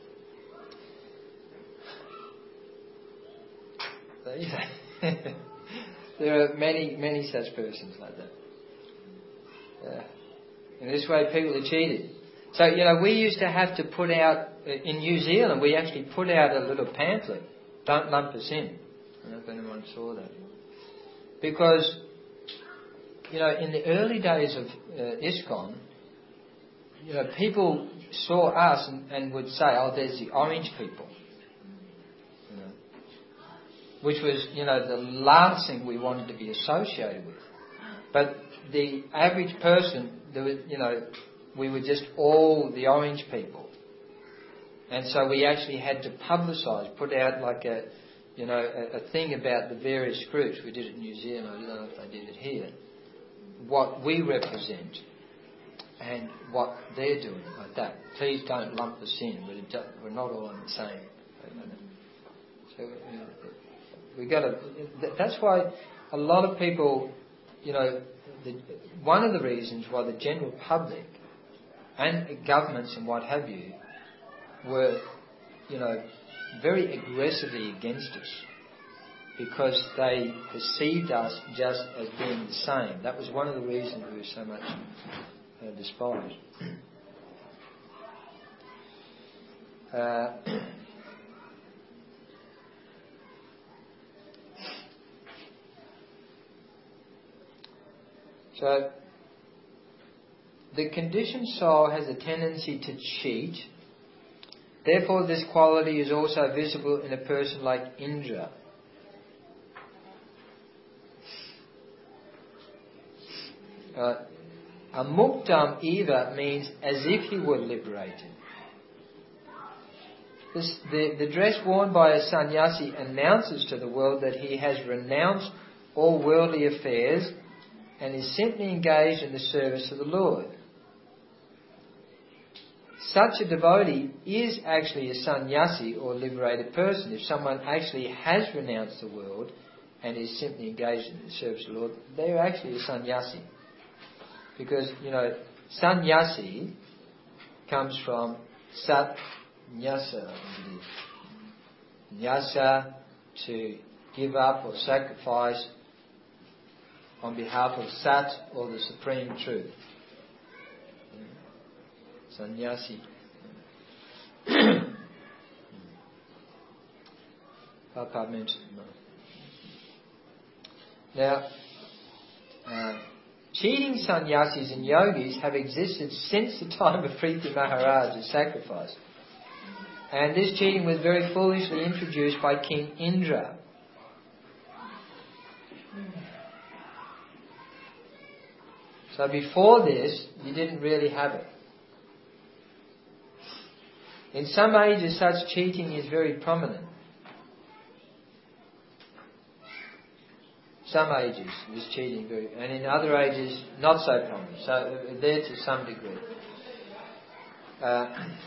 So, yeah. There are many, many such persons like that. Yeah. In this way, people are cheated. So, you know, we used to have to put out, in New Zealand, we actually put out a little pamphlet, don't lump us in. I don't know if anyone saw that. Because, you know, in the early days of uh, ISKCON, you know, people saw us and, and would say, oh, there's the orange people. You know, which was, you know, the last thing we wanted to be associated with. But the average person, there was, you know, we were just all the orange people. And so we actually had to publicise, put out like a, you know, a, a thing about the various groups. We did it in New Zealand, I don't know if they did it here. What we represent and what they're doing, like that. Please don't lump us in. We're, we're not all on the same. So you know, we got to. That's why a lot of people, you know, the, one of the reasons why the general public and governments and what have you were, you know, very aggressively against us because they perceived us just as being the same. That was one of the reasons we were so much uh, despised. Uh, so, the conditioned soul has a tendency to cheat. Therefore, this quality is also visible in a person like Indra. Uh, amuktam eva means as if he were liberated. This, the, the dress worn by a sannyasi announces to the world that he has renounced all worldly affairs and is simply engaged in the service of the Lord. Such a devotee is actually a sannyasi or liberated person. If someone actually has renounced the world and is simply engaged in the service of the Lord, they are actually a sannyasi. Because, you know, sannyasi comes from sat nyasa, I believe. Nyasa, to give up or sacrifice on behalf of Sat or the Supreme Truth. Sannyasi. Papa mentioned. Now, uh, cheating sannyasis and yogis have existed since the time of Priti Maharaj's sacrifice. And this cheating was very foolishly introduced by King Indra. So before this, you didn't really have it. In some ages, such cheating is very prominent. Some ages, this cheating very, and in other ages, not so prominent. So there to some degree. Uh,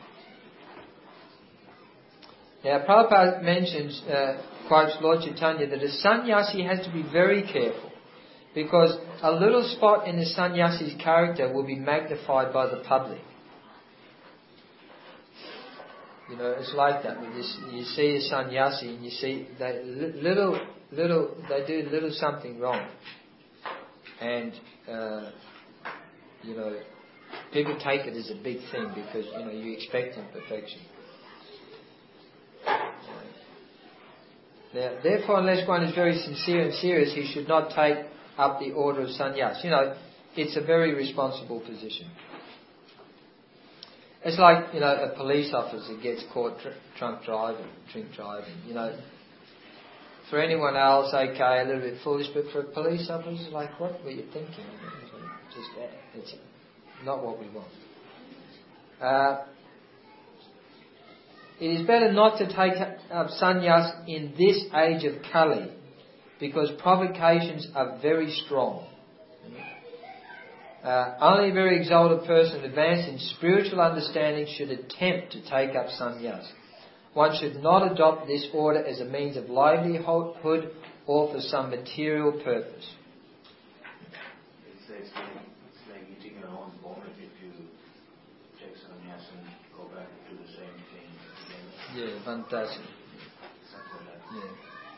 now, Prabhupada mentions, uh, quotes Lord Chaitanya, that a sannyasi has to be very careful, because a little spot in the sannyasi's character will be magnified by the public. You know, it's like that. When you, you see a sannyasi and you see they little, little, they do little something wrong, and uh, you know, people take it as a big thing because you know you expect perfection. Now, therefore, unless one is very sincere and serious, he should not take up the order of sannyas. You know, it's a very responsible position. It's like, you know, a police officer gets caught tr- drunk driving, drink driving. You know, for anyone else, okay, a little bit foolish, but for a police officer, it's like, what were you thinking? Just that. It's not what we want. Uh, it is better not to take up sannyas in this age of Kali, because provocations are very strong. Uh, only a very exalted person advanced in spiritual understanding should attempt to take up sannyas. One should not adopt this order as a means of livelihood or for some material purpose. It's, it's, like, it's like eating your own vomit if you take sannyas and go back to the same thing again. Yeah, fantastic. Something like that.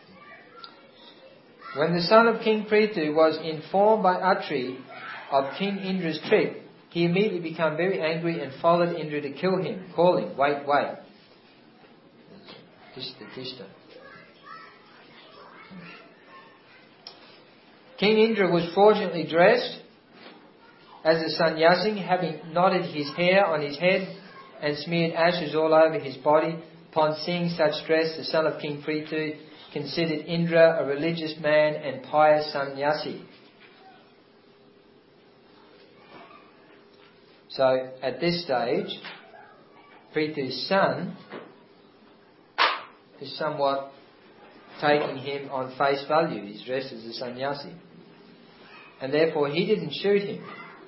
Yeah. When the son of King Prithu was informed by Atri of King Indra's trick, he immediately became very angry and followed Indra to kill him, calling, "Wait, wait." Tishta, tishta. King Indra was fortunately dressed as a sannyasi, having knotted his hair on his head and smeared ashes all over his body. Upon seeing such dress, the son of King Prithu considered Indra a religious man and pious sannyasi. So, at this stage, Prithu's son is somewhat taking him on face value. He's dressed as a sannyasi. And therefore he didn't shoot him.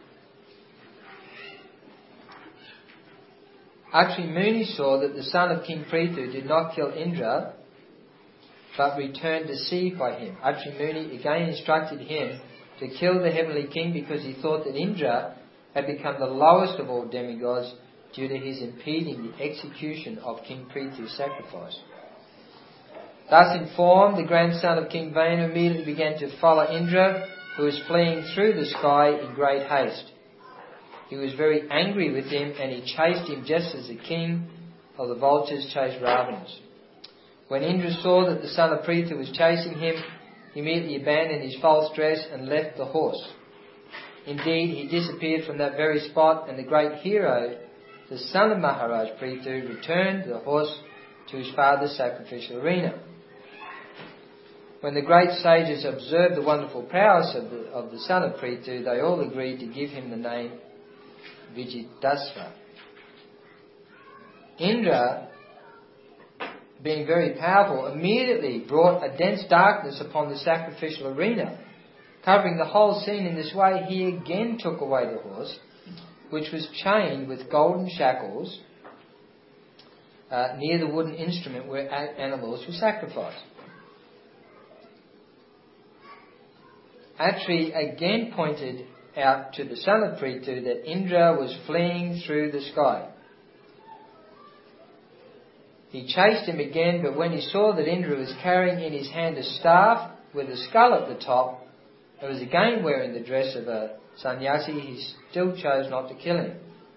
Atri Muni saw that the son of King Prithu did not kill Indra, but returned deceived by him. Atri Muni again instructed him to kill the heavenly king because he thought that Indra had become the lowest of all demigods due to his impeding the execution of King Prithu's sacrifice. Thus informed, the grandson of King Venu immediately began to follow Indra, who was fleeing through the sky in great haste. He was very angry with him, and he chased him just as the king of the vultures chased ravens. When Indra saw that the son of Prithu was chasing him, he immediately abandoned his false dress and left the horse. Indeed, he disappeared from that very spot, and the great hero, the son of Maharaj Prithu, returned the horse to his father's sacrificial arena. When the great sages observed the wonderful prowess of the, of the son of Prithu, they all agreed to give him the name Vijitasva. Indra, being very powerful, immediately brought a dense darkness upon the sacrificial arena. Covering the whole scene in this way, he again took away the horse, which was chained with golden shackles uh, near the wooden instrument where a- animals were sacrificed. Atri again pointed out to the son of Prithu that Indra was fleeing through the sky. He chased him again, but when he saw that Indra was carrying in his hand a staff with a skull at the top, and was again wearing the dress of a sannyasi, he still chose not to kill him.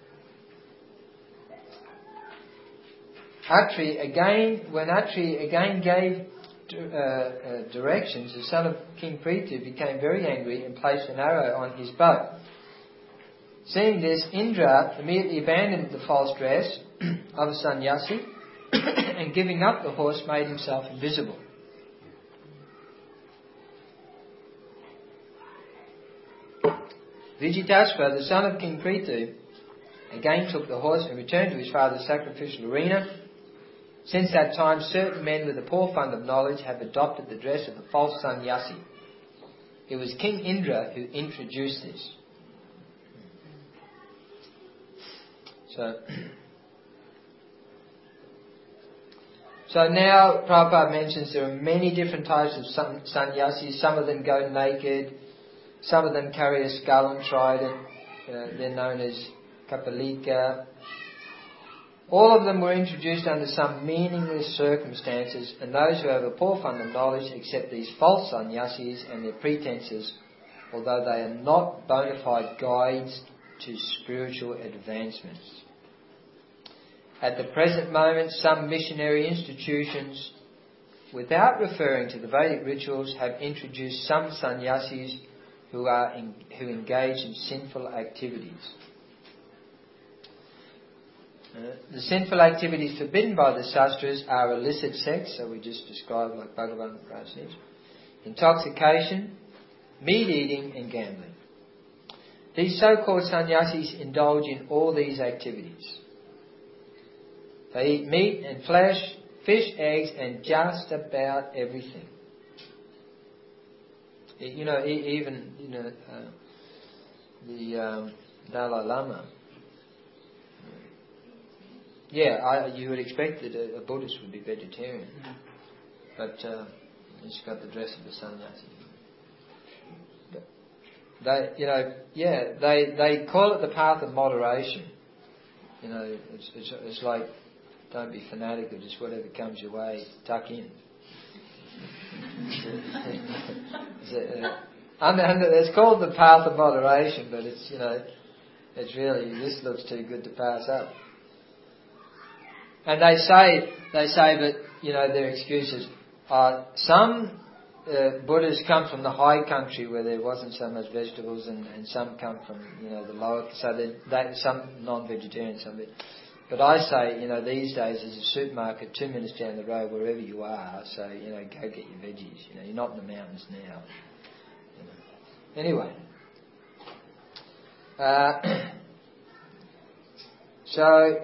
Atri again, when Atri again gave uh, uh, directions, the son of King Prithu became very angry and placed an arrow on his bow. Seeing this, Indra immediately abandoned the false dress of a sannyasi and giving up the horse made himself invisible. Vijitasva, the son of King Prithu, again took the horse and returned to his father's sacrificial arena. Since that time, certain men with a poor fund of knowledge have adopted the dress of a false sannyasi. It was King Indra who introduced this. So, so now Prabhupada mentions there are many different types of san- sannyasis. Some of them go naked. Some of them carry a skull and trident. Uh, they're known as Kapalika. All of them were introduced under some meaningless circumstances, and those who have a poor fund of knowledge accept these false sannyasis and their pretences, although they are not bona fide guides to spiritual advancements. At the present moment, some missionary institutions, without referring to the Vedic rituals, have introduced some sannyasis who are in, who engage in sinful activities. Uh, the sinful activities forbidden by the Shastras are illicit sex, so we just described like Bhagavan Raj says, intoxication, meat eating and gambling. These so-called sannyasis indulge in all these activities. They eat meat and flesh, fish, eggs and just about everything. You know, even, you know, uh, the um, Dalai Lama, yeah, I, you would expect that a, a Buddhist would be vegetarian, but uh, he's got the dress of a sannyasi. But they, you know, yeah, they they call it the path of moderation. You know, it's it's, it's like, don't be fanatical, just whatever comes your way, tuck in. it's, uh, under, under, it's called the path of moderation, but it's, you know, it's really, this looks too good to pass up. And they say, they say that, you know, their excuses are, some uh, Buddhas come from the high country where there wasn't so much vegetables, and, and some come from, you know, the lower, so they, they, some non-vegetarian, some vegetarian. But I say, you know, these days there's a supermarket two minutes down the road wherever you are, so, you know, go get your veggies. You know, you're not in the mountains now. You know. Anyway. Uh, so,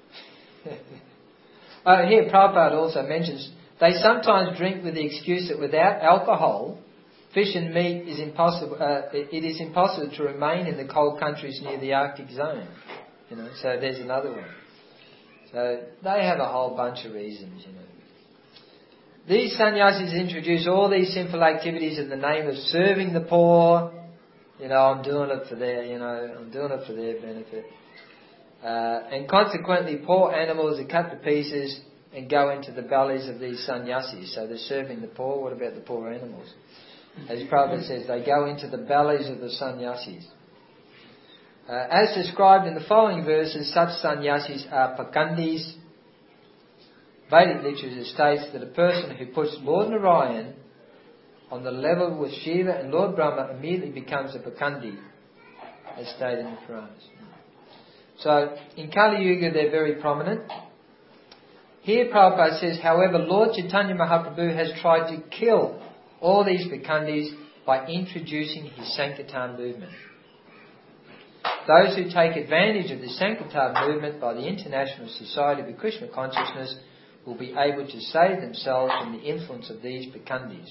uh, here Prabhupada also mentions, they sometimes drink with the excuse that without alcohol, fish and meat is impossible, uh, it, it is impossible to remain in the cold countries near the Arctic zone. You know, so there's another one. So they have a whole bunch of reasons, you know. These sannyasis introduce all these sinful activities in the name of serving the poor. You know, I'm doing it for their, you know, I'm doing it for their benefit. Uh, and consequently, poor animals are cut to pieces and go into the bellies of these sannyasis. So they're serving the poor. What about the poor animals? As Prabhupada says, they go into the bellies of the sannyasis. Uh, as described in the following verses, such sannyasis are pakandis. Vedic literature states that a person who puts Lord Narayan on the level with Shiva and Lord Brahma immediately becomes a pakandi, as stated in the Puranas. So, in Kali Yuga they're very prominent. Here Prabhupada says, however, Lord Chaitanya Mahaprabhu has tried to kill all these Bhikkhundis by introducing his Sankirtan movement. Those who take advantage of the Sankirtan movement by the International Society of Krishna Consciousness will be able to save themselves from the influence of these Bhikkhundis.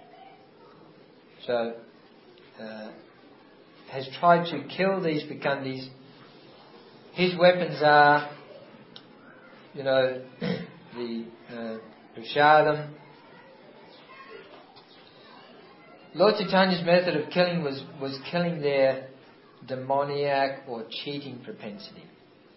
So, uh, has tried to kill these Bhikkhundis. His weapons are, you know, the uh, Prashadam. Lord Chaitanya's method of killing was, was killing their demoniac or cheating propensity.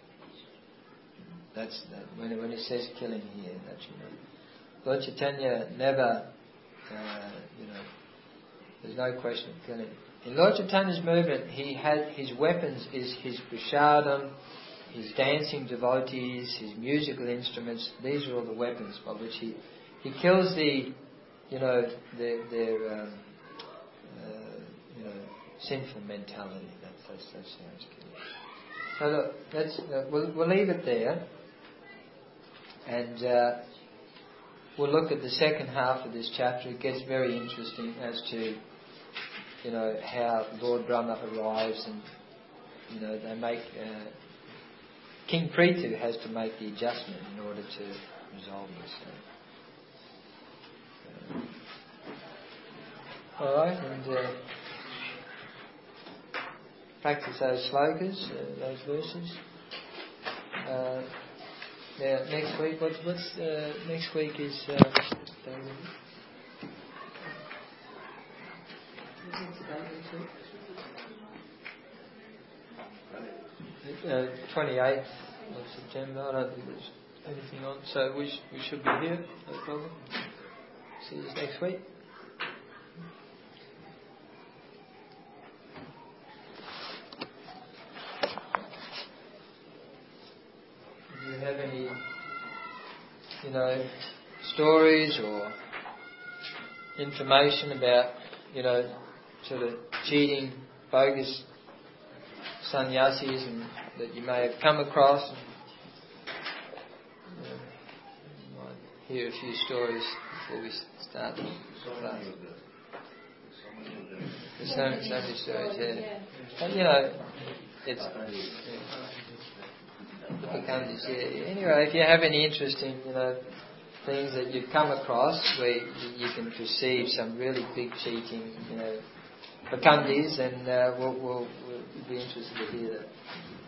That's that, when it, when it says killing here. That's, you know, Lord Chaitanya never, uh, you know, there's no question of killing. In Lord Chaitanya's movement, he had his weapons is his prashadam, his dancing devotees, his musical instruments. These are all the weapons by which he he kills the, you know, their their um, uh, you know, sinful mentality. That's that's, that's how it's killed. So look, let's uh, we'll we'll leave it there, and uh, we'll look at the second half of this chapter. It gets very interesting as to, you know, how Lord Brahma arrives, and, you know, they make uh, King Prithu has to make the adjustment in order to resolve this. So, uh, all right, and uh, practice those slokas, uh, those verses. Uh, now, next week, what's what's uh, next week is. Uh, Uh, twenty-eighth of September. I don't think there's anything on, so we sh- we should be here. No problem. See you next week. Do you have any, you know, stories or information about, you know, sort of cheating, bogus sannyasis and that you may have come across? And, you know, you might hear a few stories before we start the class. There's so many, so many stories, yeah. But, you know, it's yeah, the Bhikkhundis, yeah. Anyway, if you have any interest in, you know, things that you've come across where you can perceive some really big cheating, you know, Bhikkhundis, and uh, we'll, we'll, we'll be interested to hear that.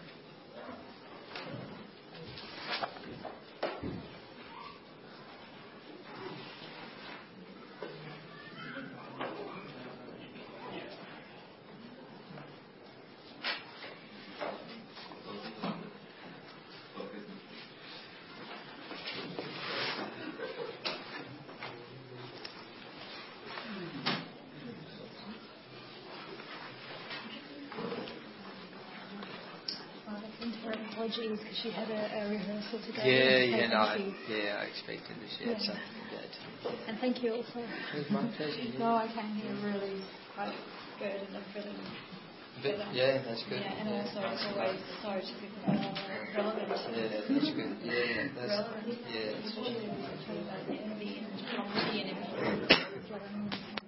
Apologies, because she had a, a rehearsal today. Yeah, yeah, so no, I, you. yeah, I expected that she had Yeah. something like that. And thank you also. It was my pleasure. Yeah. No, I came here really quite good and I'm feeling But, better. yeah, that's good. Yeah, and yeah, also that's it's always so typical uh, relevant. Yeah, that's good. Yeah, that's relevant. yeah. That's Especially when we talk about the envy and poverty and everything. It's like, mm.